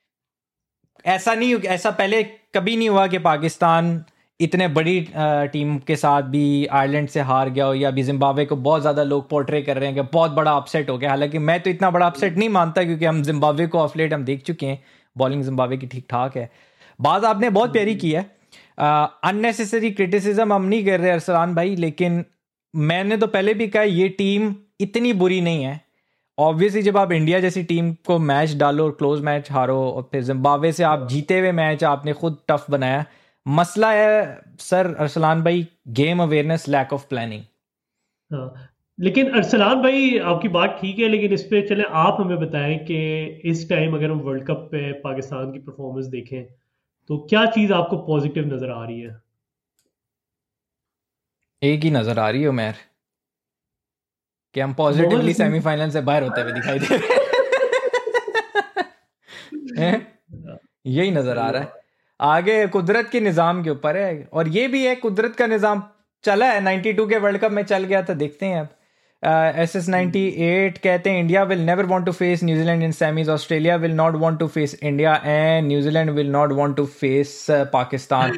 ऐसा पहले कभी नहीं हुआ कि पाकिस्तान इतने बड़ी टीम के साथ भी आयरलैंड से हार गया हो, या अभी जिम्बाब्वे को बहुत ज़्यादा लोग पोर्ट्रे कर रहे हैं कि बहुत बड़ा अपसेट हो गया. हालांकि मैं तो इतना बड़ा अपसेट नहीं मानता, क्योंकि हम जिम्बाब्वे को ऑफ लेट हम देख चुके हैं, बॉलिंग जिम्बाब्वे की ठीक ठाक है. बात आपने बहुत प्यारी की है. अननेसेसरी क्रिटिसिज्म हम नहीं कर रहे अरसलान भाई, लेकिन मैंने तो पहले भी कहा ये टीम इतनी बुरी नहीं है. ऑब्वियसली जब आप इंडिया जैसी टीम को मैच डालो और क्लोज मैच हारो, और फिर जिम्बाब्वे से आप जीते हुए मैच आपने खुद टफ बनाया. मसला है सर अरसलान भाई, game awareness, lack of planning. हाँ, लेकिन अरसलान भाई आपकी बात ठीक है, लेकिन इस पे चले आप हमें बताएं कि इस टाइम अगर हम वर्ल्ड कप पे पाकिस्तान की परफॉर्मेंस देखें तो क्या चीज़ आपको पॉजिटिव नजर आ रही है? एक ही नजर आ रही है उमर, कि हम पॉजिटिवली सेमीफाइनल से बाहर होते हुए दिखाई दे रहे हैं. यही नजर आ रहा है. आगे कुदरत के निज़ाम के ऊपर है, और ये भी है कुदरत का निज़ाम चला है. 92 के वर्ल्ड कप में चल गया था, देखते हैं अब. SS98 कहते हैं India will never want to face New Zealand in semis, Australia will not want to face India, and New Zealand will not want to face Pakistan.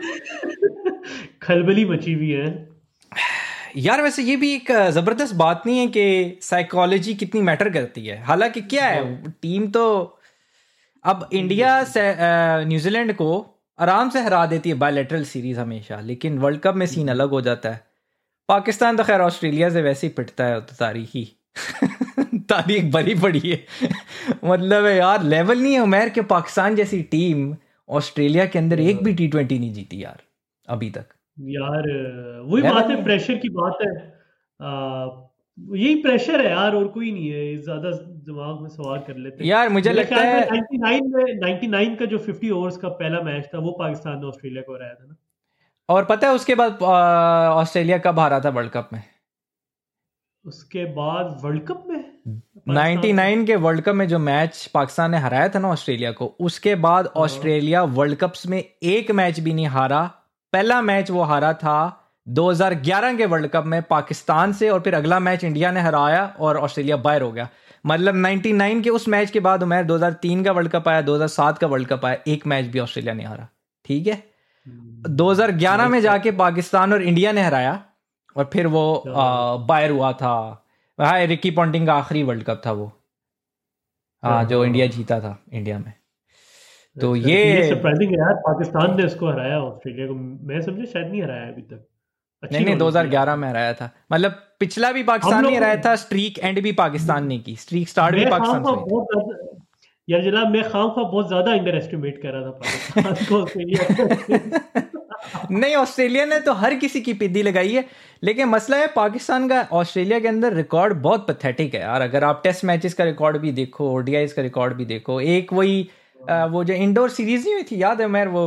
खलबली मची हुई है यार. वैसे ये भी एक ज़बरदस्त बात नहीं है कि साइकोलॉजी कितनी मैटर करती है? हालांकि क्या है, टीम तो अब इंडिया से न्यूजीलैंड को आराम से हरा देती है बायलैटरल सीरीज हमेशा, लेकिन वर्ल्ड कप में सीन अलग हो जाता है. पाकिस्तान तो खैर ऑस्ट्रेलिया से वैसे ही पिटता है, तो तारीखी तारीख भरी पड़ी है. मतलब है यार, लेवल नहीं है उमर के पाकिस्तान जैसी टीम ऑस्ट्रेलिया के अंदर एक भी T20 नहीं जीती यार अभी तक. यार वही बात है, प्रेशर की बात है. यही प्रेशर है यार, और कोई नहीं है. ज्यादा दिमाग में सवार कर लेते हैं यार. मुझे लगता है 99 का जो 50 ओवर्स का पहला मैच था वो पाकिस्तान ने ऑस्ट्रेलिया को हराया था ना. और पता है उसके बाद ऑस्ट्रेलिया कब हारा था वर्ल्ड कप में? उसके बाद वर्ल्ड कप में 99 के वर्ल्ड कप में जो मैच पाकिस्तान ने हराया था ना ऑस्ट्रेलिया को, उसके बाद ऑस्ट्रेलिया वर्ल्ड कप्स में एक मैच भी नहीं हारा. पहला मैच वो हारा था 2011 के वर्ल्ड कप में पाकिस्तान से, और फिर अगला मैच इंडिया ने हराया और ऑस्ट्रेलिया बाहर हो गया. मतलब 99 के उस मैच के बाद उमर 2003 का वर्ल्ड कप आया, 2007 का वर्ल्ड कप आया, एक मैच भी ऑस्ट्रेलिया नहीं हारा. ठीक है, 2011 में जाके पाकिस्तान और इंडिया ने हराया, और फिर वो बाहर हुआ था. हाँ, रिकी पॉन्टिंग का आखिरी वर्ल्ड कप था वो, हाँ, जो इंडिया जीता था इंडिया में. तो ये सरप्राइजिंग है यार, पाकिस्तान ने उसको हराया ऑस्ट्रेलिया को. मैं समझे शायद नहीं हराया अभी तक. नहीं 2011 में हराया था. मतलब पिछला भी पाकिस्तान ने हराया था, स्ट्रीक एंड भी पाकिस्तान ने की, स्ट्रीक स्टार्ट भी पाकिस्तान से. यार जनाब, मैं खामखा बहुत ज्यादा अंडर एस्टिमेट कर रहा था पाकिस्तान को ऑस्ट्रेलिया. नहीं, ऑस्ट्रेलिया ने तो हर किसी की पिद्दी लगाई है, लेकिन मसला है पाकिस्तान का ऑस्ट्रेलिया के अंदर रिकॉर्ड बहुत पैथेटिक है यार. अगर आप टेस्ट मैचेस का रिकॉर्ड भी देखो, ओडीआईज का रिकॉर्ड भी देखो, एक वही वो जो इंडोर सीरीज नहीं हुई थी, याद है मेरे, वो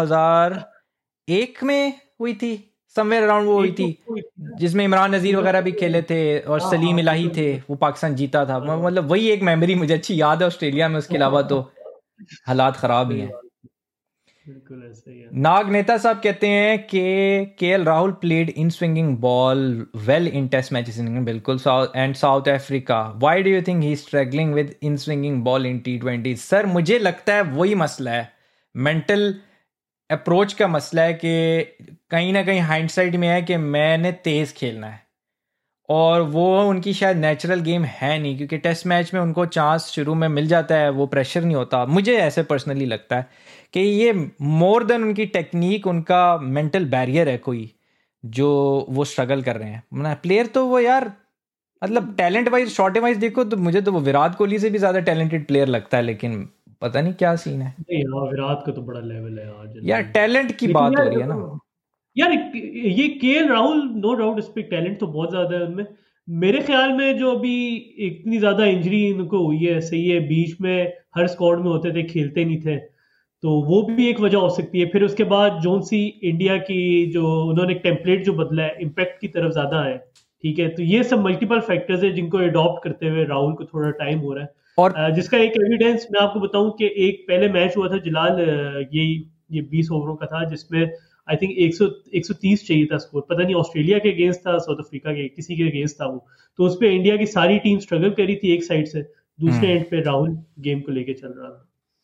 2001 में हुई थी, समवेयर अराउंड वो हुई थी, जिसमें इमरान नज़ीर वगैरह भी खेले थे और सलीम इलाही थे, वो पाकिस्तान जीता था. मतलब वही एक मेमोरी मुझे अच्छी याद है ऑस्ट्रेलिया में. उसके अलावा तो हालात ख़राब ही हैं. बिल्कुल ऐसा ही है। नाग नेता साहब कहते हैं कि KL Rahul played in swinging ball well in test matches in बिल्कुल South Africa. Why do you think he struggling with in swinging ball in T20? Sir मुझे लगता है वही मसला है, मेंटल अप्रोच का मसला है कि कहीं ना कहीं हाइंडसाइट में है कि मैंने तेज़ खेलना है, और वो उनकी शायद नेचुरल गेम है नहीं, क्योंकि टेस्ट मैच में उनको चांस शुरू में मिल जाता है, वो प्रेशर नहीं होता। मुझे ऐसे पर्सनली लगता है कि ये मोर देन उनकी टेक्निक, उनका मेंटल बैरियर है कोई, जो वो स्ट्रगल कर रहे हैं। मतलब प्लेयर तो वो यार, मतलब टैलेंट वाइज शॉट वाइज देखो तो मुझे तो वो विराट कोहली से भी ज़्यादा टैलेंटेड प्लेयर लगता है, लेकिन पता नहीं क्या सीन है। नहीं यार, विराट का तो बड़ा लेवल है आज यार टैलेंट की लेकिन बात हो यार रही है ना। यार ये केएल राहुल नो डाउट इस पे टैलेंट तो बहुत ज्यादा है उनमें। मेरे ख्याल में जो अभी इतनी ज्यादा इंजरी इनको हुई है, सही है, बीच में हर स्क्वाड में होते थे, खेलते नहीं थे, तो वो भी एक वजह हो सकती है। फिर उसके बाद जोनसी इंडिया की जो उन्होंने टेम्पलेट जो बदला है, इम्पैक्ट की तरफ ज्यादा है, ठीक है, तो ये सब मल्टीपल फैक्टर्स है जिनको अडॉप्ट करते हुए राहुल को थोड़ा टाइम हो रहा है। और जिसका एक एविडेंस मैं आपको बताऊं कि एक पहले मैच हुआ था जलाल, ये 20 ओवरों का था, जिसमें आई थिंक 130 चाहिए था स्कोर, पता नहीं ऑस्ट्रेलिया के अगेंस्ट था, साउथ अफ्रीका के किसी के अगेंस्ट था वो, तो उस पे इंडिया की सारी टीम स्ट्रगल करी थी एक साइड से, दूसरे एंड पे राहुल गेम को लेके चल रहा था।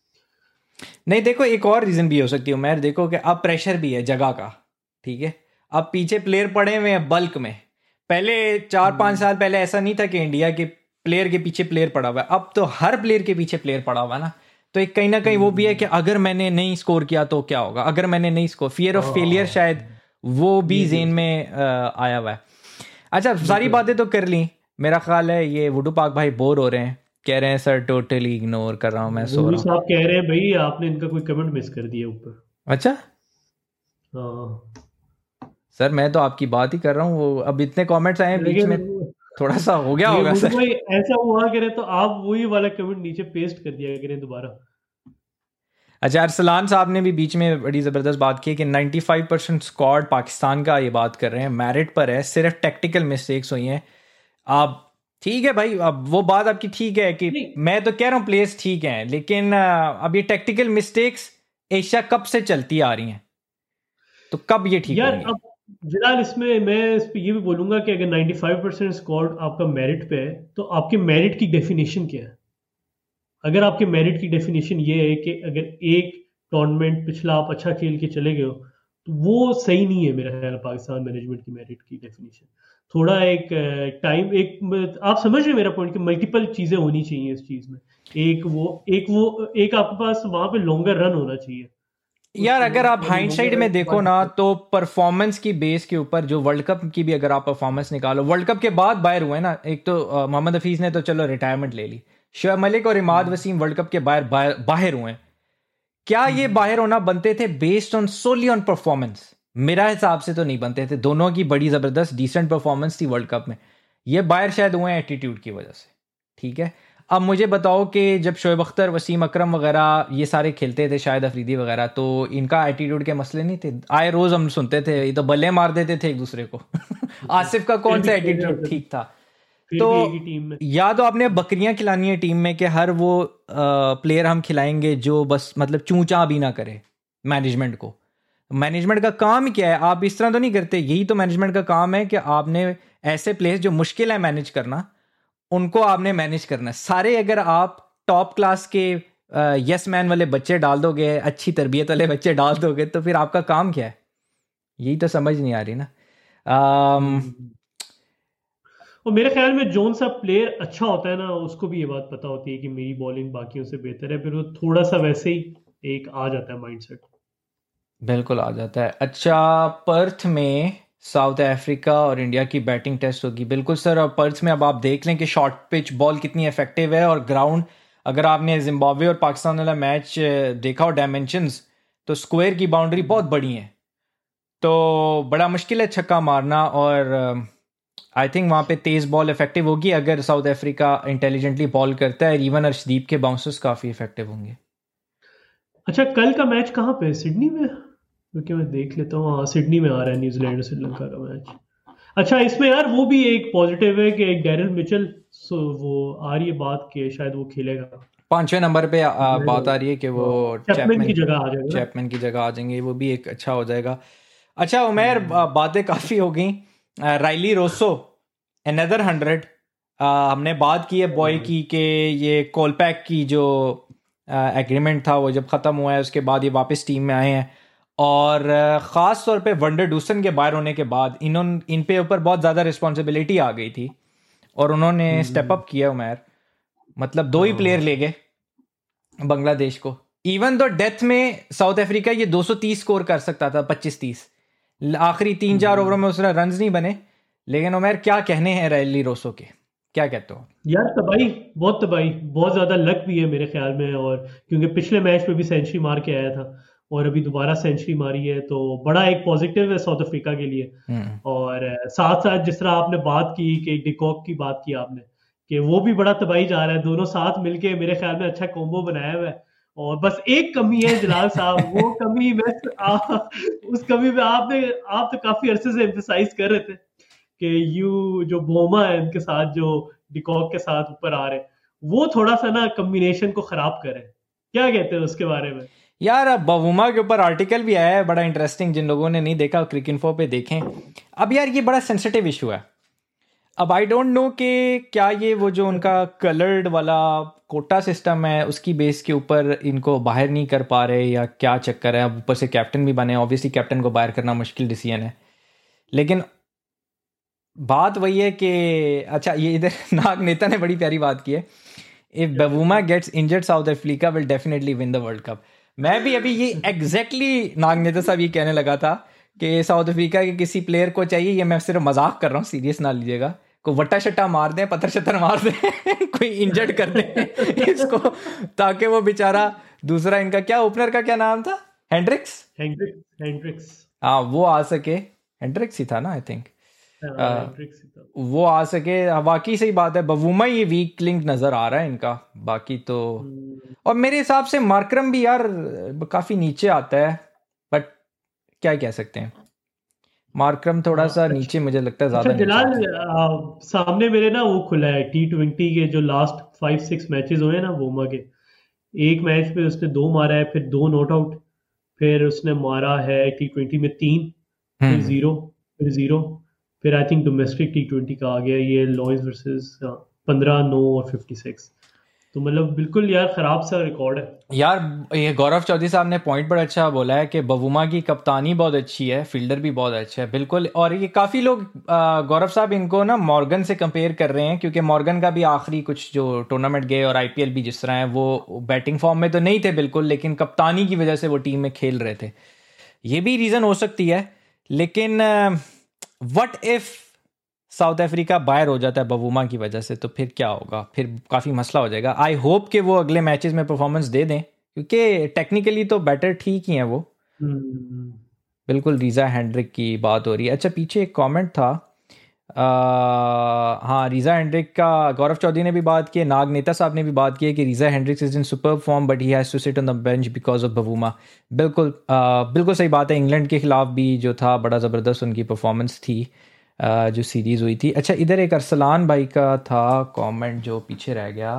नहीं देखो, एक और रीज़न भी हो सकती है उमर, देखो कि अब प्रेशर भी है जगह का, ठीक है, अब पीछे प्लेयर पड़े हुए हैं बल्क में। पहले 4-5 साल पहले ऐसा नहीं था कि इंडिया के प्लेयर के पीछे प्लेयर पड़ा हुआ है, अब तो हर प्लेयर के पीछे प्लेयर पड़ा हुआ है ना। तो एक कहीं ना कहीं वो भी है कि अगर मैंने नहीं स्कोर किया तो क्या होगा, अगर मैंने नहीं स्कोर, फियर ऑफ फेलियर शायद वो भी जेन में आया हुआ है। अच्छा, सारी बातें तो कर ली, मेरा ख्याल है ये वुडू पाक भाई बोर हो रहे हैं, कह रहे हैं सर टोटली इग्नोर कर रहा हूँ, मैं सो वुडू रहा हूँ। साहब कह रहे हैं भाई आपने इनका कोई कमेंट मिस कर दिया ऊपर। अच्छा हाँ सर, मैं तो आपकी बात ही कर रहा हूँ, वो अब इतने कमेंट्स आए हैं बीच लेकिन में, थोड़ा सा हो गया ये होगा वुडू सर। भाई ऐसा हुआ करे तो आप वही वाला कमेंट नीचे पेस्ट कर दिया करें दोबारा। अच्छा, अरसलान साहब ने भी बीच में बड़ी ज़बरदस्त बात की कि 95% स्क्वाड पाकिस्तान का, ये बात कर रहे हैं, मेरिट पर है, सिर्फ टेक्निकल मिस्टेक्स हुई हैं। आप ठीक है भाई, अब वो बात आपकी ठीक है कि नहीं मैं तो कह रहा हूँ प्लेयर्स ठीक हैं, लेकिन अब ये टेक्निकल मिस्टेक्स एशिया कप से चलती आ रही हैं, तो कब ये ठीक यार, होंगी? अब फिलहाल इसमें मैं इस पे ये भी बोलूंगा कि अगर 95% स्कोर आपका मेरिट पे है तो आपके मेरिट की डेफिनेशन क्या है। अगर आपके मेरिट की डेफिनेशन ये है कि अगर एक टूर्नामेंट पिछला आप अच्छा खेल के चले गए हो, तो वो सही नहीं है मेरा ख्याल। पाकिस्तान मैनेजमेंट की मेरिट की डेफिनेशन थोड़ा एक टाइम, आप समझ रहे हैं मेरा पॉइंट कि मल्टीपल चीजें होनी चाहिए इस चीज में। एक आपके पास वहां पे लॉन्गर रन होना चाहिए उस यार अगर आप लॉन्गर हाइंडसाइड रन में के देखो बाद। ना, तो परफॉर्मेंस की बेस के ऊपर जो वर्ल्ड कप की भी अगर आप परफॉर्मेंस निकालो, वर्ल्ड कप के बाद बाहर हुए ना, एक तो मोहम्मद हफीज ने तो चलो रिटायरमेंट ले ली, शोएब मलिक और इमाद वसीम वर्ल्ड कप के बाहर हुए हैं। क्या ये बाहर होना बनते थे based on solely on performance? मेरा हिसाब से तो नहीं बनते थे, दोनों की बड़ी ज़बरदस्त डिसेंट परफॉर्मेंस थी वर्ल्ड कप में, ये बाहर शायद हुए हैं एटीट्यूड की वजह से, ठीक है। अब मुझे बताओ कि जब शोएब अख्तर, वसीम अकरम वगैरह ये सारे खेलते थे, शाहिद अफरीदी वगैरह, तो इनका एटीट्यूड के मसले नहीं थे? आए रोज़ हम सुनते थे ये तो बल्ले मार देते थे एक दूसरे को आसिफ का फिर कौन भी सा खेल रहे एटीट्यूड होते थे, ठीक था? फिर तो भी एक ही टीम में। या तो आपने बकरियां खिलानी है टीम में कि हर वो प्लेयर हम खिलाएंगे जो बस मतलब चूं चां भी ना करे मैनेजमेंट को। मैनेजमेंट का काम ही क्या है? आप इस तरह तो नहीं करते, यही तो मैनेजमेंट का काम है कि आपने ऐसे प्लेयर्स जो मुश्किल है मैनेज करना, उनको आपने मैनेज करना है सारे। अगर आप टॉप क्लास के यस मैन वाले बच्चे डाल दोगे, अच्छी तरबियत वाले बच्चे डाल दोगे, तो फिर आपका काम क्या है? यही तो समझ नहीं आ रही ना। हम्म। और मेरे ख्याल में जोन सा प्लेयर अच्छा होता है ना, उसको भी ये बात पता होती है कि मेरी बॉलिंग बाकियों से बेहतर है, फिर वो थोड़ा सा वैसे ही एक आ जाता है माइंडसेट। बिल्कुल आ जाता है। अच्छा, पर्थ में साउथ अफ्रीका और इंडिया की बैटिंग टेस्ट होगी, बिल्कुल सर। और पर्थ में अब आप देख लें कि शॉर्ट पिच बॉल कितनी इफेक्टिव है, और ग्राउंड, अगर आपने जिम्बाब्वे और पाकिस्तान वाला मैच देखा और डायमेंशंस, तो स्क्वायर की बाउंड्री बहुत बड़ी है, तो बड़ा मुश्किल है छक्का मारना। और आई थिंक वहाँ पे तेज़ बॉल इफेक्टिव होगी अगर साउथ अफ्रीका इंटेलिजेंटली बॉल करता है। इवन अर्शदीप के बाउंसर्स काफ़ी इफेक्टिव होंगे। अच्छा, कल का मैच कहाँ पे है? सिडनी में? क्योंकि मैं देख लेता हूँ, हाँ सिडनी में आ रहा है न्यूजीलैंड और श्रीलंका का मैच। अच्छा, इसमें यार वो भी एक पॉजिटिव है कि एक डैरिल मिचेल, सो वो आ रही है बात कि शायद वो खेलेगा। 5वें नंबर पे बात आ रही है कि वो चैपमैन की जगह आ जाएगा ना। चैपमैन की जगह आ जाएंगे, वो भी एक अच्छा हो जाएगा। अच्छा उमेर, बातें काफ़ी हो गई। Rilee Rossouw another 100। हमने बात की है बॉय की कि ये कोलपैक की जो एग्रीमेंट था वो जब ख़त्म हुआ है उसके बाद ये वापस टीम में आए हैं, और ख़ास तौर पे वंडर डूसन के बाहर होने के बाद इन पे ऊपर बहुत ज़्यादा रिस्पॉन्सिबिलिटी आ गई थी और उन्होंने स्टेप अप किया उमेर। मतलब 2 ही प्लेयर ले गए बांग्लादेश को। इवन तो डेथ में साउथ अफ्रीका ये 230 स्कोर कर सकता था, 25-30, आखिरी 3-4 ओवरों में उसने रन्स नहीं बने। लेकिन उमेर क्या कहने हैं रायली रोसो के, क्या कहते हो? यार तबाही, बहुत तबाही, बहुत ज्यादा लक भी है मेरे ख्याल में। और क्योंकि पिछले मैच में भी सेंचुरी मार के आया था और अभी दोबारा सेंचुरी मारी है, तो बड़ा एक पॉजिटिव है साउथ अफ्रीका के लिए। और साथ साथ जिस तरह आपने बात की कि डिकॉक की बात की आपने, कि वो भी बड़ा तबाही जा रहा है, दोनों साथ मिलके मेरे ख्याल में अच्छा कॉम्बो बनाया हुआ है। और बस एक कमी है जलाल साहब, वो कमी उस कमी में आप तो काफी अरसे से एम्फसाइज कर रहे थे कि यू जो बोमा है उनके साथ, जो डिकॉक के साथ ऊपर आ रहे हैं, वो थोड़ा सा ना कॉम्बिनेशन को खराब करे। क्या कहते हैं उसके बारे में? यार अब बवुमा के ऊपर आर्टिकल भी आया है बड़ा इंटरेस्टिंग, जिन लोगों ने नहीं देखा क्रिकइन्फो पे देखें। अब यार ये बड़ा सेंसिटिव इशू है। अब आई डोंट नो कि क्या ये वो जो उनका कलर्ड वाला कोटा सिस्टम है उसकी बेस के ऊपर इनको बाहर नहीं कर पा रहे या क्या चक्कर है। अब ऊपर से कैप्टन भी बने, ऑब्वियसली कैप्टन को बाहर करना मुश्किल डिसीजन है। लेकिन बात वही है कि अच्छा ये इधर नाग नेता ने बड़ी प्यारी बात की है, if Bavuma gets injured South Africa will definitely win the world cup. मैं भी अभी ये एग्जैक्टली नाग नेता साहब ये कहने लगा था कि साउथ अफ्रीका के किसी प्लेयर को चाहिए, ये मैं सिर्फ मजाक कर रहा हूँ, सीरियस ना लीजिएगा, को वट्टा शट्टा मार दें, पत्थर शत्तर मार दें कोई इंजर्ड कर दें इसको, ताकि वो बेचारा दूसरा इनका क्या ओपनर का क्या नाम था, हेंड्रिक्स, हाँ वो आ सके। हेंड्रिक्स ही था ना आई थिंक, वो आ सके। वाकई सही बात है, बवुमा ये वीक लिंक नजर आ रहा है इनका। बाकी तो और मेरे हिसाब से मार्करम भी यार काफी नीचे आता है, बट क्या कह सकते हैं, मार्करम थोड़ा सा नीचे मुझे लगता है ज्यादा। अच्छा जलाल, सामने मेरे ना वो खुला है T20 के जो लास्ट 5-6 मैचेस हुए ना वोमा के। एक मैच में उसने 2 मारा है, फिर 2 नॉट आउट, फिर उसने मारा है T20 में 3, फिर 0, फिर 0, फिर आई थिंक डोमेस्टिक T20 का आ गया ये लॉयंस वर्सेस 15, 9 और 56। तो मतलब बिल्कुल यार खराब सा रिकॉर्ड है यार। ये गौरव चौधरी साहब ने पॉइंट बड़ा अच्छा बोला है कि बवुमा की कप्तानी बहुत अच्छी है, फील्डर भी बहुत अच्छा है, बिल्कुल। और ये काफ़ी लोग गौरव साहब इनको ना मॉर्गन से कंपेयर कर रहे हैं, क्योंकि मॉर्गन का भी आखिरी कुछ जो टूर्नामेंट गए और आईपीएल भी जिस तरह है, वो बैटिंग फॉर्म में तो नहीं थे बिल्कुल, लेकिन कप्तानी की वजह से वो टीम में खेल रहे थे। ये भी रीज़न हो सकती है। लेकिन व्हाट इफ़ साउथ अफ्रीका बाहर हो जाता है बवुमा की वजह से, तो फिर क्या होगा, फिर काफ़ी मसला हो जाएगा। आई होप कि वो अगले मैचेस में परफॉर्मेंस दे दें, क्योंकि टेक्निकली तो बैटर ठीक ही हैं वो। बिल्कुल रीज़ा हेंड्रिक की बात हो रही है। अच्छा पीछे एक कमेंट था, हाँ रीज़ा हेंड्रिक का गौरव चौधरी ने भी बात की है, नाग नेता साहब ने भी बात की है कि Reeza Hendricks is in super form but he has to sit on the bench because of Bavuma. बिल्कुल बिल्कुल सही बात है। इंग्लैंड के खिलाफ भी जो था बड़ा ज़बरदस्त उनकी परफॉर्मेंस थी जो सीरीज़ हुई थी। अच्छा इधर एक अरसलान भाई का था कमेंट जो पीछे रह गया।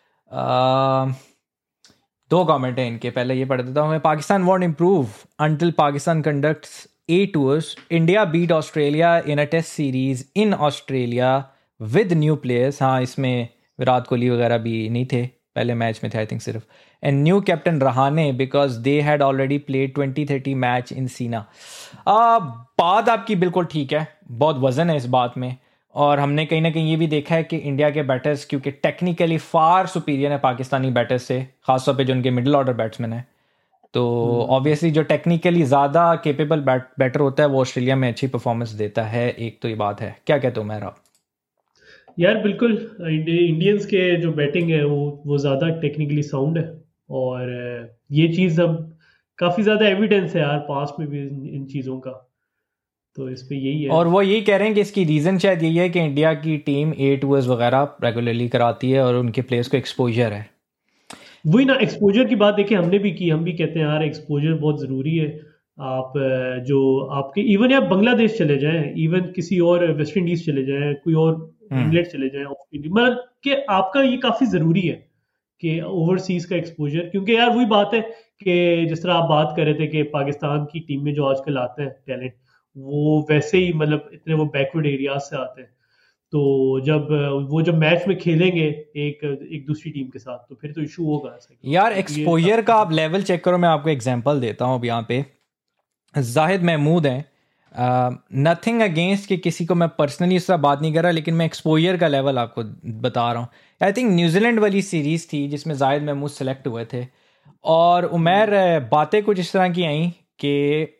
2 कमेंट हैं इनके, पहले ये पढ़ देता हूँ मैं। Pakistan won't improve until Pakistan conducts 8 tours, India beat Australia in a test series in Australia with new players. हाँ इसमें विराट कोहली वगैरह भी नहीं थे, पहले मैच में थे आई थिंक सिर्फ। And new captain Rahane because they had already played 20-30 match in SENA. बात आपकी बिल्कुल ठीक है, बहुत वजन है इस बात में। और हमने कहीं ना कहीं ये भी देखा है कि इंडिया के बैटर्स क्योंकि टेक्निकली फार सुपीरियर है पाकिस्तानी बैटर्स से, खासतौर पे जो उनके मिडिल ऑर्डर बैट्समैन है, तो ऑब्वियसली जो टेक्निकली ज़्यादा केपेबल बैटर होता है वो ऑस्ट्रेलिया में अच्छी परफॉर्मेंस देता है। एक तो ये बात है, क्या कहते हो मेरा? यार बिल्कुल, इंडियंस के जो बैटिंग है वो ज़्यादा टेक्निकली साउंड है। और ये चीज़ अब काफ़ी ज़्यादा एविडेंस है यार पास्ट में भी इन चीज़ों का, तो इस पे यही है। और वो यही कह रहे हैं कि इसकी रीज़न शायद यही है कि इंडिया की टीम 8 टूर्स वगैरह रेगुलरली कराती है और उनके प्लेयर्स को एक्सपोजर है। वही ना, एक्सपोजर की बात देखिए हमने भी की, हम भी कहते हैं यार एक्सपोजर बहुत ज़रूरी है। आप जो आपके इवन या बांग्लादेश चले जाएं, इवन किसी और वेस्ट इंडीज चले जाएं, कोई और इंग्लैंड चले जाएं, मतलब कि आपका ये काफ़ी ज़रूरी है कि ओवरसीज का एक्सपोजर, क्योंकि यार वही बात है कि जिस तरह आप बात कर रहे थे कि पाकिस्तान की टीम में जो आजकल आते हैं टैलेंट, वो वैसे ही मतलब इतने वो बैकवर्ड एरियाज से आते हैं, तो जब मैच में खेलेंगे एक एक दूसरी टीम के साथ, तो फिर तो इशू होगा ऐसा यार एक्सपोजर का आप लेवल चेक करो, मैं आपको एग्जांपल देता हूँ अब यहाँ पे। जाहिद महमूद हैं, नथिंग अगेंस्ट कि किसी को मैं पर्सनली उससे बात नहीं कर रहा, लेकिन मैं एक्सपोजर का लेवल आपको बता रहा हूँ। आई थिंक न्यूजीलैंड वाली सीरीज़ थी जिसमें जाहिद महमूद सेलेक्ट हुए थे, और उमर बातें कुछ इस तरह की आई कि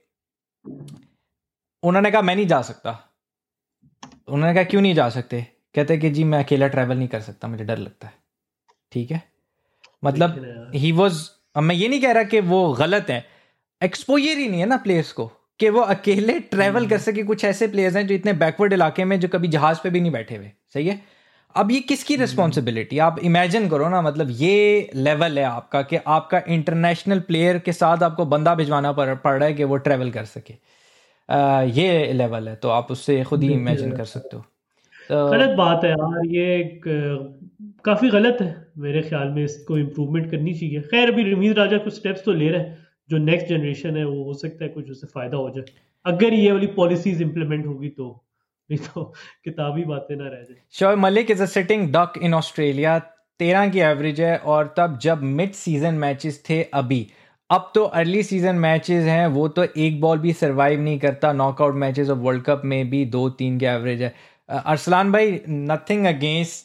उन्होंने कहा मैं नहीं जा सकता। उन्होंने कहा क्यों नहीं जा सकते? कहते कि जी मैं अकेला ट्रैवल नहीं कर सकता, मुझे डर लगता है। ठीक है, मतलब ही वॉज, मैं ये नहीं कह रहा कि वो गलत है, एक्सपोजर ही नहीं है ना प्लेयर्स को कि वो अकेले ट्रैवल कर सके। कुछ ऐसे प्लेयर्स हैं जो इतने बैकवर्ड इलाके में जो कभी जहाज पे भी नहीं बैठे हुए, सही है। अब ये किसकी रिस्पॉन्सिबिलिटी? आप इमेजिन करो ना, मतलब ये लेवल है आपका कि आपका इंटरनेशनल प्लेयर के साथ आपको बंदा भिजवाना पड़ रहा है कि वो ट्रैवल कर सके। ये लेवल है, तो आप उससे खुद ही इमेजिन कर सकते हो। तो गलत बात है यार, काफी गलत है मेरे ख्याल में, इसको इम्प्रूवमेंट करनी चाहिए। खैर अभी रमीज राजा कुछ स्टेप्स तो ले रहे हैं, जो नेक्स्ट जनरेशन है वो हो सकता है कुछ उससे फायदा हो जाए अगर ये वाली पॉलिसीज इंप्लीमेंट होगी तो, नहीं तो किताबी बातें ना रह जाए। Shoaib Malik is a sitting duck in Australia, 13 की एवरेज है, और तब जब मिड सीजन मैचेस थे अभी। अब तो अर्ली सीजन मैचेस हैं, वो तो एक बॉल भी सरवाइव नहीं करता। नॉकआउट मैचेस और वर्ल्ड कप में भी 2-3 की एवरेज है। अरसलान भाई, नथिंग अगेंस्ट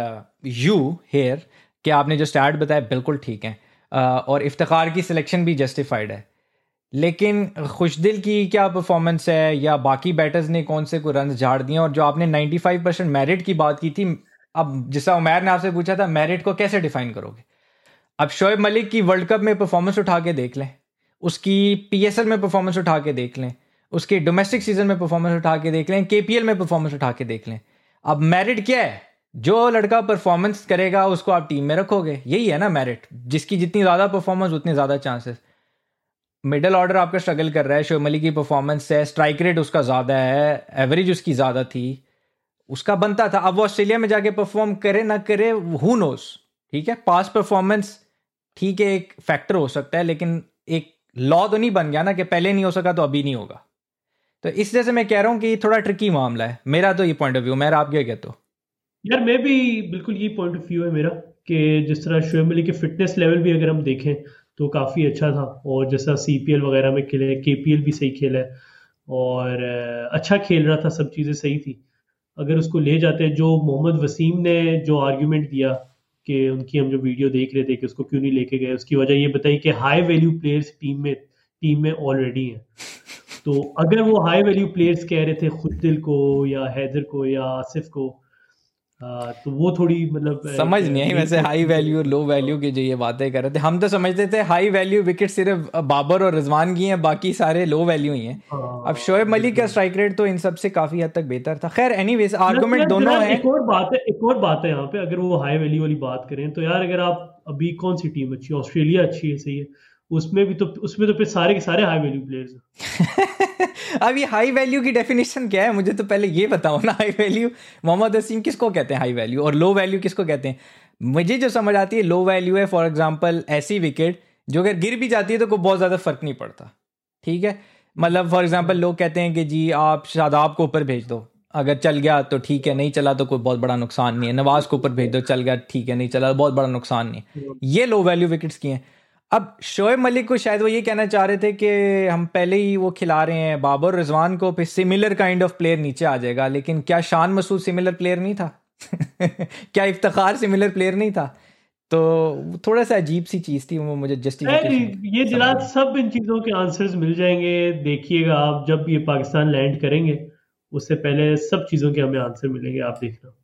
यू हेयर कि आपने जो स्टैट बताया बिल्कुल ठीक है, और इफ्तिखार की सिलेक्शन भी जस्टिफाइड है, लेकिन खुशदिल की क्या परफॉर्मेंस है, या बाकी बैटर्स ने कौन से कोई रन झाड़ दिए? और जो आपने 95% मेरिट की बात की थी, अब जिसा उमैर ने आपसे पूछा था मेरिट को कैसे डिफाइन करोगे? अब शोएब मलिक की वर्ल्ड कप में परफॉर्मेंस उठा के देख लें, उसकी पीएसएल में परफॉर्मेंस उठा के देख लें, उसके डोमेस्टिक सीजन में परफॉर्मेंस उठा के देख लें, केपीएल में परफॉर्मेंस उठा के देख लें। अब मेरिट क्या है? जो लड़का परफॉर्मेंस करेगा उसको आप टीम में रखोगे, यही है ना मेरिट। जिसकी जितनी ज़्यादा परफॉर्मेंस उतने ज़्यादा चांसेस। मिडल ऑर्डर आपका स्ट्रगल कर रहा है, शोएब मलिक की परफॉर्मेंस है, स्ट्राइक रेट उसका ज़्यादा है, एवरेज उसकी ज़्यादा थी, उसका बनता था। अब वो ऑस्ट्रेलिया में जाके परफॉर्म करे ना करे, हु नोस। ठीक है, पास परफॉर्मेंस ठीक है, एक फैक्टर हो सकता है, लेकिन एक लॉ तो नहीं बन गया ना कि पहले नहीं हो सका तो अभी नहीं होगा। तो इस वजह से मैं कह रहा हूँ कि ये थोड़ा ट्रिकी मामला है। मेरा तो ये पॉइंट ऑफ व्यू। मेरा, आप क्या कहते हो? यार मैं भी बिल्कुल ये पॉइंट ऑफ व्यू है मेरा, कि जिस तरह शोएब मलिक के फिटनेस लेवल भी अगर हम देखें तो काफ़ी अच्छा था, और जैसा सीपीएल वगैरह में खेले, केपीएल भी सही खेला है, और अच्छा खेल रहा था, सब चीज़ें सही थी। अगर उसको ले जाते हैं, जो मोहम्मद वसीम ने जो आर्ग्यूमेंट दिया कि उनकी हम जो वीडियो देख रहे थे कि उसको क्यों नहीं लेके गए, उसकी वजह ये बताई कि हाई वैल्यू प्लेयर्स टीम में ऑलरेडी हैं। तो अगर वो हाई वैल्यू प्लेयर्स कह रहे थे खुदिल को या हैदर को या आसिफ को, तो वो थोड़ी मतलब समझ नहीं आई वैसे हाई वैल्यू और लो वैल्यू की जो ये बातें कर रहे थे। हम तो समझते थे हाई वैल्यू विकेट सिर्फ बाबर और रिजवान की हैं, बाकी सारे लो वैल्यू ही हैं। अब शोएब मलिक का स्ट्राइक रेट तो इन सब से काफी हद तक बेहतर था। खैर एनीवेज, आर्गुमेंट दोनों हैं। एक और बात है यहाँ पे, अगर वो हाई वैल्यू वाली बात करें तो यार, अगर आप अभी कौन सी टीम अच्छी है, ऑस्ट्रेलिया अच्छी है, सही है, उसमें तो फिर सारे के सारे हाई वैल्यू प्लेयर्स हैं। अब ये हाई वैल्यू की डेफिनेशन क्या है? मुझे तो पहले ये बताओ ना। हाई वैल्यू, मोहम्मद वसीम किसको कहते हैं हाई वैल्यू, और लो वैल्यू किसको कहते हैं? मुझे जो समझ आती है, लो वैल्यू है फॉर एग्जांपल ऐसी विकेट जो अगर गिर भी जाती है तो कोई बहुत ज़्यादा फर्क नहीं पड़ता। ठीक है, मतलब फॉर एग्जांपल लोग कहते हैं कि जी आप शादाब को ऊपर भेज दो, अगर चल गया तो ठीक है, नहीं चला तो कोई बहुत बड़ा नुकसान नहीं है। नवाज को ऊपर भेज दो, चल गया ठीक है, नहीं चला तो बहुत बड़ा नुकसान नहीं है। ये लो वैल्यू विकेट्स की हैं। अब शोएब मलिक को शायद वो ये कहना चाह रहे थे कि हम पहले ही वो खिला रहे हैं बाबर रिजवान को, फिर सिमिलर काइंड ऑफ प्लेयर नीचे आ जाएगा। लेकिन क्या शान मसूद सिमिलर प्लेयर नहीं था? क्या इफ्तिखार सिमिलर प्लेयर नहीं था? तो थोड़ा सा अजीब सी चीज थी वो, मुझे जस्टिफिकेशन ये जनाब सब इन चीज़ों के आंसर्स मिल जाएंगे, देखिएगा आप जब ये पाकिस्तान लैंड करेंगे, उससे पहले सब चीज़ों के हमें आंसर मिलेंगे, आप देखना।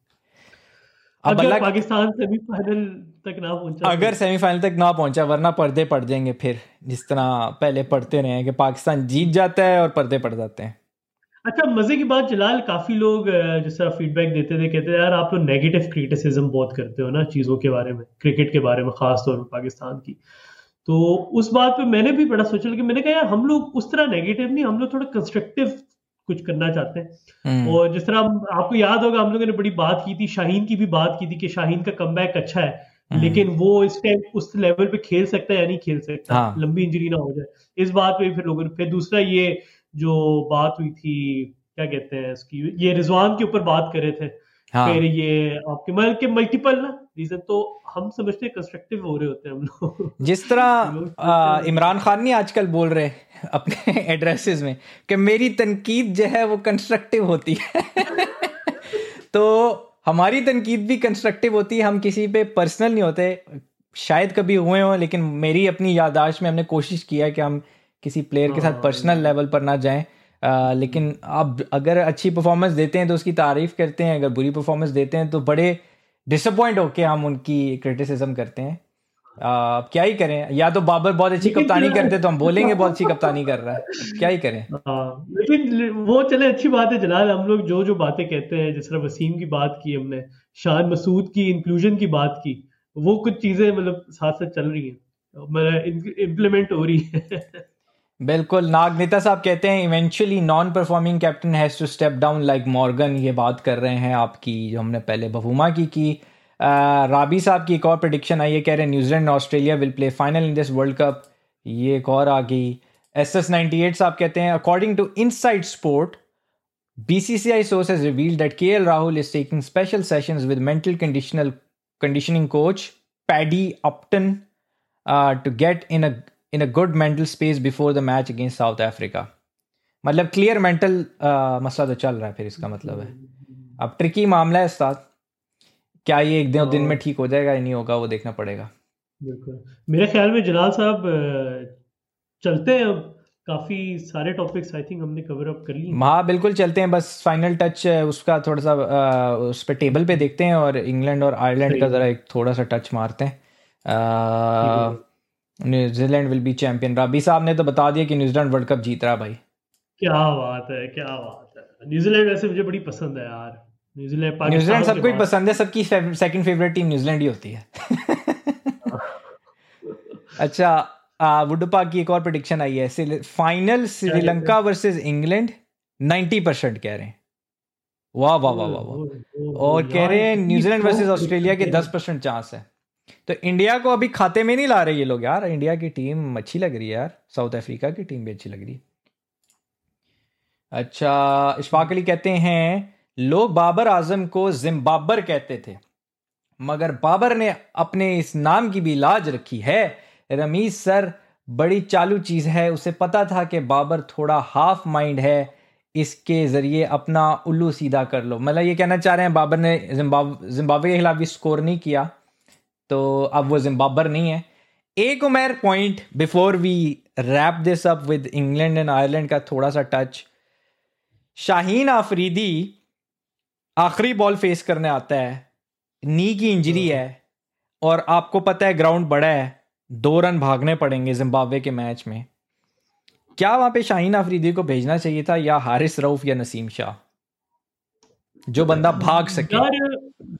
अगर पाकिस्तान सेमीफाइनल तक ना पहुंचा, अगर सेमीफाइनल तक ना पहुंचा, वरना पर्दे पड़ जाएंगे फिर, जिस तरह पहले पढ़ते रहे हैं कि पाकिस्तान जीत जाता है और पर्दे पड़ जाते हैं। अच्छा, मजे की बात जलाल, काफी लोग जिस तरह फीडबैक देते थे, कहते थे यार आप तो नेगेटिव क्रिटिसिज्म बहुत करते हो ना चीजों के बारे में, क्रिकेट के बारे में, खास तौर पर पाकिस्तान की। तो उस बात पे मैंने भी बड़ा सोचा, कि मैंने कहा यार हम लोग उस तरह नेगेटिव नहीं, हम लोग थोड़ा कंस्ट्रक्टिव कुछ करना चाहते हैं। और जिस तरह आपको याद होगा, हम लोगों ने बड़ी बात की थी, शाहीन की भी बात की थी कि शाहीन का कमबैक अच्छा है, लेकिन वो इस टाइम उस लेवल पे खेल सकता है या नहीं खेल सकता, हाँ लंबी इंजरी ना हो जाए, इस बात पे फिर लोगों ने, फिर दूसरा ये जो बात हुई थी, क्या कहते हैं इसकी, ये रिजवान के ऊपर बात कर रहे थे, फिर हाँ। ये आपके मतलब के मल्टीपल ना रीजन, तो हम समझते हैं कंस्ट्रक्टिव हो रहे होते हैं हम लोग। जिस तो लोग तरह समझते इमरान खान नहीं आजकल बोल रहे अपने एड्रेसेस में कि मेरी तनकीद जो है वो कंस्ट्रक्टिव होती है। तो हमारी तनकीद भी कंस्ट्रक्टिव होती है, हम किसी पे पर्सनल नहीं होते, शायद कभी हुए हों, लेकिन मेरी अपनी याददाश्त में हमने कोशिश किया है कि हम किसी प्लेयर के साथ पर्सनल हाँ, लेवल पर ना जाएं। लेकिन अब अगर अच्छी परफॉर्मेंस देते हैं तो उसकी तारीफ करते हैं, अगर बुरी परफॉर्मेंस देते हैं तो बड़े डिसअपॉइंट होके हम उनकी क्रिटिसिज्म करते हैं। अब क्या ही करें, या तो बाबर बहुत अच्छी लेकिन कप्तानी करते तो हम बोलेंगे बहुत अच्छी कप्तानी कर रहा है, अब क्या ही करें। हाँ, लेकिन वो चले अच्छी बात है जलाल, हम लोग जो जो बातें कहते हैं, जिस तरह वसीम की बात की हमने, शान मसूद की इंक्लूजन की बात की, वो कुछ चीजें मतलब साथ साथ चल रही हैं, मतलब इम्प्लीमेंट हो रही है। बिल्कुल। नागनेता साहब कहते हैं eventually non performing captain has to step down like Morgan. ये बात कर रहे हैं आपकी जो हमने पहले बफूमा की। राबी साहब की एक और प्रिडिक्शन आई है, कह रहे हैं New Zealand Australia will play final in this world cup. ये एक और आ गई। SS98 साहब कहते हैं according to inside sport BCCI source has revealed that KL Rahul is taking special sessions with mental conditioning coach Paddy Upton to get in a good mental space before the match against South Africa. मतलब clear mental मसला तो चल रहा है, फिर इसका मतलब है अब ट्रिकी मामला है उस्ताद, क्या ये एक दिन में ठीक हो जाएगा या नहीं होगा वो देखना पड़ेगा। बिल्कुल, मेरे ख्याल में जलाल साहब चलते हैं अब, काफी सारे टॉपिक्स आई थिंक हमने कवर अप कर लिए। हाँ बिल्कुल चलते हैं, बस फाइनल टच उसका थोड़ा सा उस पर टेबल पे देखते हैं और इंग्लैंड और आयरलैंड का ज़रा एक थोड़ा सा टच मारते हैं। New Zealand will be champion. Rabi साहब ने तो बता दिया कि न्यूजीलैंड वर्ल्ड कप जीत रहा भाई। क्या बात है, क्या बात है। न्यूजीलैंड वैसे मुझे बड़ी पसंद है यार, न्यूजीलैंड न्यूजीलैंड पाकिस्तान के सबको ही बाद। पसंद है, सबकी सेकंड फेवरेट टीम न्यूजीलैंड ही होती है। अच्छा, वुडपा की एक और प्रेडिक्शन आई है, फाइनल श्रीलंका वर्सेस इंग्लैंड 90% कह रहे हैं। वाह वाह वाह वाह वाह। और कह रहे हैं न्यूजीलैंड वर्सेस ऑस्ट्रेलिया के 10% चांस है। तो इंडिया को अभी खाते में नहीं ला रहे ये लोग यार, इंडिया की टीम अच्छी लग रही है यार, साउथ अफ्रीका की टीम भी अच्छी लग रही है। अच्छा, इशफाक अली कहते हैं लोग बाबर आजम को जिम्बाबर कहते थे, मगर बाबर ने अपने इस नाम की भी लाज रखी है। रमीज सर बड़ी चालू चीज है, उसे पता था कि बाबर थोड़ा हाफ माइंड है, इसके जरिए अपना उल्लू सीधा कर लो। मतलब ये कहना चाह रहे हैं बाबर ने जिम्बाब्वे के खिलाफ भी स्कोर नहीं किया तो अब वो जिम्बाबर नहीं है। एक Umair point before we wrap this up with England and Ireland का थोड़ा सा टच। शाहीन आफरीदी आखिरी बॉल फेस करने आता है, नी की इंजरी है और आपको पता है ग्राउंड बड़ा है, 2 रन भागने पड़ेंगे जिम्बाब्वे के मैच में। क्या वहां पे शाहीन आफरीदी को भेजना चाहिए था या हारिस रऊफ या नसीम शाह, जो बंदा भाग सके? यार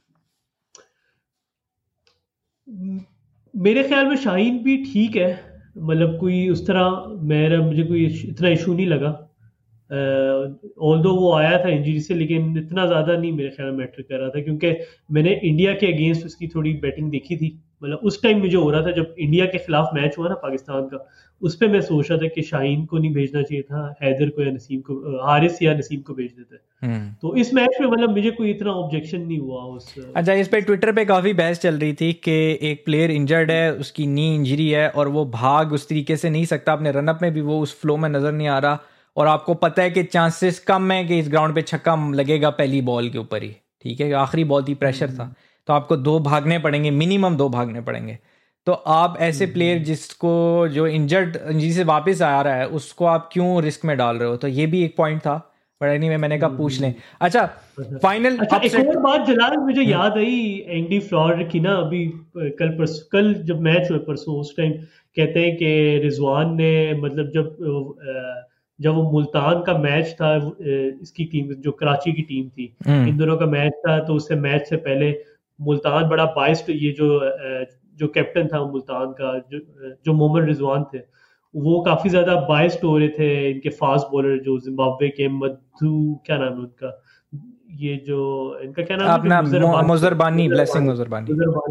मेरे ख्याल में शाहीन भी ठीक है, मतलब कोई उस तरह मेरा मुझे कोई इतना इशू नहीं लगा, ऑल्दो वो आया था इंजरी से, लेकिन इतना ज़्यादा नहीं मेरे ख्याल में मैटर कर रहा था, क्योंकि मैंने इंडिया के अगेंस्ट उसकी थोड़ी बैटिंग देखी थी। मतलब उस टाइम मुझे हो रहा था जब इंडिया के खिलाफ मैच हुआ ना पाकिस्तान का, उस पर मैं सोच रहा था कि शाहीन को नहीं भेजना चाहिए था, हैदर को या नसीम को, हारिस या नसीम को भेज देते। तो इस मैच में मतलब मुझे कोई इतना ऑब्जेक्शन नहीं हुआ उस। अच्छा, इस पे ट्विटर पे काफ़ी बहस चल रही थी कि एक प्लेयर इंजर्ड है, उसकी नी इंजरी है और वो भाग उस तरीके से नहीं सकता, अपने रनअप में भी वो उस फ्लो में नज़र नहीं आ रहा, और आपको पता है कि चांसेस कम है कि इस ग्राउंड पे छक्का लगेगा पहली बॉल के ऊपर ही, ठीक है, आखिरी बॉल थी, प्रेशर था, तो आपको 2 भागने पड़ेंगे, मिनिमम 2 भागने पड़ेंगे। तो आप ऐसे प्लेयर जिसको जो इंजरी से वापस आ रहा है उसको आप क्यों रिस्क में डाल रहे हो? तो ये भी एक पॉइंट था, पर एनीवे मैंने कहा पूछ लें। अच्छा, फाइनल एक और बात जलाल मुझे याद आई एंडी फ्लॉर की ना, अभी कल जब मैच हुए परसों, उस टाइम कहते हैं कि रिजवान ने मतलब जब वो मुल्तान का मैच था, इसकी टीम जो कराची की टीम थी, इन दोनों का मैच था, तो उससे मैच से पहले मुल्तान बड़ा बाइस्ड, ये जो कैप्टन था मुल्तान का, जो मोहम्मद रिजवान थे, वो काफी ज्यादा बाइस्ड हो रहे थे इनके फास्ट बॉलर जो जिम्बाब्वे के मधु, क्या नाम है उनका, ये जो इनका क्या नाम है, अपना मुजरबानी, ब्लेसिंग मुजरबानी, मुजरबानी,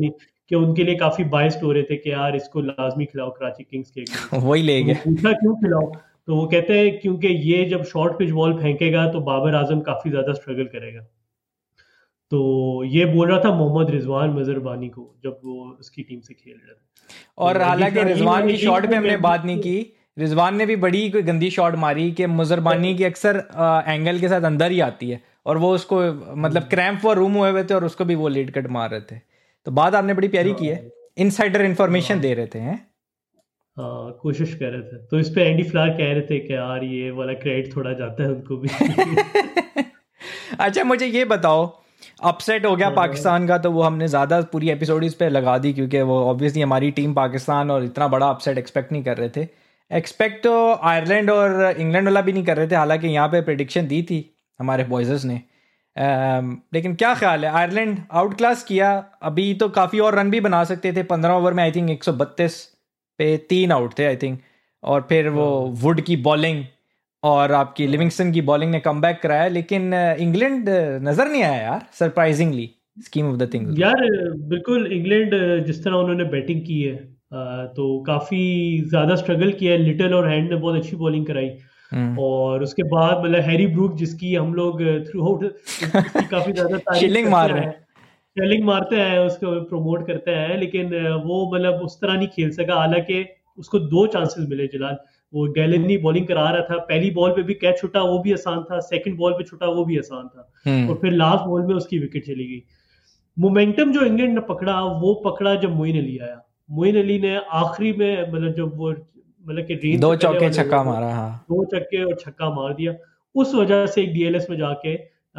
कि उनके लिए काफी बायस्ड हो रहे थे कि यार इसको लाजमी खिलाओ कराची किंग्स के against। वही ले तो वो गए। पूछा क्यों खिलाओ, तो वो कहते हैं क्योंकि ये जब शॉर्ट पिच बॉल फेंकेगा तो बाबर आजम काफी ज्यादा स्ट्रगल करेगा। तो ये बोल रहा था मोहम्मद रिजवान मजरबानी को जब वो उसकी टीम से खेल रहे थे। और तो हालांकि ये रिजवान वाली की टीम शॉट पे को हमने बात नहीं की, रिजवान ने भी बड़ी कोई गंदी शॉट मारी कि मुजरबानी की अक्सर एंगल के साथ अंदर ही आती है, और वो उसको मतलब क्रैम्प व रूम हुए हुए थे और उसको भी वो लीड कट मार रहे थे। तो बात आपने बड़ी प्यारी की है, इनसाइडर इंफॉर्मेशन दे रहे थे हैं। हाँ कोशिश कर रहे थे। तो इस पे एंडी फ्लार कह रहे थे कि यार ये वाला क्रेडिट थोड़ा जाता है उनको भी। अच्छा मुझे ये बताओ, अपसेट हो गया पाकिस्तान का, तो वो हमने ज़्यादा पूरी एपिसोड इस पे लगा दी क्योंकि वो ऑब्वियसली हमारी टीम पाकिस्तान और इतना बड़ा अपसेट एक्सपेक्ट नहीं कर रहे थे। एक्सपेक्ट तो आयरलैंड और इंग्लैंड वाला भी नहीं कर रहे थे, हालांकि यहाँ पे प्रेडिक्शन दी थी हमारे बॉयज़ ने। लेकिन क्या ख्याल है, आयरलैंड आउट क्लास किया, अभी तो काफ़ी और रन भी बना सकते थे। 15 ओवर में आई थिंक 132 पे 3 आउट थे आई थिंक, और फिर वो वुड की बॉलिंग और आपकी लिविंगस्टन की बॉलिंग ने कमबैक कराया, लेकिन इंग्लैंड नजर नहीं आया यार surprisingly scheme of the things. यार बिल्कुल इंग्लैंड जिस तरह उन्होंने बैटिंग की है तो काफी ज्यादा स्ट्रगल किया है। लिटल और हैंड ने बहुत अच्छी बॉलिंग कराई, और उसके बाद मतलब हैरी ब्रूक जिसकी हम लोग थ्रू आउट काफी ज्यादा शिलिंग मार रहे हैं, शेलिंग मारते हैं, उसको प्रमोट करते हैं, लेकिन वो मतलब उस तरह नहीं खेल सका। हालांकि उसको 2 चांसेस मिले जलाल, वो गैलेनी बॉलिंग करा रहा था, पहली बॉल पे भी कैच छुटा वो भी आसान था, सेकंड बॉल पे छुटा वो भी आसान था, और फिर लास्ट बॉल में उसकी विकेट चली गई। मोमेंटम जो इंग्लैंड ने पकड़ा वो पकड़ा जब मोइन अली आया। मोइन अली ने आखिरी में मतलब जब वो मतलब कि रेंज 2 चौके छक्का मारा, हाँ 2 छक्के और छक्का मार दिया, उस वजह से एक डीएलएस में जाके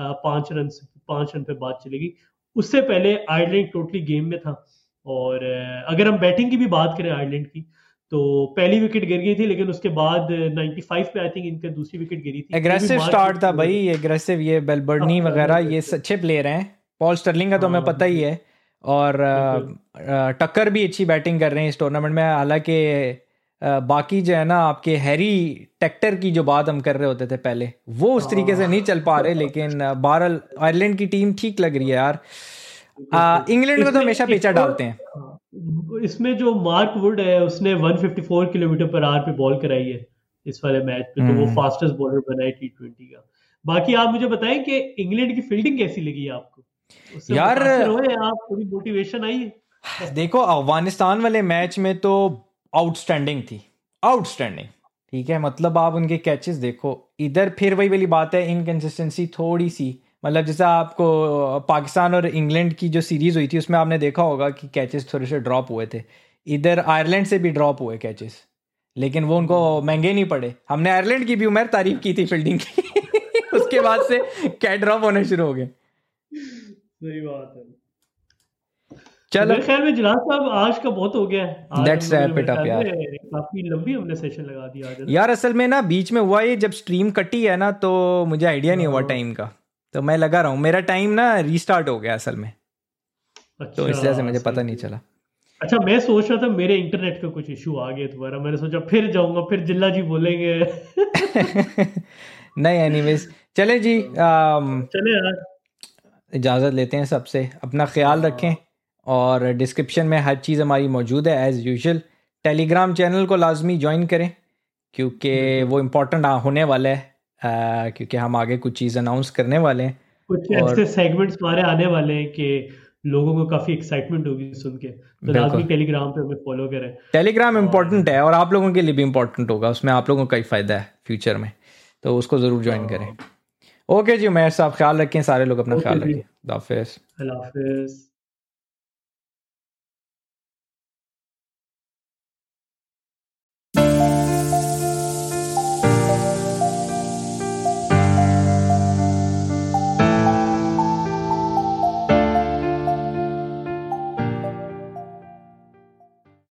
5 रन पे बात चलेगी। उससे पहले आयरलैंड टोटली गेम में था। और अगर हम बैटिंग की भी बात करें आयरलैंड की, तो पहली विकेट गिर गई थी, लेकिन उसके बाद 95 पे आई थिंक इनका दूसरी विकेट गिरी थी। एग्रेसिव स्टार्ट था भाई, एग्रेसिव ये बेलबर्नी वगैरह ये अच्छे प्लेयर हैं। पॉल स्टर्लिंग का तो हमें पता ही है, और टक्कर भी अच्छी बैटिंग कर रहे हैं इस टूर्नामेंट में। हालांकि बाकी जो है ना आपके हैरी टेक्टर की जो बात हम कर रहे होते थे पहले, वो उस तरीके से नहीं चल पा रहे, लेकिन बहरहाल आयरलैंड की टीम ठीक लग रही है यार। इंग्लैंड को तो हमेशा पेचा डालते हैं। इसमें जो मार्क वुड है उसने 154 किलोमीटर पर आवर पे बॉल कराई है इस वाले मैच पे, तो वो फास्टेस्ट बॉलर बना है T20 का। बाकी आप मुझे बताएं कि इंग्लैंड की फील्डिंग कैसी लगी आपको? उससे यार आप थोड़ी मोटिवेशन आई है? देखो अफगानिस्तान वाले मैच में तो आउटस्टैंडिंग थी, आउटस्टैंडिंग, ठीक है। मतलब आप उनके कैचेस देखो, इधर फिर वही वाली बात है, इनकंसिस्टेंसी थोड़ी सी। मतलब जैसा आपको पाकिस्तान और इंग्लैंड की जो सीरीज हुई थी उसमें आपने देखा होगा कि कैचेस थोड़े से ड्रॉप हुए थे, इधर आयरलैंड से भी ड्रॉप हुए कैचेस, लेकिन वो उनको महंगे नहीं पड़े। हमने आयरलैंड की भी उम्र तारीफ की थी फील्डिंग की उसके बाद से कैच ड्रॉप होने शुरू हो गए। सही बात है। चलो मेरे ख्याल में जलाल साहब आज का बहुत हो गया है। लेट्स रैप इट अप यार। काफी लंबी हमने सेशन लगा दिया आज यार असल में ना बीच में हुआ ये जब स्ट्रीम कटी है ना, तो मुझे आइडिया नहीं हुआ टाइम का, तो मैं लगा रहा हूँ मेरा टाइम ना रीस्टार्ट हो गया असल में। अच्छा, तो इस वजह से मुझे पता नहीं चला। अच्छा मैं सोच रहा था मेरे इंटरनेट का कुछ इशू आ गया दोबारा, मैंने सोचा फिर जाऊंगा फिर जिल्ला जी बोलेंगे नहीं एनीवेज चले जी, चले यार, इजाज़त लेते हैं सबसे, अपना ख्याल रखें, और डिस्क्रिप्शन में हर चीज़ हमारी मौजूद है एज़ यूजुअल। टेलीग्राम चैनल को लाजमी ज्वाइन करें क्योंकि वो इम्पोर्टेंट होने वाला है, क्योंकि हम आगे कुछ चीज़ अनाउंस करने वाले हैं, कुछ ऐसे सेगमेंट्स हमारे आने वाले हैं कि लोगों को काफी एक्साइटमेंट होगी सुन के, तो लाजमी टेलीग्राम पे हमें फॉलो करें। टेलीग्राम इम्पोर्टेंट है और आप लोगों के लिए भी इम्पोर्टेंट होगा, उसमें आप लोगों का ही फ़ायदा है फ्यूचर में, तो उसको ज़रूर ज्वाइन करें। ओके जी उमैर साहब, ख्याल रखें, सारे लोग अपना ख्याल रखें। अल्लाह हाफिज़।